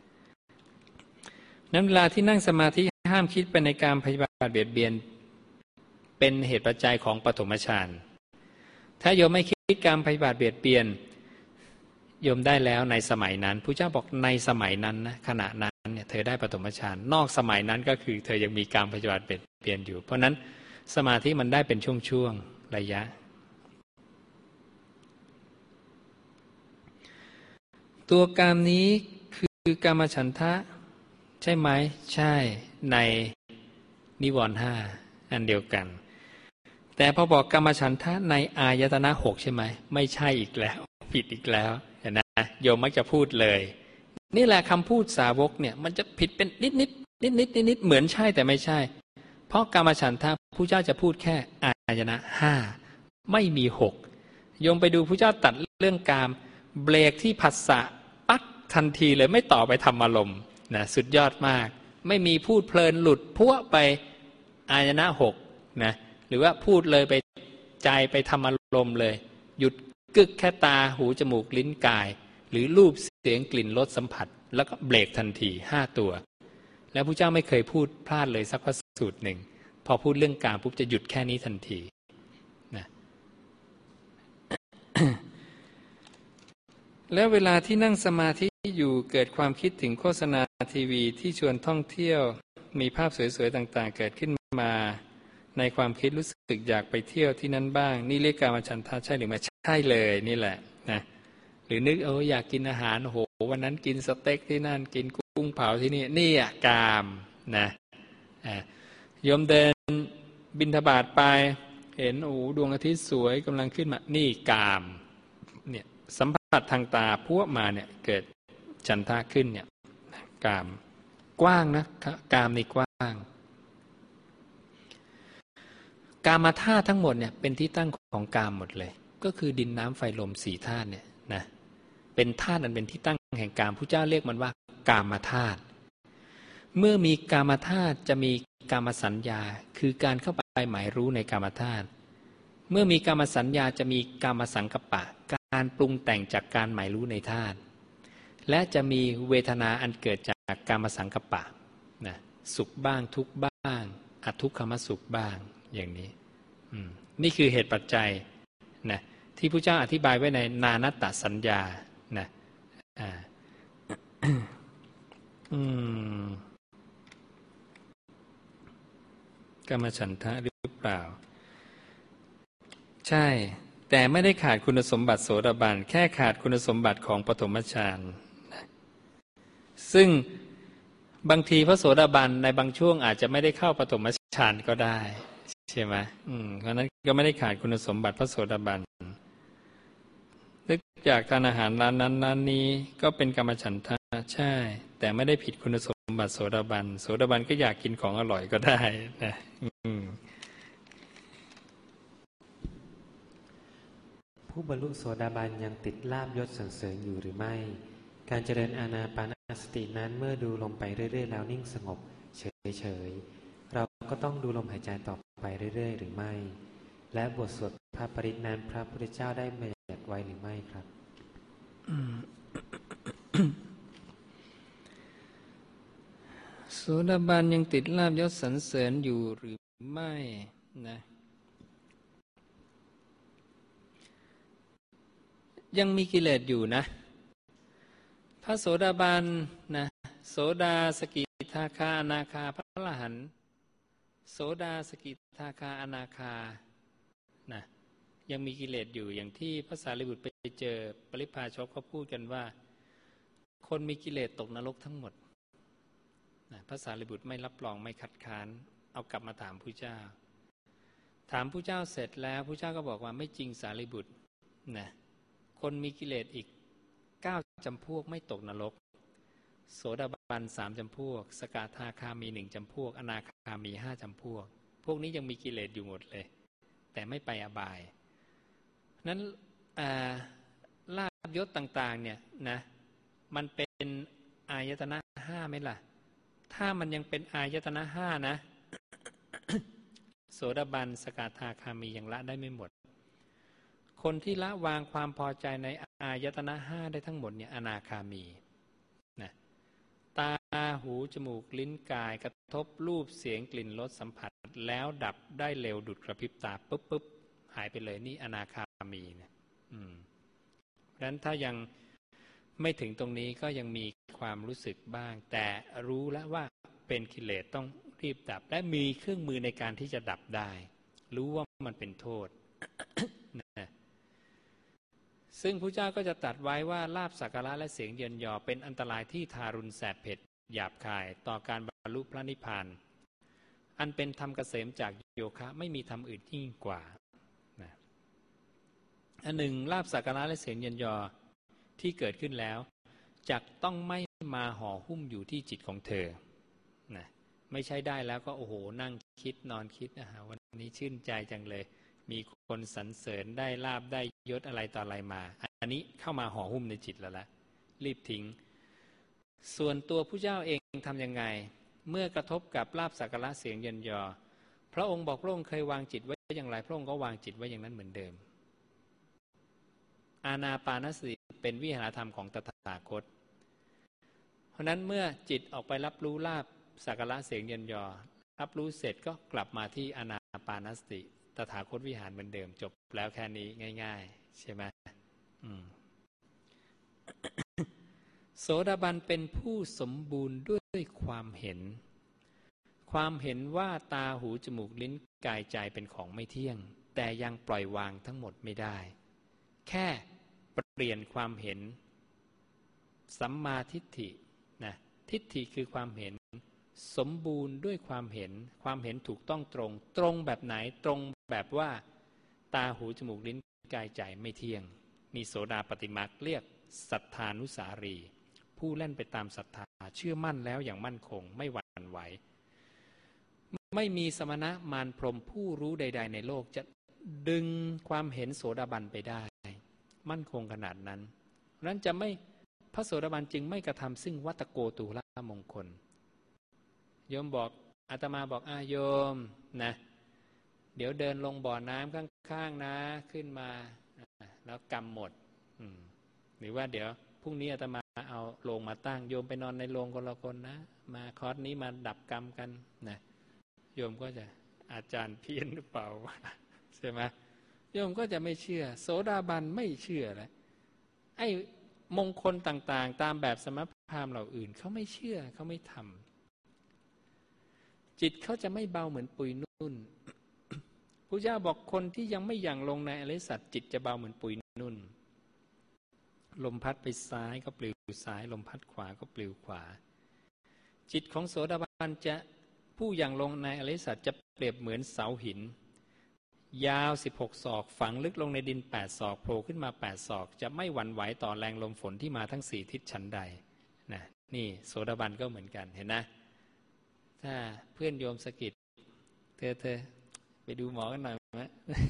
นั้นเวลาที่นั่งสมาธิห้ามคิดไปในการพยาบาทเบียดเบียนเป็นเหตุปัจจัยของปฐมฌานถ้าโยมไม่คิดการพยาบาทเบียดเบียนโยมได้แล้วในสมัยนั้นพระเจ้าบอกในสมัยนั้นนะขณะนั้นเนี่ยเธอได้ปฐมฌานนอกสมัยนั้นก็คือเธอยังมีการพยาบาทเบียดเบียนอยู่เพราะนั้นสมาธิมันได้เป็นช่วงๆระยะตัวกามนี้คือกามฉันทะใช่ไหมใช่ในนิวรณ์ห้าอันเดียวกันแต่พอบอกกามฉันทะในอายตนะหกใช่ไหมไม่ใช่อีกแล้วผิดอีกแล้วเห็นนะโยมมักจะพูดเลยนี่แหละคำพูดสาวกเนี่ยมันจะผิดเป็นนิดนิดนิดนิดนิดนิดเหมือนใช่แต่ไม่ใช่เพราะกามฉันทะผู้เจ้าจะพูดแค่อายตนะห้าไม่มีหกโยมไปดูผู้เจ้าตัดเรื่องกามเบรกที่ผัสสะปั๊กทันทีเลยไม่ต่อไปธรรมารมณ์นะสุดยอดมากไม่มีพูดเพลินหลุดพัวไปอายตนะหกนะหรือว่าพูดเลยไปใจไปธรรมารมณ์เลยหยุดกึกแค่ตาหูจมูกลิ้นกายหรือรูปเสียงกลิ่นรสสัมผัสแล้วก็เบรกทันทีห้าตัวแล้วพระเจ้าไม่เคยพูดพลาดเลยสักพระสูตรหนึ่งพอพูดเรื่องกามปุ๊บจะหยุดแค่นี้ทันทีนะ แล้วเวลาที่นั่งสมาธิอยู่เกิดความคิดถึงโฆษณาทีวีที่ชวนท่องเที่ยวมีภาพสวยๆต่างๆเกิดขึ้นมาในความคิดรู้สึกอยากไปเที่ยวที่นั้นบ้างนี่เรียกกามฉันทะใช่หรือไม่ใช่เลยนี่แหละนะหรือนึกเอออยากกินอาหารโอ้โหวันนั้นกินสเต็กที่นั่นกินกุ้งเผาที่นี่นี่อ่ะกามนะอ่ะโยมเดินบิณฑบาตไปเห็นโอ้ดวงอาทิตย์สวยกำลังขึ้นมานี่กามเนี่ยสัมผัสทางตาพวกมาเนี่ยเกิดฉันทะขึ้นเนี่ยกามกว้างนะกามนี่กว้างกามธาตุทั้งหมดเนี่ยเป็นที่ตั้งของกามหมดเลยก็คือดินน้ำไฟลมสี่ธาตุเนี่ยนะเป็นธาตุอันเป็นที่ตั้งแห่งกามพระเจ้าเรียกมันว่ากามธาตุเมื่อมีกามธาตุจะมีกามสัญญาคือการเข้าไปหมายรู้ในกามธาตุเมื่อมีกามสัญญาจะมีกามสังกัปปะการปรุงแต่งจากการหมายรู้ในธาตุและจะมีเวทนาอันเกิดจากกามสังกัปปะนะสุขบ้างทุกข์บ้างอทุกขมสุขบ้างอย่างนี้นี่คือเหตุปัจจัยนะที่พระเจ้าอธิบายไว้ในนานัตตสัญญานะอ่า อืมกามฉันทะหรือเปล่าใช่แต่ไม่ได้ขาดคุณสมบัติโสดาบันแค่ขาดคุณสมบัติของปฐมฌานนะซึ่งบางทีพระโสดาบันในบางช่วงอาจจะไม่ได้เข้าปฐมฌานก็ได้ใช่ไหมอืมเพราะนั้นก็ไม่ได้ขาดคุณสมบัติพระโสดาบันนึกจากทานอาหารร้านนั้นร้านนี้ก็เป็นกามฉันทะใช่แต่ไม่ได้ผิดคุณสมบัติโสดาบันโสดาบันก็อยากกินของอร่อยก็ได้นะอืมผู้บรรลุโสดาบันยังติดลาภยศสรรเสริญอยู่หรือไม่การเจริญอานาปานสตินั้นเมื่อดูลมไปเรื่อยๆแล้วนิ่งสงบเฉยๆเราก็ต้องดูลมหายใจต่อไปเรื่อยๆหรือไม่และบทสวดพระปริตนั้นพระพุทธเจ้าได้บัญญัติไว้หรือไม่ครับโสดาบันยังติดลาภยศสรรเสริญอยู่หรือไม่นะยังมีกิเลสอยู่นะพระโสดาบันนะโสดาสกิทาคาอนาคาพระอรหันต์โสดาสกิทาคาอนาคานะยังมีกิเลสอยู่อย่างที่พระสารีบุตรไปเจอปริพาชกเขาพูดกันว่าคนมีกิเลสตกนรกทั้งหมดนะพระสารีบุตรไม่รับรองไม่คัดค้านเอากลับมาถามผู้เจ้าถามผู้เจ้าเสร็จแล้วผู้เจ้าก็บอกว่าไม่จริงสารีบุตรนะคนมีกิเลสอีกเก้าจำพวกไม่ตกนรกโสดาบันสามจำพวกสกทาคามีหนึ่งจำพวกอนาคามีห้าจำพวกพวกนี้ยังมีกิเลสอยู่หมดเลยแต่ไม่ไปอบายนั้นลาภยศต่างๆเนี่ยนะมันเป็นอายตนะห้าไหมล่ะถ้ามันยังเป็นอายตนะห้านะ โสดาบันสกทาคามียังละได้ไม่หมดคนที่ละวางความพอใจในอายตนะห้าได้ทั้งหมดเนี่ยอนาคามีนะตาหูจมูกลิ้นกายกระทบรูปเสียงกลิ่นรสสัมผัสแล้วดับได้เร็วดุจกระพริบตาปุ๊บปุ๊บหายไปเลยนี่อนาคามีนะอืมเพราะฉะนั้นถ้ายังไม่ถึงตรงนี้ก็ยังมีความรู้สึกบ้างแต่รู้แล้วว่าเป็นกิเลสต้องรีบดับและมีเครื่องมือในการที่จะดับได้รู้ว่ามันเป็นโทษนะซึ่งพระเจ้าก็จะตรัสไว้ว่าลาภสักการะและเสียงเยินยอเป็นอันตรายที่ทารุณแสบเผ็ดหยาบคายต่อการบรรลุพระนิพพานอันเป็นธรรมเกษมจากโยคะไม่มีธรรมอื่นยิ่งกว่านะอันหนึ่งลาภสักการะและเสียงเยินยอที่เกิดขึ้นแล้วจักต้องไม่มาห่อหุ้มอยู่ที่จิตของเธอนะไม่ใช่ได้แล้วก็โอ้โหนั่งคิดนอนคิดนะฮะวันนี้ชื่นใจจังเลยมีคนสรรเสริญได้ลาภได้ยศอะไรต่ออะไรมาอันนี้เข้ามาห่อหุ้มในจิตแล้วละรีบทิ้งส่วนตัวผู้เจ้าเองทำยังไงเมื่อกระทบกับลาภสักการะเสียงเยินยอพระองค์บอกพระองค์เคยวางจิตไว้อย่างไรพระองค์ก็วางจิตไว้อย่างนั้นเหมือนเดิมอานาปานสติเป็นวิหารธรรมของตถาคตเพราะนั้นเมื่อจิตออกไปรับรู้ลาภสักการะเสียงเยินยอรับรู้เสร็จก็กลับมาที่อานาปานสติตถาคตวิหารเหมือนเดิมจบแล้วแค่นี้ง่ายๆใช่ไหมอืม โสดาบันเป็นผู้สมบูรณ์ด้วยความเห็นความเห็นว่าตาหูจมูกลิ้นกายใจเป็นของไม่เที่ยงแต่ยังปล่อยวางทั้งหมดไม่ได้แค่เปลี่ยนความเห็นสัมมาทิฏฐินะทิฏฐิคือความเห็นสมบูรณ์ด้วยความเห็นความเห็นถูกต้องตรงตรงแบบไหนตรงแบบว่าตาหูจมูกลิ้นกายใจไม่เที่ยงมีโสดาปฏิมรรคเรียกศรัทธานุสารีผู้เล่นไปตามศรัทธาเชื่อมั่นแล้วอย่างมั่นคงไม่หวั่นไหวไม่มีสมณะมารพรหมผู้รู้ใดๆในโลกจะดึงความเห็นโสดาบันไปได้มั่นคงขนาดนั้นนั้นจะไม่พระโสดาบันจึงไม่กระทำซึ่งวัตโกตุละมงคลโยมบอกอาตมาบอกอาโยมนะเดี๋ยวเดินลงบ่อน้ำข้างๆนะขึ้นมาแล้วกำหมดหรือว่าเดี๋ยวพรุ่งนี้อาตมาเอาโลงมาตั้งโยมไปนอนในโลงคนละคนนะมาคอร์สนี้มาดับกรรมกันนะโยมก็จะอาจารย์เพี้ยนหรือเปล่าใช่ไหมโยมก็จะไม่เชื่อโสดาบันไม่เชื่อแล้วไอ้มงคลต่างๆตามแบบสมณพราหมณ์เหล่าอื่นเขาไม่เชื่อเขาไม่ทำจิตเขาจะไม่เบาเหมือนปุยนุ่นพระเจ้าบอกคนที่ยังไม่ยั่งลงในอริยสัจจิตจะเบาเหมือนปุยนุ่นลมพัดไปซ้ายก็ปลิวซ้ายลมพัดขวาก็ปลิวขวาจิตของโสดาบันจะผู้ยั่งลงในอริยสัจจะเปรียบเหมือนเสาหินยาวสิบหกศอกฝังลึกลงในดินแปดศอกโผล่ขึ้นมาแปดศอกจะไม่หวั่นไหวต่อแรงลมฝนที่มาทั้งสี่ทิศชั้นใดนะนี่โสดาบันก็เหมือนกันเห็นนะถ้าเพื่อนโยมสะกิดเธอเธอไปดูหมอกันหน่อยไหม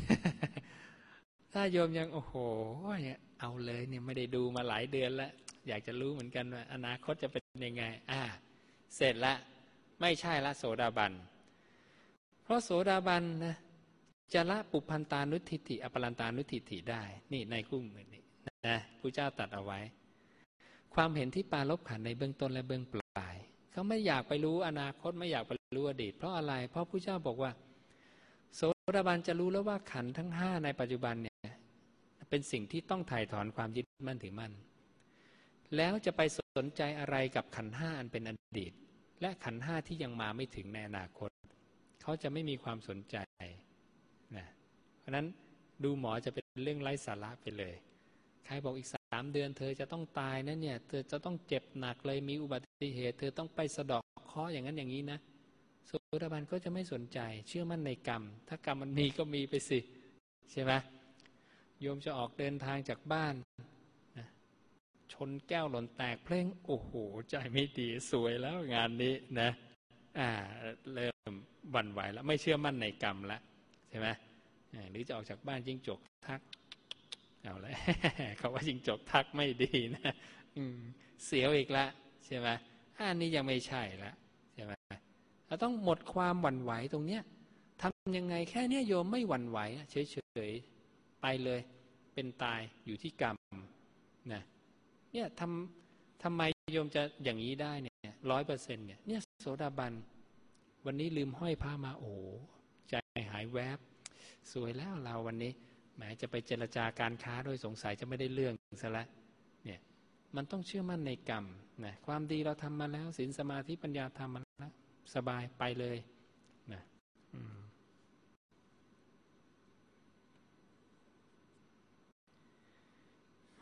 ถ้าโยมยังโอ้โหเอาเลยเนี่ยไม่ได้ดูมาหลายเดือนแล้วอยากจะรู้เหมือนกันว่าอนาคตจะเป็นยังไงอ่าเสร็จละไม่ใช่ละโสดาบันเพราะโสดาบันนะจะละปุพันตานุทิฏฐิอปรันตานุทิฏฐิได้นี่ในคู่มือนี่นะพระเจ้าตรัสเอาไว้ความเห็นที่ปาลบขันในเบื้องต้นและเบื้องปลายเขาไม่อยากไปรู้อนาคตไม่อยากไปรู้อดีตเพราะอะไรเพราะพระเจ้าบอกว่าโสดาบันจะรู้แล้วว่าขันธ์ทั้งห้าในปัจจุบันเนี่ยเป็นสิ่งที่ต้องถ่ายถอนความยึดมั่นถือมั่นแล้วจะไปสนใจอะไรกับขันธ์ห้าอันเป็นอดีตและขันธ์ห้าที่ยังมาไม่ถึงในอนาคตเขาจะไม่มีความสนใจนะเพราะนั้นดูหมอจะเป็นเรื่องไร้สาระไปเลยใครบอกอีกสามเดือนเธอจะต้องตายนะเนี่ยเธอจะต้องเจ็บหนักเลยมีอุบัติเหตุเธอต้องไปสะเดาะเคราะห์อย่างนั้นอย่างนี้นะโสดาบันก็จะไม่สนใจเชื่อมั่นในกรรมถ้ากรรมมันมีก็มีไปสิใช่ไหมโยมจะออกเดินทางจากบ้านนะชนแก้วหล่นแตกเพลงโอ้โหใจไม่ดีสวยแล้วงานนี้นะอ่าเริ่มหวั่นไหวแล้วไม่เชื่อมั่นในกรรมแล้วใช่ไหมหรือจะออกจากบ้านจิ้งจกทักเอาละ เขาว่าจิ้งจกทักไม่ดีนะเสียวอีกละใช่ไหมอันนี้ยังไม่ใช่ละใช่ไหมเราต้องหมดความหวั่นไหวตรงเนี้ยทำยังไงแค่นี้โยมไม่หวั่นไหวเฉยๆไปเลยเป็นตายอยู่ที่กรรมนะเนี่ยทำทำไมโยมจะอย่างนี้ได้เนี่ยร้อยเปอร์เซ็นต์เนี่ยเนี่ยโสดาบันวันนี้ลืมห้อยผ้ามาโอ้ใจหายแวบสวยแล้วเราวันนี้แหมจะไปเจรจาการค้าโดยสงสัยจะไม่ได้เรื่องซะละเนี่ยมันต้องเชื่อมั่นในกรรมนะความดีเราทำมาแล้วศีลสมาธิปัญญาทำมาแล้วสบายไปเลยนะ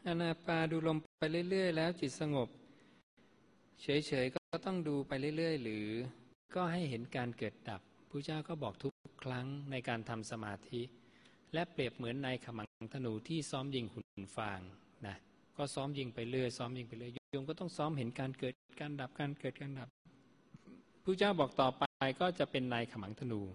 อานาปาดูลมไปเรื่อยๆแล้วจิตสงบเฉยๆก็ต้องดูไปเรื่อยๆหรือก็ให้เห็นการเกิดดับพระเจ้าก็บอกทุกครั้งในการทำสมาธิและเปรียบเหมือนนายขมังธนูที่ซ้อมยิงหุ่นฟางนะก็ซ้อมยิงไปเรื่อยซ้อมยิงไปเรื่อยโยมก็ต้องซ้อมเห็นการเกิดการดับการเกิดการดับพระเจ้าบอกต่อไปก็จะเป็นนายขมังธนู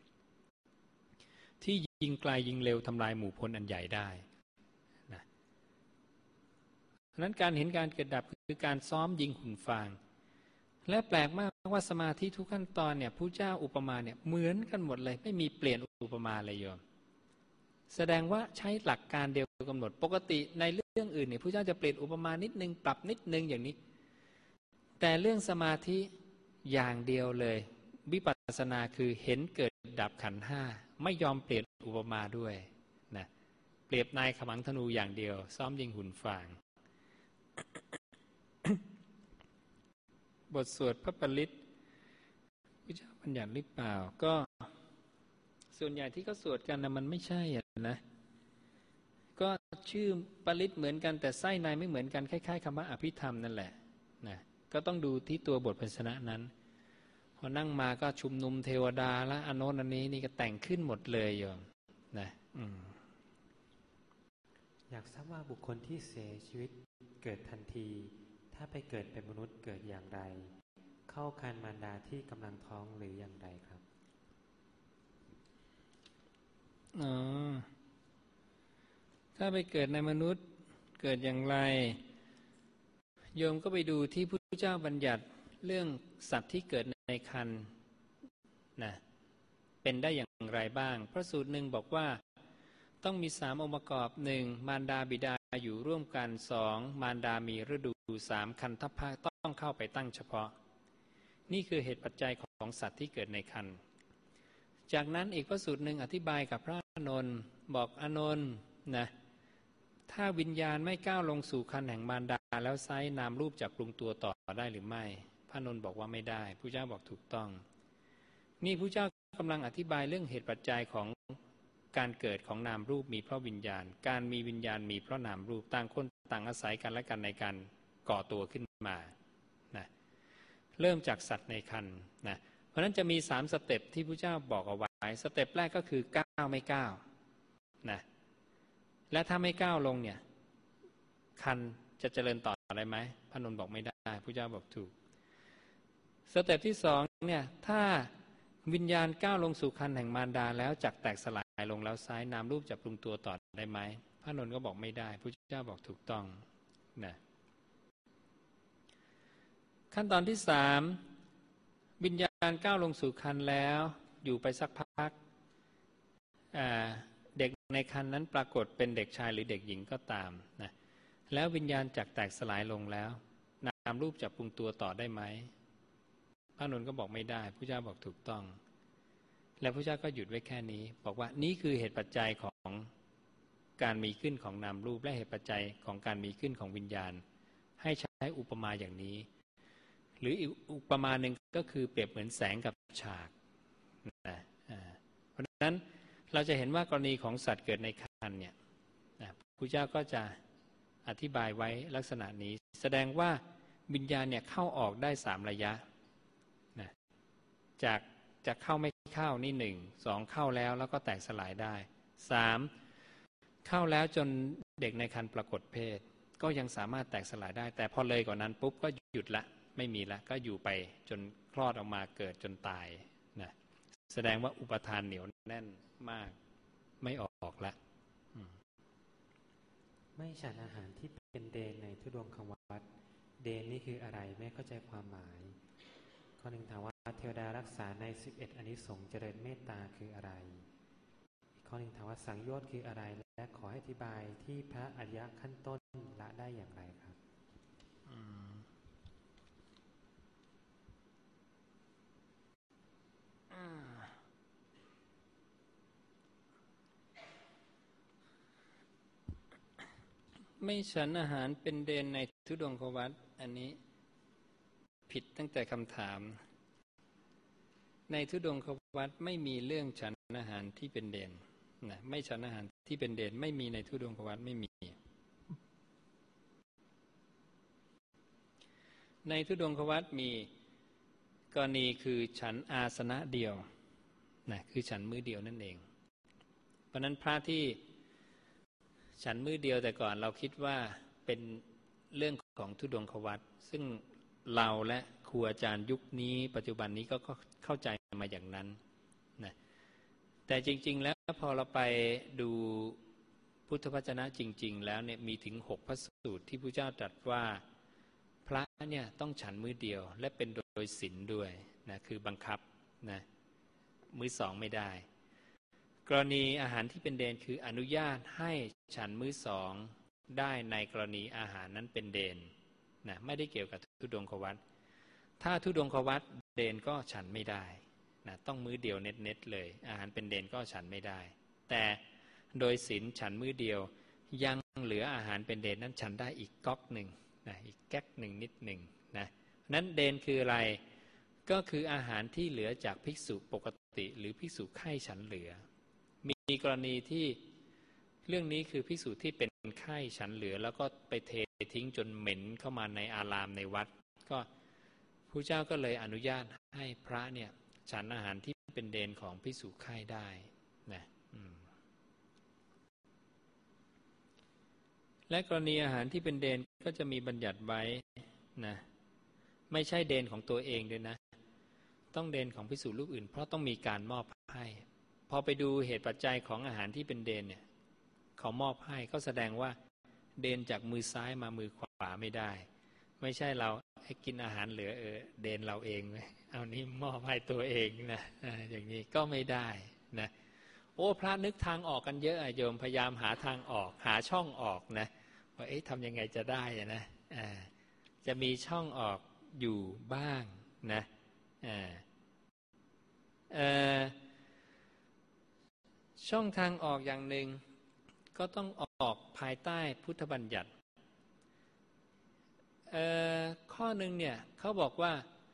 ที่ยิงไกลยิงเร็วทำลายหมู่พลอันใหญ่ได้นะฉะนั้นการเห็นการเกิดดับคือการซ้อมยิงหุ่นฟางและแปลกมากว่าสมาธิทุกขั้นตอนเนี่ยพระเจ้าอุปมาเนี่ยเหมือนกันหมดเลยไม่มีเปลี่ยนอุปมาเลยโยมแสดงว่าใช้หลักการเดียวกำหนดปกติในเรื่องอื่นเนี่ยพระเจ้าจะเปลี่ยนอุปมานิดนึงปรับนิดนึงอย่างนี้แต่เรื่องสมาธิอย่างเดียวเลยวิปัสสนาคือเห็นเกิดดับขันธ์ห้าไม่ยอมเปลี่ยนอุปมาด้วยนะเปรียบนายขมังธนูอย่างเดียวซ้อมยิงหุ่นฟาง บทสวดพระปริตพระเจ้าบัญญัติหรือเปล่าก็ส่วนใหญ่ที่เขาสวดกันนะมันไม่ใช่นะก็ชื่อปริตเหมือนกันแต่ไส้ในไม่เหมือนกันคล้ายๆคำว่าอภิธรรมนั่นแหละนะก็ต้องดูที่ตัวบทพยัญชนะนั้นพอนั่งมาก็ชุมนุมเทวดาและอโนนอันนี้นี่ก็แต่งขึ้นหมดเลยโยมนะอืมอยากทราบว่าบุคคลที่เสียชีวิตเกิดทันทีถ้าไปเกิดเป็นมนุษย์เกิดอย่างไรเข้าครรภ์มารดาที่กำลังท้องหรืออย่างไรครับอ๋อถ้าไปเกิดในมนุษย์เกิดอย่างไรโยมก็ไปดูที่พระพุทธเจ้าบัญญัติเรื่องสัตว์ที่เกิดในครรภ์นะเป็นได้อย่างไรบ้างพระสูตรหนึ่งบอกว่าต้องมีสามองค์ประกอบหนึ่งมารดาบิดาอยู่ร่วมกันสองมารดามีฤดูสามคันธพะต้องเข้าไปตั้งเฉพาะนี่คือเหตุปัจจัยของสัตว์ที่เกิดในครรภ์จากนั้นอีกพระสูตรหนึ่งอธิบายกับพระอานนท์บอกอานนท์นะถ้าวิญญาณไม่ก้าวลงสู่ครรภ์แห่งมารดาแล้วไซร้นามรูปจากปรุงตัวต่อได้หรือไม่พระอานนท์บอกว่าไม่ได้พระเจ้าบอกถูกต้องนี่พระเจ้ากำลังอธิบายเรื่องเหตุปัจจัยของการเกิดของนามรูปมีเพราะวิญญาณการมีวิญญาณมีเพราะนามรูปต่างคนต่างอาศัยกันและกันในการก่อตัวขึ้นมานะเริ่มจากสัตว์ในครรภ์นะเพราะนั้นจะมีสามสเต็ปที่พระเจ้าบอกเอาไว้สเต็ปแรกก็คือก้าวไม่ก้าวนะและถ้าไม่ก้าวลงเนี่ยครรภ์จะเจริญต่อได้ไหมพระนนท์บอกไม่ได้พระเจ้าบอกถูกสเต็ปที่สองเนี่ยถ้าวิญญาณก้าวลงสู่ครรภ์แห่งมารดาแล้วจักแตกสลายลงแล้วซ้ายนามรูปจะปรุงตัวต่อได้ไหมพระนนท์ก็บอกไม่ได้พระเจ้าบอกถูกต้องนะขั้นตอนที่สามวิญญาณก้าวลงสู่ครรภ์แล้วอยู่ไปสักพักเด็กในครรภ์นั้นปรากฏเป็นเด็กชายหรือเด็กหญิงก็ตามนะแล้ววิญญาณจักแตกสลายลงแล้วนามรูปจะปรุงตัวต่อได้ไหมพระนนท์ก็บอกไม่ได้พระเจ้าบอกถูกต้องแล้วพระเจ้าก็หยุดไว้แค่นี้บอกว่านี่คือเหตุปัจจัยของการมีขึ้นของนามรูปและเหตุปัจจัยของการมีขึ้นของวิญญาณให้ใช้อุปมาอย่างนี้หรืออีกอุปมาหนึ่งก็คือเปรียบเหมือนแสงกับฉากนะเพราะฉะนั้นเราจะเห็นว่ากรณีของสัตว์เกิดในครรภ์เนี่ยพระเจ้าก็จะอธิบายไว้ลักษณะนี้แสดงว่าวิญญาณเนี่ยเข้าออกได้สามระยะนะจากจะเข้าไม่เข้านี่หนึ่งสองเข้าแล้วแล้วก็แตกสลายได้สามเข้าแล้วจนเด็กในครรภ์ปรากฏเพศก็ยังสามารถแตกสลายได้แต่พอเลยกว่านั้นปุ๊บก็หยุดละไม่มีละก็อยู่ไปจนคลอดออกมาเกิดจนตายนะแสดงว่าอุปทานเหนียวแน่นมากไม่ออกละไม่ฉันอาหารที่เป็นเดนในทุดงควัตรเดนนี่คืออะไรไม่เข้าใจความหมายข้อหนึ่งถามว่าเทวดารักษาในสิบเอ็ดอานิสงส์เจริญเมตตาคืออะไรอีกข้อหนึ่งถามว่าสังโยชน์คืออะไรและขอให้อธิบายที่พระอริยะขั้นต้นละได้อย่างไรครับไม่ฉันอาหารเป็นเดนในทุดงควัตรอันนี้ผิดตั้งแต่คำถามในทุดงควัตรไม่มีเรื่องฉันอาหารที่เป็นเดนนะไม่ฉันอาหารที่เป็นเดนไม่มีในทุดงควัตรไม่มีในธุดงควัตรมีกรณีคือฉันอาสนะเดียวนะคือฉันมื้อเดียวนั่นเองเพราะนั้นพระที่ฉันมื้อเดียวแต่ก่อนเราคิดว่าเป็นเรื่องของธุดงควัตรซึ่งเราและครูอาจารย์ยุคนี้ปัจจุบันนี้ก็เข้าใจมาอย่างนั้นนะแต่จริงๆแล้วพอเราไปดูพุทธวจนะจริงๆแล้วเนี่ยมีถึงหกพระสูตรที่พระเจ้าตรัสว่าพระเนี่ยต้องฉันมื้อเดียวและเป็นโดยศีลด้วยนะคือบังคับนะมื้อสองไม่ได้กรณีอาหารที่เป็นเดนคืออนุญาตให้ฉันมื้อสองได้ในกรณีอาหารนั้นเป็นเดนนะไม่ได้เกี่ยวกับธุดงควัตรถ้าธุดงควัตรเดนก็ฉันไม่ได้นะต้องมื้อเดียวเน็ตๆเลยอาหารเป็นเดนก็ฉันไม่ได้แต่โดยศีลฉันมื้อเดียวยังเหลืออาหารเป็นเดนนั้นฉันได้อีกก๊อกหนึ่งนะอีกแก๊กหนึ่งนิดหนึ่งนะนั้นเดนคืออะไรก็คืออาหารที่เหลือจากภิกษุปกติหรือภิกษุไข้ฉันเหลือมีกรณีที่เรื่องนี้คือภิกษุที่เป็นไข้ฉันเหลือแล้วก็ไปเททิ้งจนเหม็นเข้ามาในอารามในวัดก็พระเจ้าก็เลยอนุญาตให้พระเนี่ยฉันอาหารที่เป็นเดนของภิกษุไข้ได้นะและกรณีอาหารที่เป็นเดนก็จะมีบัญญัติไว้นะไม่ใช่เดนของตัวเองด้วยนะต้องเดนของภิกษุรูปอื่นเพราะต้องมีการมอบให้พอไปดูเหตุปัจจัยของอาหารที่เป็นเดนเนี่ยเขามอบให้ก็แสดงว่าเดนจากมือซ้ายมามือขวาไม่ได้ไม่ใช่เราให้กินอาหารเหลือเออเดนเราเองเอานี้มอบให้ตัวเองนะอย่างนี้ก็ไม่ได้นะโอ้พระนึกทางออกกันเยอะโยมพยายามหาทางออกหาช่องออกนะว่าเอ๊ะทำยังไงจะได้นะอ่าจะมีช่องออกอยู่บ้างนะอ่าเอ่อช่องทางออกอย่างหนึ่งก็ต้องออกภายใต้พุทธบัญญัติเอ่อข้อหนึ่งเนี่ยเขาบอกว่า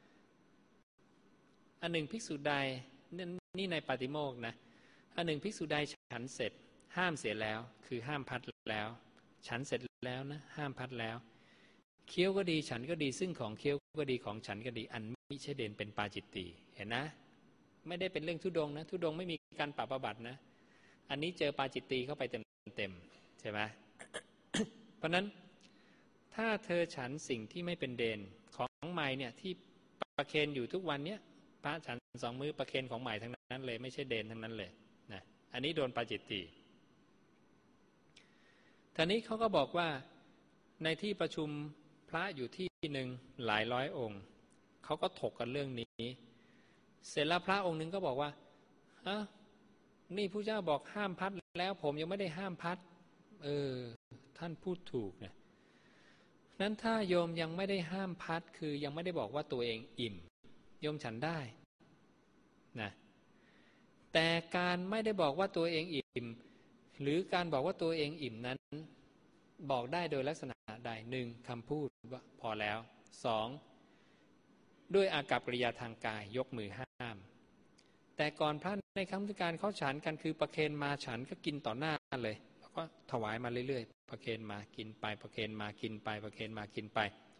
อันหนึ่งภิกษุใดนี่ในปาติโมกข์นะอันหนึ่งภิกษุใดฉันเสร็จห้ามเสียแล้วคือห้ามพัดแล้วฉันเสร็จแล้วนะห้ามพัดแล้วเคี้ยวก็ดีฉันก็ดีซึ่งของเคี้ยวก็ดีของฉันก็ดีอันมิใช่เด่นเป็นปาจิตติเห็นนะไม่ได้เป็นเรื่องธุดงค์นะธุดงค์ไม่มีการปรับอาบัตินะอันนี้เจอปาจิตติเข้าไปเต็มเต็มใช่ไหม เพราะนั้นถ้าเธอฉันสิ่งที่ไม่เป็นเดนของใหม่เนี่ยที่ประเคนอยู่ทุกวันเนี้ยพระฉันสองมื้อประเคนของใหม่ทั้งนั้นเลยไม่ใช่เดนทั้งนั้นเลยนะอันนี้โดนปาจิตติทีนี้เขาก็บอกว่าในที่ประชุมพระอยู่ที่หนึ่งหลายร้อยองค์เขาก็ถกกันเรื่องนี้เสร็จแล้วพระองค์หนึ่งก็บอกว่าอ้าวนี่พระเจ้าบอกห้ามพัดแล้วผมยังไม่ได้ห้ามพัดเออท่านพูดถูกนะนั้นถ้าโยมยังไม่ได้ห้ามพัดคือยังไม่ได้บอกว่าตัวเองอิ่มโยมฉันได้นะแต่การไม่ได้บอกว่าตัวเองอิ่มหรือการบอกว่าตัวเองอิ่มนั้นบอกได้โดยลักษณะใดหนึ่งคำพูดว่าพอแล้วสองด้วยอากัปกิริยาทางกายยกมือห้ามแต่ก่อนพระในครั้งพุทธกาลเขาฉันกันคือประเคนมาฉันก็กินต่อหน้าเลยแล้วก็ถวายมาเรื่อยๆประเคนมากินไปประเคนมากินไปประเคนมากินไป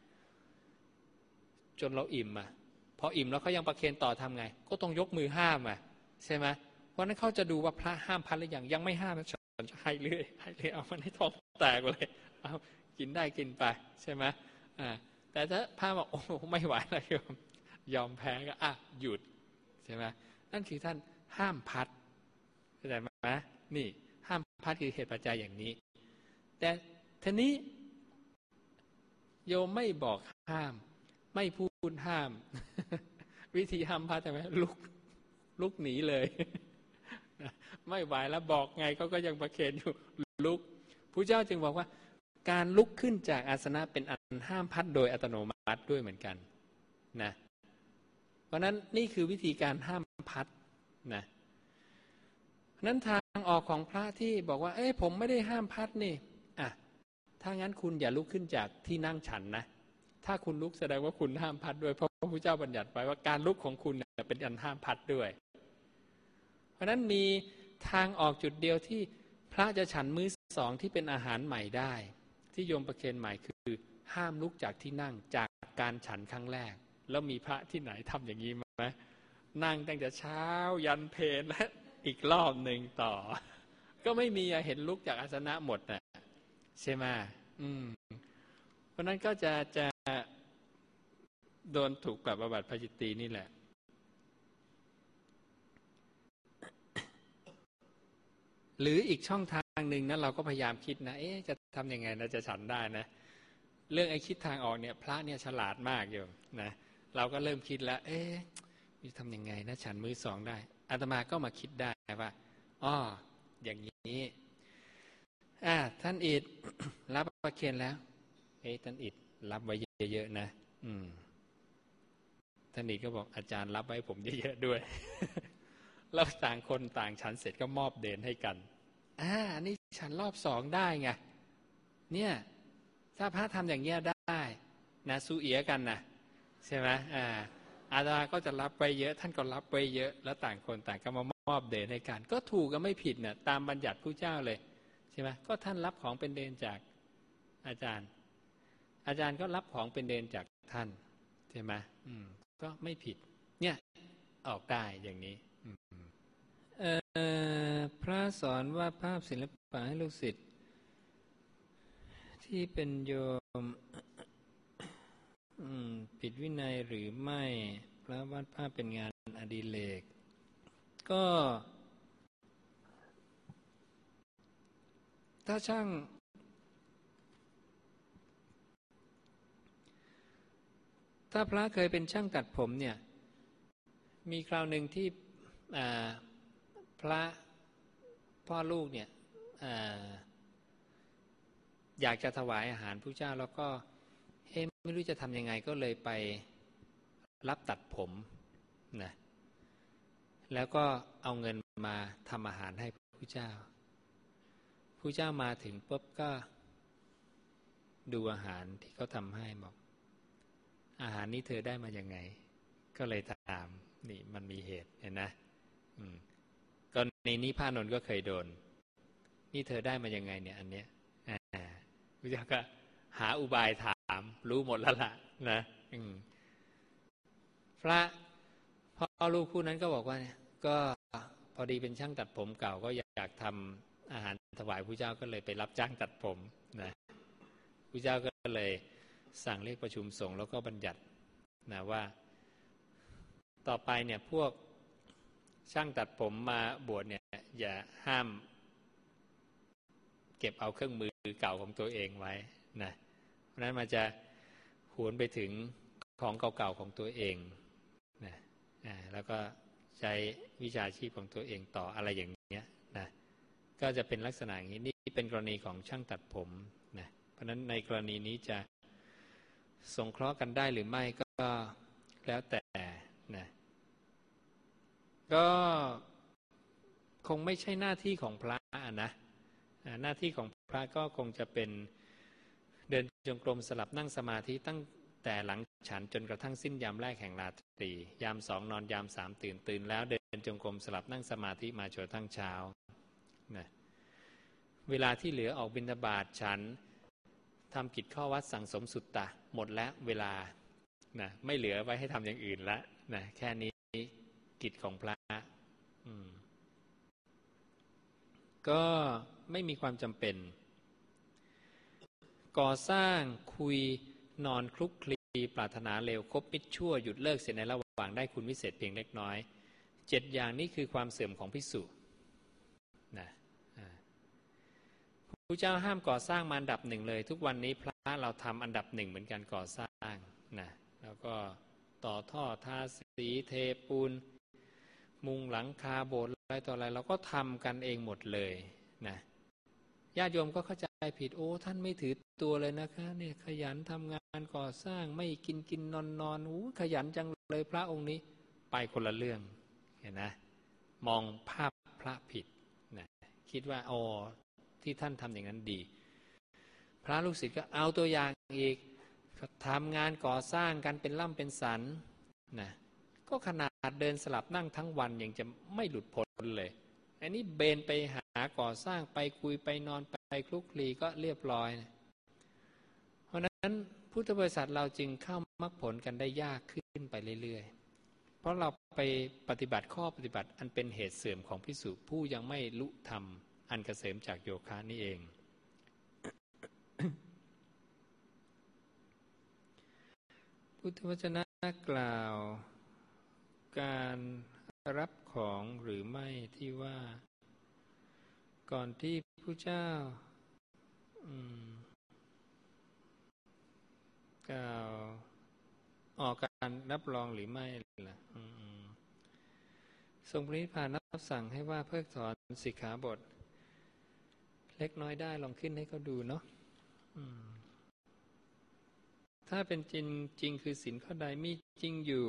จนเราอิ่มอ่ะพออิ่มแล้วเขายังประเคนต่อทำไงก็ต้องยกมือห้ามอ่ะใช่ไหมเพราะนั้นเขาจะดูว่าพระห้ามพัดหรือยังยังไม่ห้ามฉันจะให้เรื่อยให้เรื่อยเอามันให้ท้องแตกเลยเอากินได้กินไปใช่ไหมอ่าแต่ถ้าพระบอกโอ้ไม่ไหวแล้วยอมยอมแพ้ก็อ่ะหยุดใช่ไหมนั่นคือท่านห้ามพัดเข้าใจไหมนี่ห้ามพัดคือเหตุปัจจัยอย่างนี้แต่ทีนี้โยมไม่บอกห้ามไม่พูดห้ามวิธีห้ามพัดใช่ไหมลุกลุกหนีเลยไม่ไหวแล้วบอกไงเขาก็ยังประเคนอยู่ลุกพระเจ้าจึงบอกว่าการลุกขึ้นจากอาสนะเป็นอันห้ามพัดโดยอัตโนมัติด้วยเหมือนกันนะเพราะนั้นนี่คือวิธีการห้ามพัดนะนั้นทางออกของพระที่บอกว่าเอ้ยผมไม่ได้ห้ามพัดนี่อ่ะถ้างั้นคุณอย่าลุกขึ้นจากที่นั่งฉันนะถ้าคุณลุกแสดงว่าคุณห้ามพัดด้วยเพราะพระพุทธเจ้าบัญญัติไว้ว่าการลุกของคุณเนี่ยเป็นอันห้ามพัดด้วยเพราะนั้นมีทางออกจุดเดียวที่พระจะฉันมื้อสองที่เป็นอาหารใหม่ได้ที่โยมประเคนใหม่คือห้ามลุกจากที่นั่งจากการฉันครั้งแรกแล้วมีพระที่ไหนทำอย่างนี้ไหมนั่งตั้งแต่เช้ายันเพลและอีกรอบหนึ่งต่อก็ไม่มีเห็นลุกจากอาสนะหมดน่ะใช่ไหมอืมเพราะนั้นก็จะจะโดนถูกปรับอาบัติพาจิตตีนี่แหละหรืออีกช่องทางหนึ่งนะเราก็พยายามคิดนะเอ๊ะจะทำยังไงเราจะฉันได้นะเรื่องไอ้คิดทางออกเนี่ยพระเนี่ยฉลาดมากอยู่นะเราก็เริ่มคิดแล้วเอ๊ะจะทำยังไงนะฉันมื้อสองได้อาตมาก็มาคิดได้ว่าอ้ออย่างนี้อ่าท่านอิฐ รับประเคนแล้วเอ๊ะท่านอิฐรับไว้เยอะๆนะอืมท่านอิฐก็บอกอาจารย์รับไว้ผมเยอะๆด้วย แล้วต่างคนต่างฉันเสร็จก็มอบเดนให้กันอ่านี่ฉันรอบสองได้ไงเนี่ยถ้าพระทำอย่างเงี้ยได้นะสู้เอียกันนะใช่ไหมอ่าอาตมาก็จะรับไว้เยอะท่านก็รับไว้เยอะแล้วต่างคนต่างก็มามอบเดนให้กันก็ถูกก็ไม่ผิดเนี่ยตามบัญญัติผู้เจ้าเลยใช่ไหมก็ท่านรับของเป็นเดนจากอาจารย์อาจารย์ก็รับของเป็นเดนจากท่านใช่ไหมอืมก็ไม่ผิดเนี่ยออกได้อย่างนี้เอ่อพระสอนว่าภาพศิลปะให้ลูกศิษย์ที่เป็นโยมผิดวินัยหรือไม่พระวาดภาพเป็นงานอดิเรกก็ถ้าช่างถ้าพระเคยเป็นช่างตัดผมเนี่ยมีคราวหนึ่งที่พระพ่อลูกเนี่ย อ, อยากจะถวายอาหารพระเจ้าแล้วก็เอ๊ะไม่รู้จะทำยังไงก็เลยไปรับตัดผมนะแล้วก็เอาเงินมาทำอาหารให้พระเจ้าพระเจ้ามาถึงปุ๊บก็ดูอาหารที่เขาทำให้บอกอาหารนี้เธอได้มายังไงก็เลยถามนี่มันมีเหตุเห็นนะอืมกรณีนี้พระนนท์ก็เคยโดนนี่เธอได้มายังไงเนี่ยอันเนี้ยอ่าพระเจ้าก็หาอุบายถามรู้หมดแล้วล่ะนะอืมพระพ่อลูกคู่นั้นก็บอกว่าเนี่ยก็พอดีเป็นช่างตัดผมเก่าก็อยากทำอาหารถวายพระเจ้าก็เลยไปรับจ้างตัดผมนะพระเจ้าก็เลยสั่งเรียกประชุมสงฆ์แล้วก็บัญญัตินะว่าต่อไปเนี่ยพวกช่างตัดผมมาบวชเนี่ยอย่าห้ามเก็บเอาเครื่องมือเก่าของตัวเองไว้นะเพราะนั้นมันจะหวนไปถึงของเก่าๆของตัวเองนะแล้วก็ใช้วิชาชีพของตัวเองต่ออะไรอย่างเงี้ยนะก็จะเป็นลักษณะอย่างนี้นี่เป็นกรณีของช่างตัดผมนะเพราะนั้นในกรณีนี้จะสงเคราะห์กันได้หรือไม่ก็แล้วแต่นะก็คงไม่ใช่หน้าที่ของพระนะหน้าที่ของพระก็คงจะเป็นเดินจงกรมสลับนั่งสมาธิตั้งแต่หลังฉันจนกระทั่งสิ้นยามแรกแห่งราตรียามสองนอนยามสามตื่นตื่นแล้วเดินจงกรมสลับนั่งสมาธิมาจนกระทั่งเช้านะเวลาที่เหลือออกบิณฑบาตฉันทำกิจข้อวัดสั่งสมสุตตะหมดแล้วเวลานะไม่เหลือไว้ให้ทำอย่างอื่นละนะแค่นี้กิจของพระอืมก็ไม่มีความจำเป็นก่อสร้างคุยนอนคลุกคลีปรารถนาเลวคบมิตรชั่วหยุดเลิกเสียในระหว่างได้คุณวิเศษเพียงเล็กน้อยเจ็ดอย่างนี้คือความเสื่อมของภิกษุนะพระเจ้าห้ามก่อสร้างมาอันดับหนึ่งเลยทุกวันนี้พระเราทำอันดับหนึ่งเหมือนกันก่อสร้างนะแล้วก็ต่อท่อทาสีเทปูนมุงหลังคาโบสถ์อะไรต่ออะไรเราก็ทำกันเองหมดเลยนะญาติโยมก็เข้าใจผิดโอ้ท่านไม่ถือตัวเลยนะคะเนี่ยขยันทำงานก่อสร้างไม่กินกินนอนนอนอู้ขยันจังเลยพระองค์นี้ไปคนละเรื่องเห็นนะมองภาพพระผิดนะคิดว่าอ๋อที่ท่านทำอย่างนั้นดีพระลูกศิษย์ก็เอาตัวอย่างอีกทำงานก่อสร้างกันเป็นล่ำเป็นสันนะก็ขนาดเดินสลับนั่งทั้งวันยังจะไม่หลุดพ้นเลยอันนี้เบนไปหาก่อสร้างไปคุยไปนอนไปคลุกคลีก็เรียบร้อยนะเพราะนั้นพุทธบริษัทเราจึงเข้ามรรคผลกันได้ยากขึ้นไปเรื่อยๆเพราะเราไปปฏิบัติข้อปฏิบัติอันเป็นเหตุเสื่อมของภิกษุผู้ยังไม่ลุธรรมอันเกษมจากโยคะนี่เอง พุทธวจนะกล่าวการรับของหรือไม่ที่ว่าก่อนที่พระเจ้ากล่าวออกการรับรองหรือไม่ล่ะทรงปรินิพพานรับสั่งให้ว่าเพิกถอนสิกขาบทเล็กน้อยได้ลองขึ้นให้เขาดูเนาะถ้าเป็นจริงจริงคือศีลข้อใดมีจริงอยู่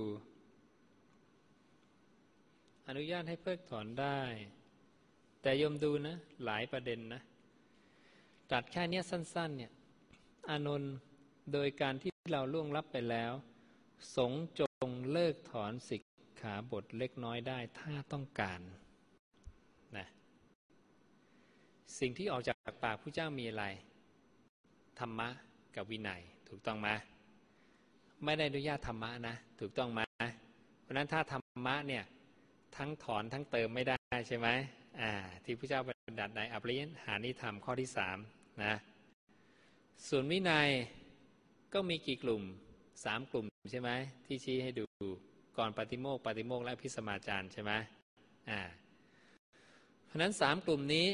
อนุญาตให้เพิกถอนได้แต่โยมดูนะหลายประเด็นนะตัดแค่นี้สั้นๆเนี่ยอานนท์โดยการที่เราล่วงลับไปแล้วสงฆ์จงเลิกถอนสิกขาบทเล็กน้อยได้ถ้าต้องการนะสิ่งที่ออกจากปากพระเจ้ามีอะไรธรรมะกับวินัยถูกต้องไหมไม่ได้อนุญาตธรรมะนะถูกต้องไหมเพราะนั้นถ้าธรรมะเนี่ยทั้งถอนทั้งเติมไม่ได้ใช่ไหมอ่าที่พระเจ้าบัญญัติในอภิหานิธรรมข้อที่สามนะส่วนวินัยก็มีกี่กลุ่มสามกลุ่มใช่ไหมที่ชี้ให้ดูก่อนปฏิโมกข์ปฏิโมกข์และอภิสมาจารใช่ไหมอ่าเพราะนั้นสามกลุ่มนี้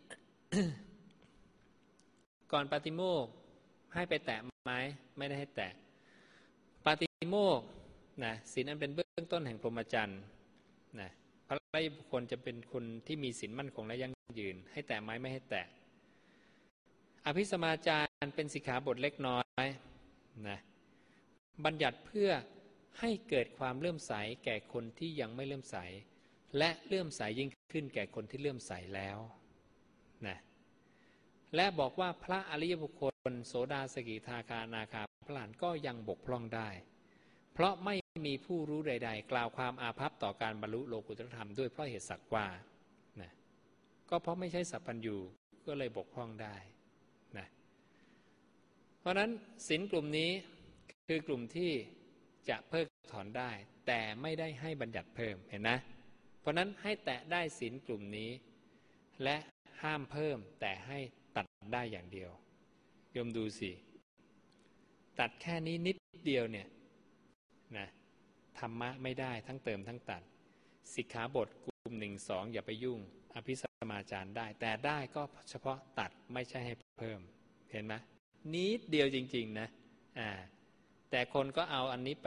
ก่อนปฏิโมกข์ให้ไปแตะไหมไม่ได้ให้แตะปฏิโมกข์นะศีลอันเป็นเบื้องต้นแห่งพรหมจรรย์นะพระไร้บุคคลจะเป็นคนที่มีศีลมั่นคงและยั่งยืนให้แตะไหมไม่ให้แตะอภิสมาจารเป็นสิกขาบทเล็กน้อยนะบัญญัติเพื่อให้เกิดความเลื่อมใสแก่คนที่ยังไม่เลื่อมใสและเลื่อมใสยิ่งขึ้นแก่คนที่เลื่อมใสแล้วนะและบอกว่าพระอริยบุคคลโสดาสกิทาคาอนาคาพระอรหันต์ก็ยังบกพร่องได้เพราะไม่มีผู้รู้ใดๆกล่าวความอาภัพต่อการบรรลุโลกุตตรธรรมด้วยเพราะเหตุสักว่านะก็เพราะไม่ใช่สัพพัญญูก็เลยบกพร่องได้นะเพราะนั้นศีลกลุ่มนี้คือกลุ่มที่จะเพิกถอนได้แต่ไม่ได้ให้บัญญัติเพิ่มเห็นนะเพราะนั้นให้แตะได้ศีลกลุ่มนี้และห้ามเพิ่มแต่ให้ตัดได้อย่างเดียวโยมดูสิตัดแค่นี้นิดเดียวเนี่ยนะธรรมะไม่ได้ทั้งเติมทั้งตัดสิกขาบทกลุ่มหนึ่งสองอย่าไปยุ่งอภิสมาจารได้แต่ได้ก็เฉพาะตัดไม่ใช่ให้เพิ่มเห็นไหมนิดเดียวจริงๆนะอ่าแต่คนก็เอาอันนี้ไป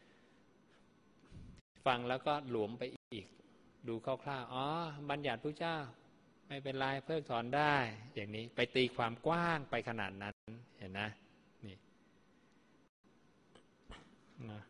ฟังแล้วก็หลวมไปอีกดูคร่าวๆอ๋อบัญญัติพระเจ้าไม่เป็นไรเพิกถอนได้อย่างนี้ไปตีความกว้างไปขนาดนั้นเห็นนะนี่นะ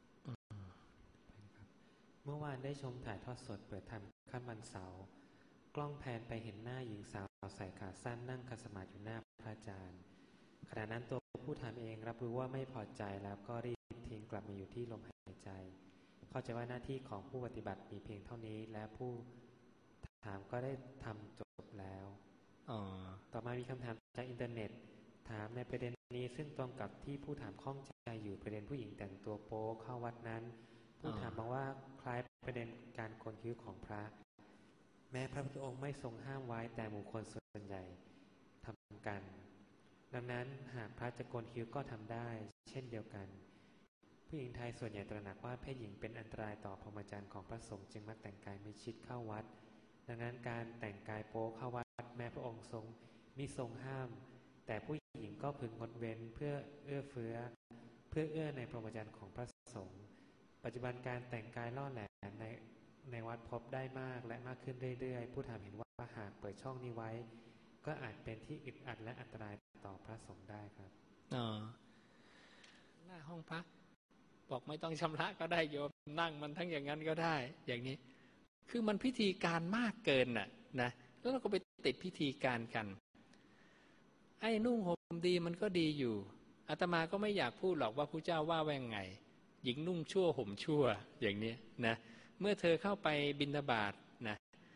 เมื่อวานได้ชมถ่ายทอดสดเปิดธรรมค่ำวันเสาร์กล้องแพนไปเห็นหน้าหญิงสาวใส่ขาสั้นนั่งคัดสมาธิอยู่หน้าพระอาจารย์ขณะนั้นตัวผู้ทำเองรับรู้ว่าไม่พอใจแล้วก็รีบทิ้งกลับมาอยู่ที่ลมหายใจเข้าใจว่าหน้าที่ของผู้ปฏิบัติมีเพียงเท่านี้และผู้ถามก็ได้ทำจบแล้วต่อมามีคำถามจากอินเทอร์เน็ตถามในประเด็นนี้ซึ่งตรงกับที่ผู้ถามข้องใจอยู่ประเด็นผู้หญิงแต่งตัวโป๊เข้าวัดนั้นผู้ถามบอกว่าคล้ายประเด็นการโกนคิ้วของพระแม้พระพุทธองค์ไม่ทรงห้ามไว้แต่หมู่คนส่วนใหญ่ทำกันดังนั้นหากพระจะโกนคิ้วก็ทำได้เช่นเดียวกันผู้หญิงไทยส่วนใหญ่ตระหนักว่าเพศหญิงเป็นอันตรายต่อพรหมจรรย์ของพระสงฆ์จึงมักแต่งกายมิดชิดเข้าวัดดังนั้นการแต่งกายโป๊เข้าวัดแม้พระองค์ทรงมิทรงห้ามแต่ผู้หญิงก็พึงงดเว้นเพื่อเอื้อเฟื้อเพื่อเอื้อในพรหมจรรย์ของพระสงฆ์ปัจจุบันการแต่งกายล่อแหลมในในวัดพบได้มากและมากขึ้นเรื่อยๆผู้ถามเห็นว่าหากเปิดช่องนี้ไว้ก็อาจเป็นที่อึดอัดและอันตรายต่อพระสงฆ์ได้ครับอ๋อหน้าห้องพักบอกไม่ต้องชำระก็ได้โยมนั่งมันทั้งอย่างนั้นก็ได้อย่างนี้คือมันพิธีการมากเกินน่ะนะแล้วเราก็ไปติดพิธีการกันไอ้นุ่งห่มดีมันก็ดีอยู่อาตมาก็ไม่อยากพูดหรอกว่าพระเจ้าว่าแว่งไงหญิงนุ่งชั่วห่มชั่วอย่างนี้นะเมื่อเธอเข้าไปบิณฑบาตนะ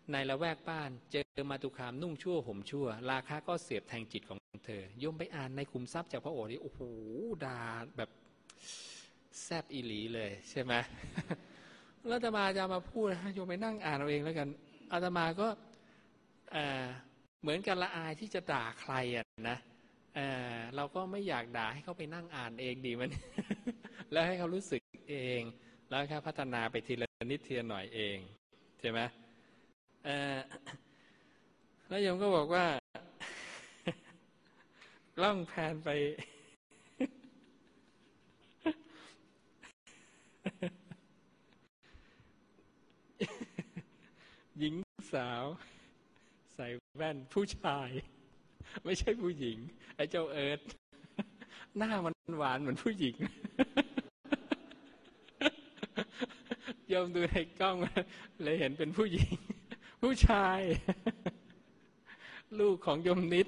ในละแวกบ้านเจอมาตุคามนุ่งชั่วห่มชั่วราคะก็เสียบแทงจิตของเธอโยมไปอ่านในคุมทรัพย์จากพระโอษฐ์นี่โอ้โหด่าแบบแซบอีหลีเลยใช่ไหม แล้วอาตมาจะมาพูดนะโยมไปนั่งอ่านเอาเองแล้วกันอาตมาก็เหมือนกันละอายที่จะด่าใครอ่ะนะ เออเราก็ไม่อยากด่าให้เขาไปนั่งอ่านเองดีมัน แล้วให้เขารู้สึกเองแล้วแค่พัฒนาไปทีละนิดทีละหน่อยเองใช่ไหมเออแล้วโยมก็บอกว่า กล้องแพนไป หญิงสาวใส่แว่นผู้ชายไม่ใช่ผู้หญิงไอ้เจ้าเอิร์ธหน้ามันหวานเหมือนผู้หญิงโยมดูในกล้องเลยเห็นเป็นผู้หญิงผู้ชายลูกของโยมนิด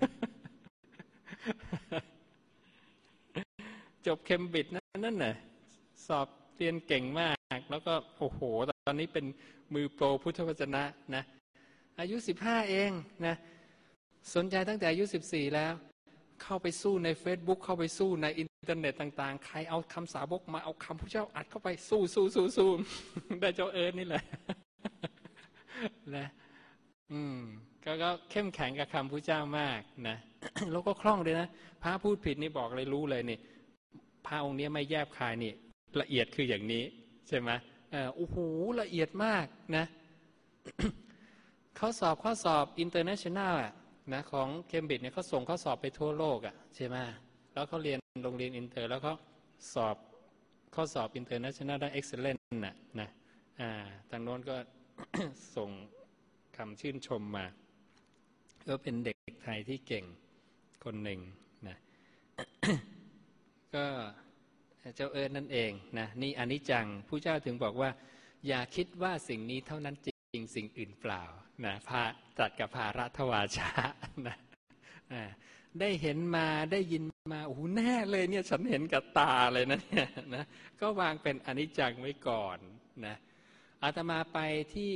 จบเคมบริดจ์นั่นน่ะสอบเรียนเก่งมากแล้วก็โอ้โหตอนนี้เป็นมือโปรพุทธวจนะนะอายุสิบห้าเองนะสนใจตั้งแต่อายุสิบสี่แล้วเข้าไปสู้ใน Facebook เข้าไปสู้ในอินเทอร์เน็ตต่างๆใครเอาคำสาวกมาเอาคำพระเจ้าอัดเข้าไปสู้สู้สู้สู้ได้เจ้าเอิร์ธนี่แหละนะอืมก็ก็เข้มแข็งกับคำพระเจ้ามากนะแล้วก็คล่องเลยนะพระพูดผิดนี่บอกเลยรู้เลยนี่พระองค์นี้ไม่แยบคายนี่ละเอียดคืออย่างนี้ใช่ไหมเออโอ้โหละเอียดมากนะเขาสอบข้อสอบ international อ่ะนะของเคมบริดจ์เนี่ยเขาส่งข้อสอบไปทั่วโลกอ่ะใช่ไหมแล้วเขาเรียนโรงเรียนอินเตอร์แล้วเขาสอบข้อสอบ international ได้ excellent น่ะนะอ่าทางโน้นก็ ส่งคำชื่นชมมาก็เป็นเด็กไทยที่เก่งคนหนึ่งนะ ก็เจ้าเอิร์ธนั่นเองนะนี่อนิจจังผู้เจ้าถึงบอกว่าอย่าคิดว่าสิ่งนี้เท่านั้นจริงสิ่งอื่นเปล่านะพระจัดกับภารัตวาชานะได้เห็นมาได้ยินมาโอ้โหแน่เลยเนี่ยฉันเห็นกับตาเลยนะเนี่ยนะก็วางเป็นอนิจจังไว้ก่อนนะอาตมาไปที่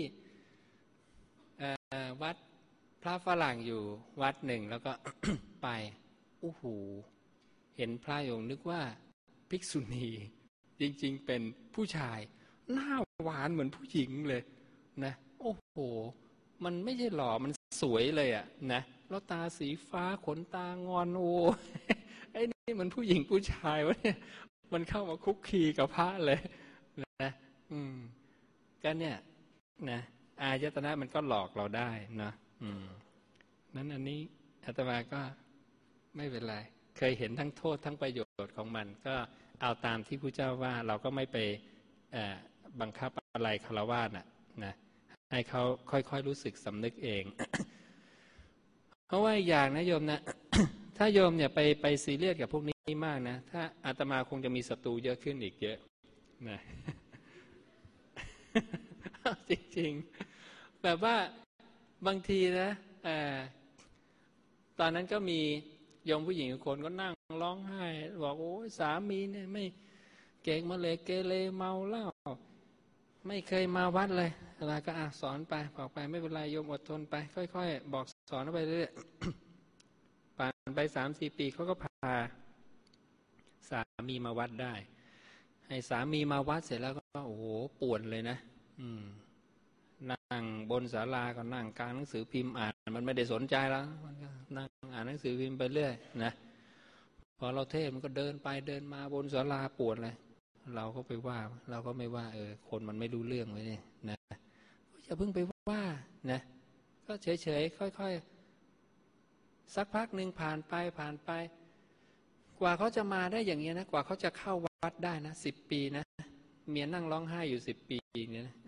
วัดพระฝรั่งอยู่วัดหนึ่งแล้วก็ ไปโอ้โหเห็นพระโยงนึกว่าภิกษุณีจริงๆเป็นผู้ชายหน้าหวานเหมือนผู้หญิงเลยนะโอ้โหมันไม่ใช่หล่อมันสวยเลยอ่ะนะแล้วตาสีฟ้าขนตางอนโอ้ไอ้นี่มันผู้หญิงผู้ชายวะเนี่ยมันเข้ามาคุกคีกับพระเลยนะอืมก็เนี่ยนะอายตนะมันก็หลอกเราได้นะอืมนั้นอันนี้อาตมาก็ไม่เป็นไรเคยเห็นทั้งโทษทั้งประโยชน์ของมันก็เอาตามที่พระเจ้าว่าเราก็ไม่ไปบังคับอะไรฆราวาสน่ะนะให้เขาค่อยๆรู้สึกสำนึกเอง เพราะว่าอย่างนะโยมนะ ถ้าโยมเนี่ยไปไปซีเรียสกับพวกนี้มากนะถ้าอาตมาคงจะมีศัตรูเยอะขึ้นอีกเยอะนะ จริงๆแบบว่าบางทีนะตอนนั้นก็มีโยมผู้หญิงคนก็นั่งร้องไห้บอกโอ้ยสามีเนี่ยไม่เก่งมาเลยเกเรเมาเหล้าไม่เคยมาวัดเลยอะไรก็อ่ะสอนไปบอกไปไม่เป็นไรโยมอดทนไปค่อยๆบอกสอนไปเรื่อย ผ่านไปสามสี่ปีเขาก็พาสามีมาวัดได้ให้สามีมาวัดเสร็จแล้วก็โอ้โหป่วนเลยนะอืมนั่งบนศาลาก็นั่งกลางหนังสือพิมพ์อ่านมันไม่ได้สนใจแล้วมันก็นั่งอ่านหนังสือพิมพ์ไปเรื่อยนะพอเราเทศมันก็เดินไปเดินมาบนศาลาปวดเลยเราก็ไปว่าเราก็ไม่ว่าเออคนมันไม่รู้เรื่องไว้นี่นะอย่าเพิ่งไปว่านะก็เฉยๆค่อยๆสักพักหนึ่งผ่านไปผ่านไปกว่าเขาจะมาได้อย่างเงี้ยนะกว่าเขาจะเข้าวัดได้นะสิบปีนะเมียนั่งร้องไห้อยู่สิบปีเนี่ยนะ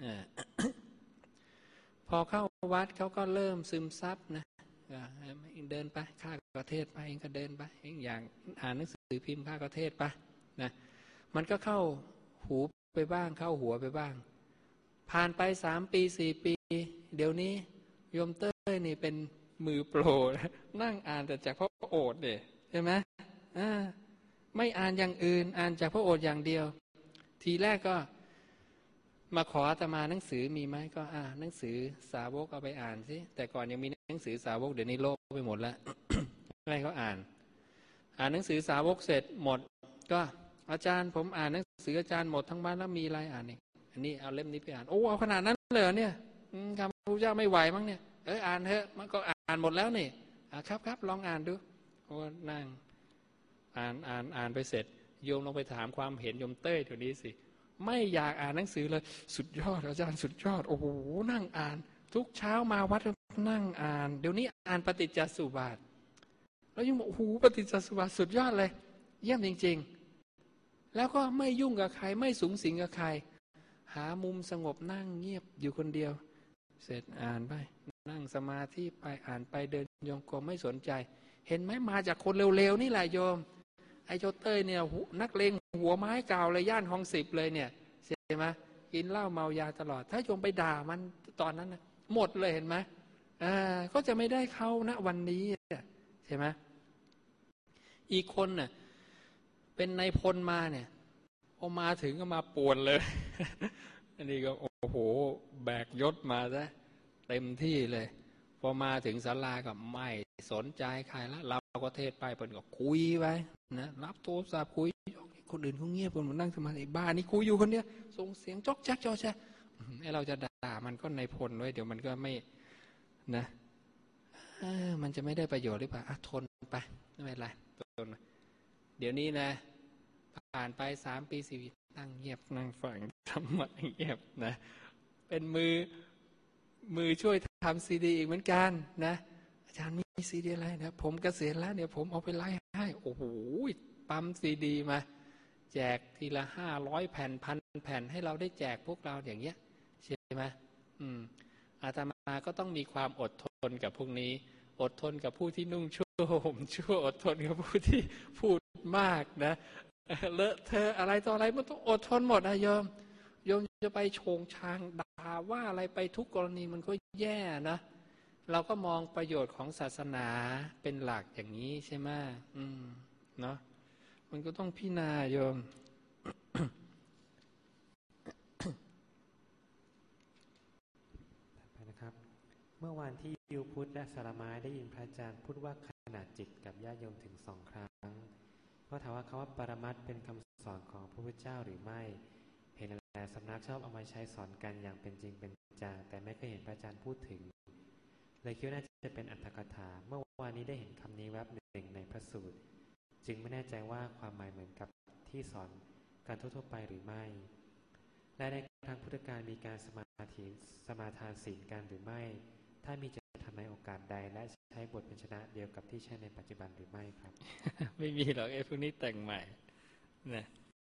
พอเข้าวัดเขาก็เริ่มซึมซับนะเดินไปข้าประเทศไปเองก็เดินไปเองอย่างอ่านหนังสือพิมพ์ข้าประเทศไปนะมันก็เข้าหูไปบ้างเข้าหัวไปบ้างผ่านไปสามปีสี่ปีเดี๋ยวนี้โยมเต้ยนี่เป็นมือโปรนั่งอ่านแต่จากพระโอษฐ์เนี่ยใช่ไหมอ่าไม่อ่านอย่างอื่นอ่านจากพระโอษฐ์อย่างเดียวทีแรกก็มาขออาตมาหนังสือมีไหมก็อ่าหนังสือสาวกเอาไปอ่านสิแต่ก่อนยังมีหนังสือสาวกเดี๋ยวนี้โลกไปหมดแล้ว ให้เขาอ่านอ่านหนังสือสาวกเสร็จหมดก็อาจารย์ผมอ่านหนังสืออาจารย์หมดทั้งบ้านแล้วมีอะไรอ่านอีกอันนี้เอาเล่มนี้ไปอ่านโอ้เอาขนาดนั้นเลยเนี่ยข้าพเจ้าไม่ไหวมั้งเนี่ยเอออ่านเถอะมันก็อ่านหมดแล้วนี่อ่าครับครับลองอ่านดูโอ้นั่งอ่านอ่านอ่านไปเสร็จโยมลองไปถามความเห็นโยมเต้ยเดี๋ยวนี้สิไม่อยากอ่านหนังสือเลยสุดยอดอาจารย์สุดยอดโอ้โหนั่งอ่านทุกเช้ามาวัดนั่งอ่านเดี๋ยวนี้อ่านปฏิจจสุบาทแล้วยังบอกโอ้โหปฏิจจสุบาทสุดยอดเลยเยี่ยมจริงๆแล้วก็ไม่ยุ่งกับใครไม่สูงสิงกับใครหามุมสงบนั่งเงียบอยู่คนเดียวเสร็จอ่านไปนั่งสมาธิไปอ่านไปเดินโยมกลมไม่สนใจเห็นไหมมาจากคนเร็วๆนี่แหละโยมไอ้โจเต้ยเนี่ยนักเลงหัวไม้เก่าเลยย่านคลองสิบเลยเนี่ยใช่ไหมกินเหล้าเมายาตลอดถ้าโยมไปด่ามันตอนนั้นนะหมดเลยเห็นไหมอ่าก็จะไม่ได้เข้าณวันนี้ใช่ไหมอีกคนน่ะเป็นนายพลมาเนี่ยพอมาถึงก็มาป่วนเลย อันนี้ก็โอ้โหแบกยศมาซะเต็มที่เลยพอมาถึงศาลาก็ไม่สนใจใครแล้วเราก็เทศไปเพิ่นก็คุยไปนะรับโทรศัพท์คุยคนอื่นเขาเงียบกันหมดนั่งสมาธิบ้านนี่คุยอยู่คนเดียวส่งเสียงจอกแจ๊กจอแจ๊กไอ้เราจะด่ามันก็ในพลไว้เดี๋ยวมันก็ไม่นะมันจะไม่ได้ประโยชน์หรือเปล่าทนไปไม่เป็นไรทนเดี๋ยวนี้นะผ่านไปสามปีสี่ปีนั่งเงียบนั่งฟังธรรมะเงียบนะเป็นมือมือช่วยทำซีดีอีกเหมือนกันนะอาจารย์มีซีดีอะไรนะผมเกษียณแล้วเดี๋ยวผมเอาไปไล่ให้โอ้โหปั๊มซีดีมาแจกทีละห้าร้อยแผ่นพันแผ่นให้เราได้แจกพวกเราอย่างเงี้ยใช่ไหมอืมอาตมาก็ต้องมีความอดทนกับพวกนี้อดทนกับผู้ที่นุ่งชั่วห่มชั่วอดทนกับผู้ที่พูดมากนะเลอะเธออะไรต่ออะไรมันต้องอดทนหมดนะโยมโยมจะไปโฉงชางด่าว่าอะไรไปทุกกรณีมันก็แย่นะเราก็มองประโยชน์ของศาสนาเป็นหลักอย่างนี้ใช่ไหมอืมเนาะมันก็ต้องพิจารณาโยมไปนะครับเมื่อวานที่ยูพุทธและสารไม้ได้ยินพระอาจารย์พูดว่าขนาดจิตกับญาติโยมถึงสองครั้งก็ถามว่าคำว่าปรมัตถ์เป็นคำสอนของพระพุทธเจ้าหรือไม่เห็นหลายสำนักชอบเอามาใช้สอนกันอย่างเป็นจริงเป็นจังแต่ไม่เคยเห็นพระอาจารย์พูดถึงเลยคิดว่าน่าจะเป็นอัตถกถาเมื่อวานนี้ได้เห็นคำนี้แวบหนึ่งในพระสูตรจึงไม่แน่ใจว่าความหมายเหมือนกับที่สอนการทั่วๆไปหรือไม่และในทางพุทธการมีการสมาธิสมาทานศีลกันหรือไม่ถ้ามีจะทำในโอกาสใดและใช้บทเป็นชนะเดียวกับที่ใช้ในปัจจุบันหรือไม่ครับไม่มีหรอกไอ้พวกนี้แต่งใหม่นะ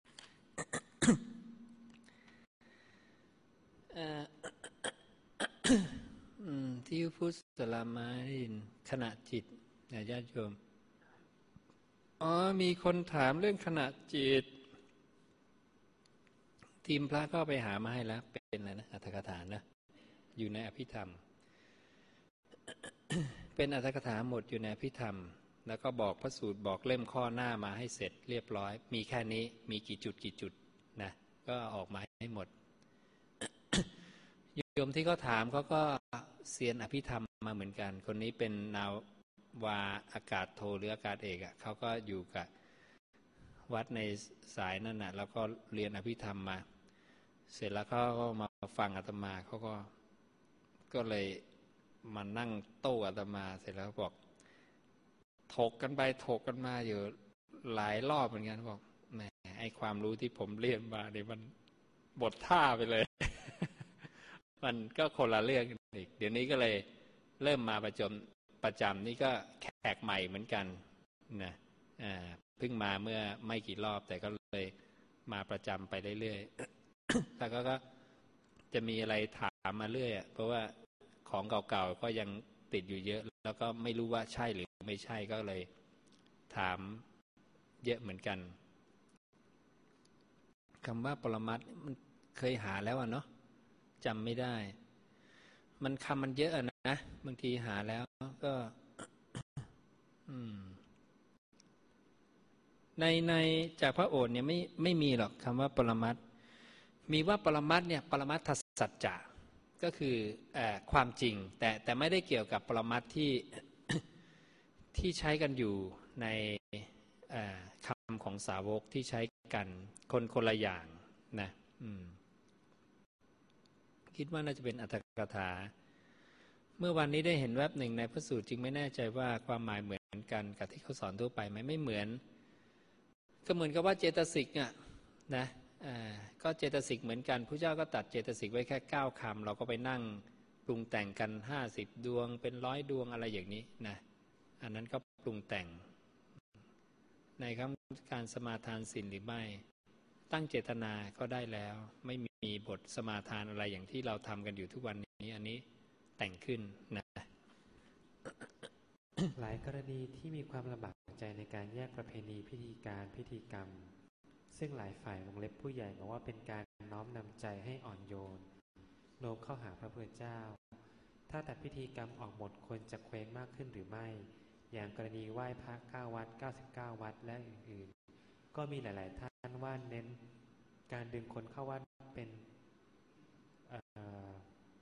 ที่พุทธสลามารินขณะจิตญาติโยมอ๋อมีคนถามเรื่องขณะจิตทีมพระก็ไปหามาให้แล้วเป็นอะไรนะอัตถกถานะอยู่ในอภิธรรม เป็นอัตถกถาหมดอยู่ในอภิธรรมแล้วก็บอกพระสูตรบอกเล่มข้อหน้ามาให้เสร็จเรียบร้อยมีแค่นี้มีกี่จุดกี่จุดนะก็ออกมาให้หมด โยมที่เขาถามเขาก็เซียนอภิธรรมมาเหมือนกันคนนี้เป็นนาวาอากาศโทหรืออากาศเอกอ่ะเขาก็อยู่กับวัดในสายนั่นน่ะแล้วก็เรียนอภิธรรมมาเสร็จแล้วเขาก็มาฟังอาตมาเขาก็ก็เลยมานั่งโต้อาตมาเสร็จแล้วบอกถกกันไปถกกันมาอยู่หลายรอบเหมือนกันบอกแหมไอ้ความรู้ที่ผมเรียนมาเนี่ยมันบทท่าไปเลย มันก็คนละเรื่องอีกเดี๋ยวนี้ก็เลยเริ่มมาประจำประจำนี่ก็แขกใหม่เหมือนกันนะอ่าเพิ่งมาเมื่อไม่กี่รอบแต่ก็เลยมาประจำไปเรื่อยๆ แล้วก็จะมีอะไรถามมาเรื่อยเพราะว่าของเก่าๆก็ยังติดอยู่เยอะแล้วก็ไม่รู้ว่าใช่หรือไม่ใช่ก็เลยถามเยอะเหมือนกันคำว่าปรมัตถ์มันเคยหาแล้วอ่ะเนาะจำไม่ได้มันคำมันเยอะนะบางทีหาแล้วก็ในในจากพระโอษฐ์เนี่ยไม่ไม่มีหรอกคำว่าปรมัตถ์มีว่าปรมัตถ์เนี่ยปรมัตถสัจจะก็คือเอ่อความจริงแต่แต่ไม่ได้เกี่ยวกับปรมัตถ์ที่ ที่ใช้กันอยู่ในคำของสาวกที่ใช้กันคนคนละอย่างนะคิดว่าน่าจะเป็นอรรถกถาเมื่อวันนี้ได้เห็นแวบหนึ่งในพระสูตรจึงไม่แน่ใจว่าความหมายเหมือนกันกับที่เขาสอนทั่วไปไหมไม่เหมือนก็เหมือนกับว่าเจตสิกอ่ะนะก็เจตสิกเหมือนกันพระเจ้าก็ตัดเจตสิกไว้แค่เก้าคำเราก็ไปนั่งปรุงแต่งกันห้าสิบดวงเป็นร้อยดวงอะไรอย่างนี้นะอันนั้นก็ปรุงแต่งในคำการสมาทานศีลหรือไม่ตั้งเจตนาก็ได้แล้วไม่มีบทสมาทานอะไรอย่างที่เราทำกันอยู่ทุกวันนี้อันนี้แต่งขึ้นนะหลายกรณีที่มีความลำบากใจในการแยกประเพณีพิธีการพิธีกรรมซึ่งหลายฝ่ายวงเล็บผู้ใหญ่บอกว่าเป็นการน้อมนำใจให้อ่อนโยนโน้มเข้าหาพระพุทธเจ้าถ้าตัดพิธีกรรมออกหมดควรจะเคว้งมากขึ้นหรือไม่อย่างกรณีไหว้พระเก้าวัดเก้าสิบเก้าวัดและอื่นๆก็มีหลายๆท่านว่าเน้นการดึงคนเข้าวัดเป็นเอ่อ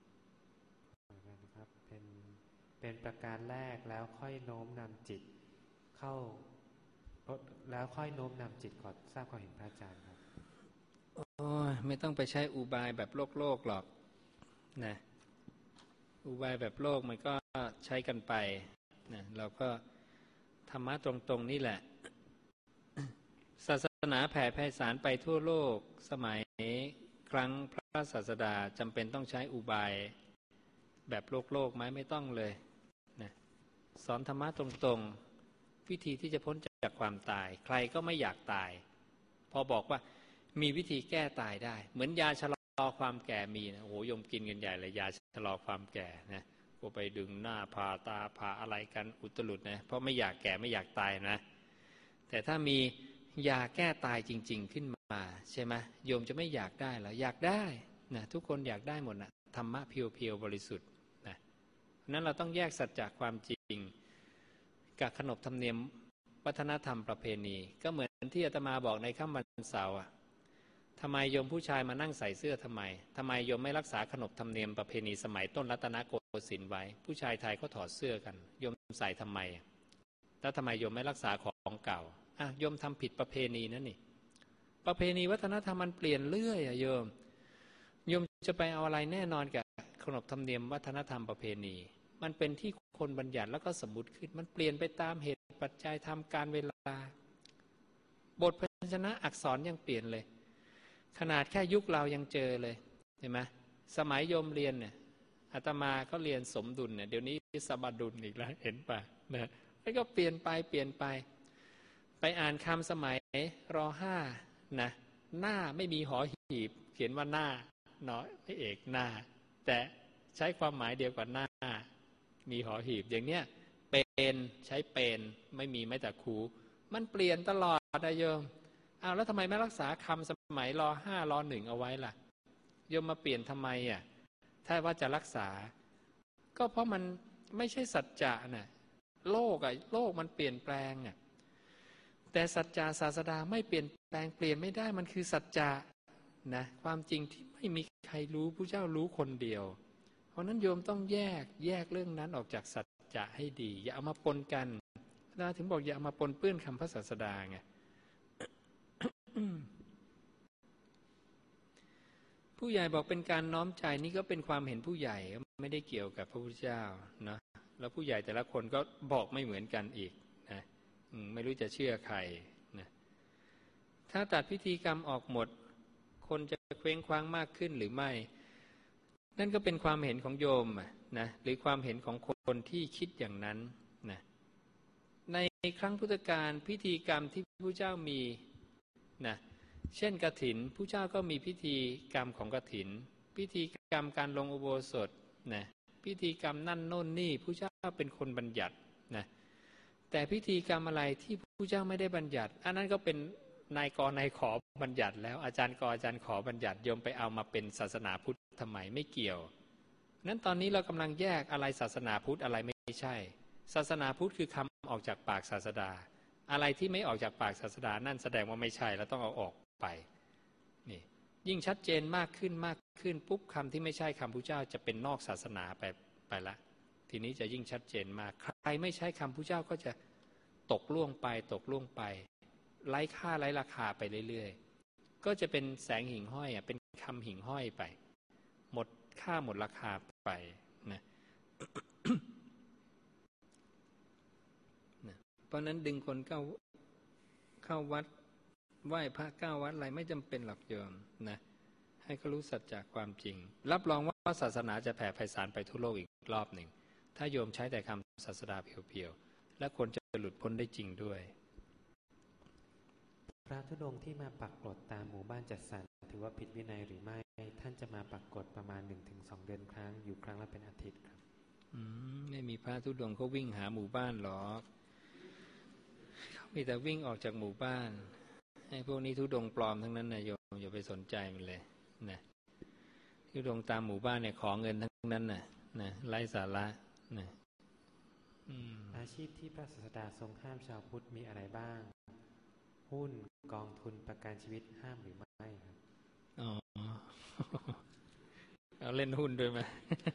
นะครับเป็นเป็นประการแรกแล้วค่อยโน้มนำจิตเข้าแล้วค่อยโน้มนำจิตขอทราบความเห็นพระอาจารย์ครับโอ้ยไม่ต้องไปใช้อุบายแบบโลกโลกหรอกนะอุบายแบบโลกมันก็ใช้กันไปนะเราก็ธรรมะตรงๆนี่แหละศาสนาแผ่ไพศาลไปทั่วโลกสมัยครั้งพระศาสดาจำเป็นต้องใช้อุบายแบบโลกโลกไหมไม่ต้องเลยนะสอนธรรมะตรงๆวิธีที่จะพ้นจากความตายใครก็ไม่อยากตายพอบอกว่ามีวิธีแก้ตายได้เหมือนยาชะลอความแก่มีนะโอ้โหยมกินกันใหญ่เลยยาชะลอความแก่นะก็ไปดึงหน้าผ่าตาผ่าอะไรกันอุตลุดนะเพราะไม่อยากแก่ไม่อยากตายนะแต่ถ้ามียาแก้ตายจริงๆขึ้นมาใช่ไหมโยมจะไม่อยากได้หรออยากได้นะทุกคนอยากได้หมดนะธรรมะเพียวๆบริสุทธิ์นะนั้นเราต้องแยกสัจจะความจริงกับขนบธรรมเนียมวัฒนธรรมประเพณีก็เหมือนที่อาตมาบอกในค่ำวันเสาร์อ่ะทำไมโยมผู้ชายมานั่งใส่เสื้อทำไมทำไมโยมไม่รักษาขนบธรรมเนียมประเพณีสมัยต้นรัตนโกสินทร์ไว้ผู้ชายไทยเขาถอดเสื้อกันโยมใส่ทำไมแล้วทำไมโยมไม่รักษาของเก่าอ่ะโยมทำผิดประเพณีนั่นนี่ประเพณีวัฒนธรรมมันเปลี่ยนเรื่อยอ่ะโยมโยมจะไปเอาอะไรแน่นอนกับขนบธรรมเนียมวัฒนธรรมประเพณีมันเป็นที่คนบัญญัติแล้วก็สมมุติขึ้นมันเปลี่ยนไปตามเหตุปัจจัยทำการเวลาบทพยัญชนะอักษรยังเปลี่ยนเลยขนาดแค่ยุคเรายังเจอเลยเห็นไหมสมัยโยมเรียนเนี่ยอาตมาก็เรียนสมดุลเนี่ยเดี๋ยวนี้สมดุลอีกแล้วเห็นป่ะนะแล้วก็เปลี่ยนไปเปลี่ยนไปไปอ่านคำสมัยรห้านะหน้าไม่มีหอหีบเขียนว่าหน้าน้อยไม่เอกหน้าแต่ใช้ความหมายเดียวกับหน้ามีหอหีบอย่างเนี้ยเป็นใช้เป็นไม่มีแม้แต่ครูมันเปลี่ยนตลอดนะโยมอ้าวแล้วทำไมไม่รักษาคำสมัยรห้ารหนึ่งเอาไว้ล่ะโยมมาเปลี่ยนทำไมอ่ะถ้าว่าจะรักษาก็เพราะมันไม่ใช่สัจจะน่ะโลกอ่ะโลกมันเปลี่ยนแปลงอ่ะแต่สัจจะศาสดาไม่เปลี่ยนแปลงเปลี่ยนไม่ได้มันคือสัจจะนะความจริงที่ไม่มีใครรู้พระเจ้ารู้คนเดียวเพราะนั้นโยมต้องแยกแยกเรื่องนั้นออกจากสัจจะให้ดีอย่าเอามาปนกันนะถึงบอกอย่าเอามาปนเปื้อนคำพระศาสดาไง ผู้ใหญ่บอกเป็นการน้อมใจนี่ก็เป็นความเห็นผู้ใหญ่ไม่ได้เกี่ยวกับพระพุทธเจ้านะแล้วผู้ใหญ่แต่ละคนก็บอกไม่เหมือนกันอีกนะไม่รู้จะเชื่อใครนะถ้าตัดพิธีกรรมออกหมดคนจะเคว้งคว้างมากขึ้นหรือไม่นั่นก็เป็นความเห็นของโยมนะหรือความเห็นของคนที่คิดอย่างนั้นนะในครั้งพุทธกาลพิธีกรรมที่พระเจ้ามีนะเช่นกฐินผู้เจ้าก็มีพิธีกรรมของกฐินพิธีกรรมการลงอุโบสถนะพิธีกรรมนั่นโน่นนี่ผู้เจ้าเป็นคนบัญญัตินะแต่พิธีกรรมอะไรที่ผู้เจ้าไม่ได้บัญญัติอันนั้นก็เป็นนายกนายขอบัญญัติแล้วอาจารย์กอาจารย์ขอบัญญัติโยมไปเอามาเป็นศาสนาพุทธทำไมไม่เกี่ยวนั้นตอนนี้เรากำลังแยกอะไรศาสนาพุทธอะไรไม่ใช่ศาสนาพุทธคือคำออกจากปากศาสดาอะไรที่ไม่ออกจากปากศาสดานั่นแสดงว่าไม่ใช่แล้วต้องเอาออกไปนี่ยิ่งชัดเจนมากขึ้นมากขึ้นปุ๊บคำที่ไม่ใช่คำพุทธเจ้าจะเป็นนอกศาสนาไปไปละทีนี้จะยิ่งชัดเจนมากใครไม่ใช่คำพุทธเจ้าก็จะตกล่วงไปตกล่วงไปไร้ค่าไร้ราคาไปเรื่อยๆก็จะเป็นแสงหิ่งห้อยอ่ะเป็นคำหิ่งห้อยไปหมดค่าหมดราคาไปนะ นะเพราะนั้นดึงคนเข้าเข้าวัดไหว้พระเก้าวัดอะไรไม่จำเป็นหรอกโยมนะให้เขารู้สัจจะความจริงรับรองว่าศาสนาจะแผ่ไพศาลไปทั่วโลกอีกรอบหนึ่งถ้าโยมใช้แต่คำศาสดาเพียวๆและคนจะหลุดพ้นได้จริงด้วยพระธุดงค์ที่มาปักกรดตามหมู่บ้านจัดสรรถือว่าผิดวินัยหรือไม่ท่านจะมาปักกรดประมาณ หนึ่งถึงสอง เดือนครั้งอยู่ครั้งละเป็นอาทิตย์ครับอืมไม่มีพระธุดงค์เขาวิ่งหาหมู่บ้านหรอกเขามีแต่วิ่งออกจากหมู่บ้านให้พวกนี้ธุดงค์ปลอมทั้งนั้นนะโยมอย่าไปสนใจมันเลยนะธุดงค์ตามหมู่บ้านเนี่ยขอเงินทั้งนั้นน่ะนะไร้สาระนะอาชีพที่พระศาสดาทรงห้ามชาวพุทธมีอะไรบ้างหุ้นกองทุนประกันชีวิตห้ามหรือไม่ครับอ๋อเอาเล่นหุ้นด้วยไหม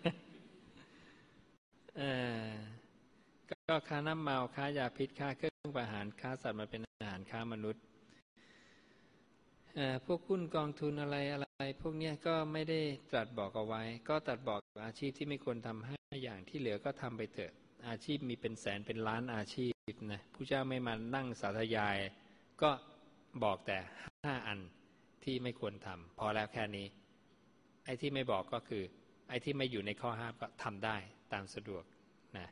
เออก็ค้าน้ำเมาค้ายาพิษค้าเครื่องประหารค้าสัตว์มาเป็นอาหารค้ามนุษย์เอ่อพวกหุ้นกองทุนอะไรอะไรพวกเนี้ยก็ไม่ได้ตรัสบอกเอาไว้ก็ตรัสบอกอาชีพที่ไม่ควรทำห้าอย่างที่เหลือก็ทำไปเถอะอาชีพมีเป็นแสนเป็นล้านอาชีพนะผู้เจ้าไม่มานั่งสาธยายก็บอกแต่ห้าอันที่ไม่ควรทำพอแล้วแค่นี้ไอ้ที่ไม่บอกก็คือไอ้ที่ไม่อยู่ในข้อห้ามก็ทำได้ตามสะดวกนะ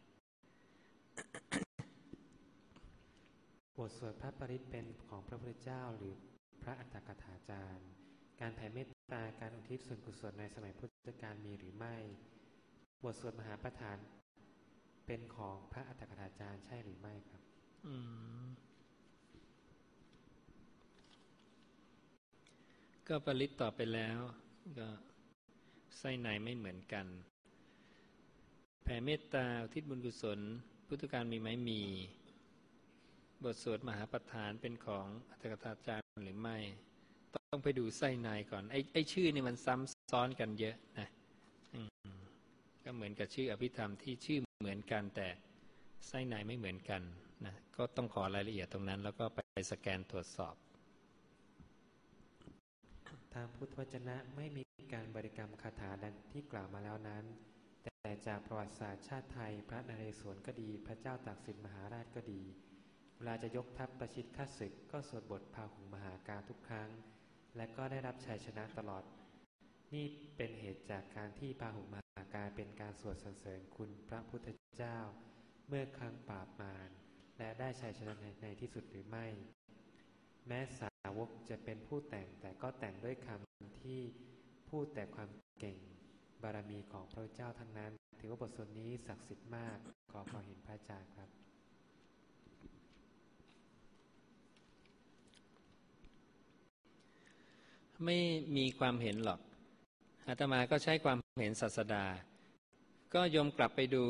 บทสวดพระปริตรเป็นของพระพุทธเจ้าหรือพระอัตถกถาจารย์การแผ่เมตตาการอุทิศส่วนกุศลในสมัยพุทธกาลมีหรือไม่บทสวดมหาประธานเป็นของพระอัตถกถาจารย์ใช่หรือไม่ครับอืมก็ปริตตอบไปแล้วก็ไส้ในไม่เหมือนกันแผ่เมตตาอุทิศบุญกุศลพุทธกาลมีไหมมีบทสวดมหาประธานเป็นของอัตถกถาจารย์หรือไม่ต้องไปดูไส้ในก่อนไอ้ไอ้ชื่อนี่มันซ้ำซ้อนกันเยอะนะก็เหมือนกับชื่ออภิธรรมที่ชื่อเหมือนกันแต่ไส้ในไม่เหมือนกันนะก็ต้องขอรายละเอียดตรงนั้นแล้วก็ไปสแกนตรวจสอบทางพุทธวจนะไม่มีการบริกรรมคาถาดังที่กล่าวมาแล้วนั้นแต่จากประวัติศาสตร์ชาติไทยพระนเรศวรก็ดีพระเจ้าตากสินมหาราชก็ดีเวลาจะยกทัพประชิดข้าศึกก็สวดบทพาหุงมหากาทุกครั้งและก็ได้รับชัยชนะตลอดนี่เป็นเหตุจากการที่พาหุงมหากาเป็นการสวดสรรเสริญคุณพระพุทธเจ้าเมื่อครั้งปราบมารและได้ชัยชนะในที่สุดหรือไม่แม้สาวกจะเป็นผู้แต่งแต่ก็แต่งด้วยคำที่พูดแต่ความเก่งบารมีของพระเจ้าทั้งนั้นถือว่าบทสวดนี้ศักดิ์สิทธิ์มากขอความเห็นพระอาจารย์ครับไม่มีความเห็นหรอกอาตมาก็ใช้ความเห็นศาสดาก็โยมกลับไปดู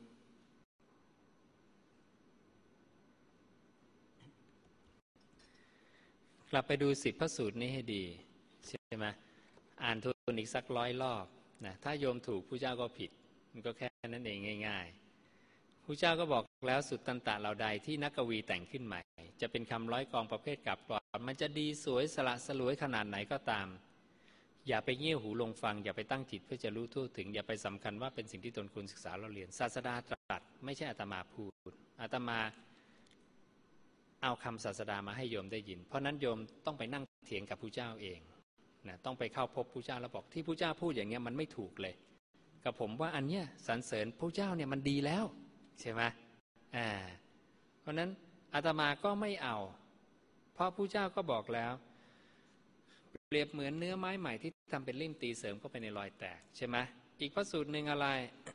กลับไปดูสิบพระสูตรนี้ให้ดีใช่ไหมอ่านทวนอีกสักร้อยรอบนะถ้าโยมถูกผู้เจ้าก็ผิดมันก็แค่นั้นเองง่ายๆผู้เจ้าก็บอกแล้วสุดตันตะเหล่าใดที่นักกวีแต่งขึ้นใหม่จะเป็นคำร้อยกองประเภทกับกลอนมันจะดีสวยสละสลวยขนาดไหนก็ตามอย่าไปเงี่ยหูลงฟังอย่าไปตั้งจิตเพื่อจะรู้ทั่วถึงอย่าไปสำคัญว่าเป็นสิ่งที่ตนควรศึกษาเราเรียนศาสดาตรัสไม่ใช่อาตมาพูดอาตมาเอาคำศาสดามาให้โยมได้ยินเพราะนั้นโยมต้องไปนั่งเถียงกับผู้เจ้าเองนะต้องไปเข้าพบผู้เจ้าแล้วบอกที่ผู้เจ้าพูดอย่างเงี้ยมันไม่ถูกเลยกับผมว่าอันเนี้ยสรรเสริญผู้เจ้าเนี่ยมันดีแล้วใช่ไหมอ่าเพราะนั้นอาตมาก็ไม่เอาเพราะผู้เจ้าก็บอกแล้วเปรียบเหมือนเนื้อไม้ใหม่ที่ทำเป็นลิ่มตีเสริมเข้าไปในรอยแตกใช่ไหมอีกพระสูตรหนึ่งอะไร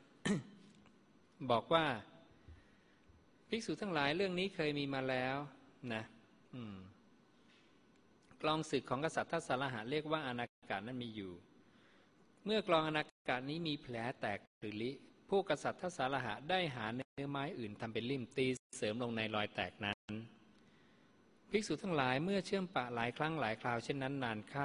บอกว่าภิกษุทั้งหลายเรื่องนี้เคยมีมาแล้วนะอืมกลองศึกของกษัตริย์ทัศรหะเรียกว่าอนาคากนั้นมีอยู่เมื่อกลองอนาคากนี้มีแผลแตกหรือลิผู้กษัตริย์ทัศรหะได้หาเนื้อไม้อื่นทำเป็นลิ่มตีเสริมลงในรอยแตกนั้นภิกษุทั้งหลายเมื่อเชื่อมปะหลายครั้งหลายคราวเช่นนั้นนานเข้าก็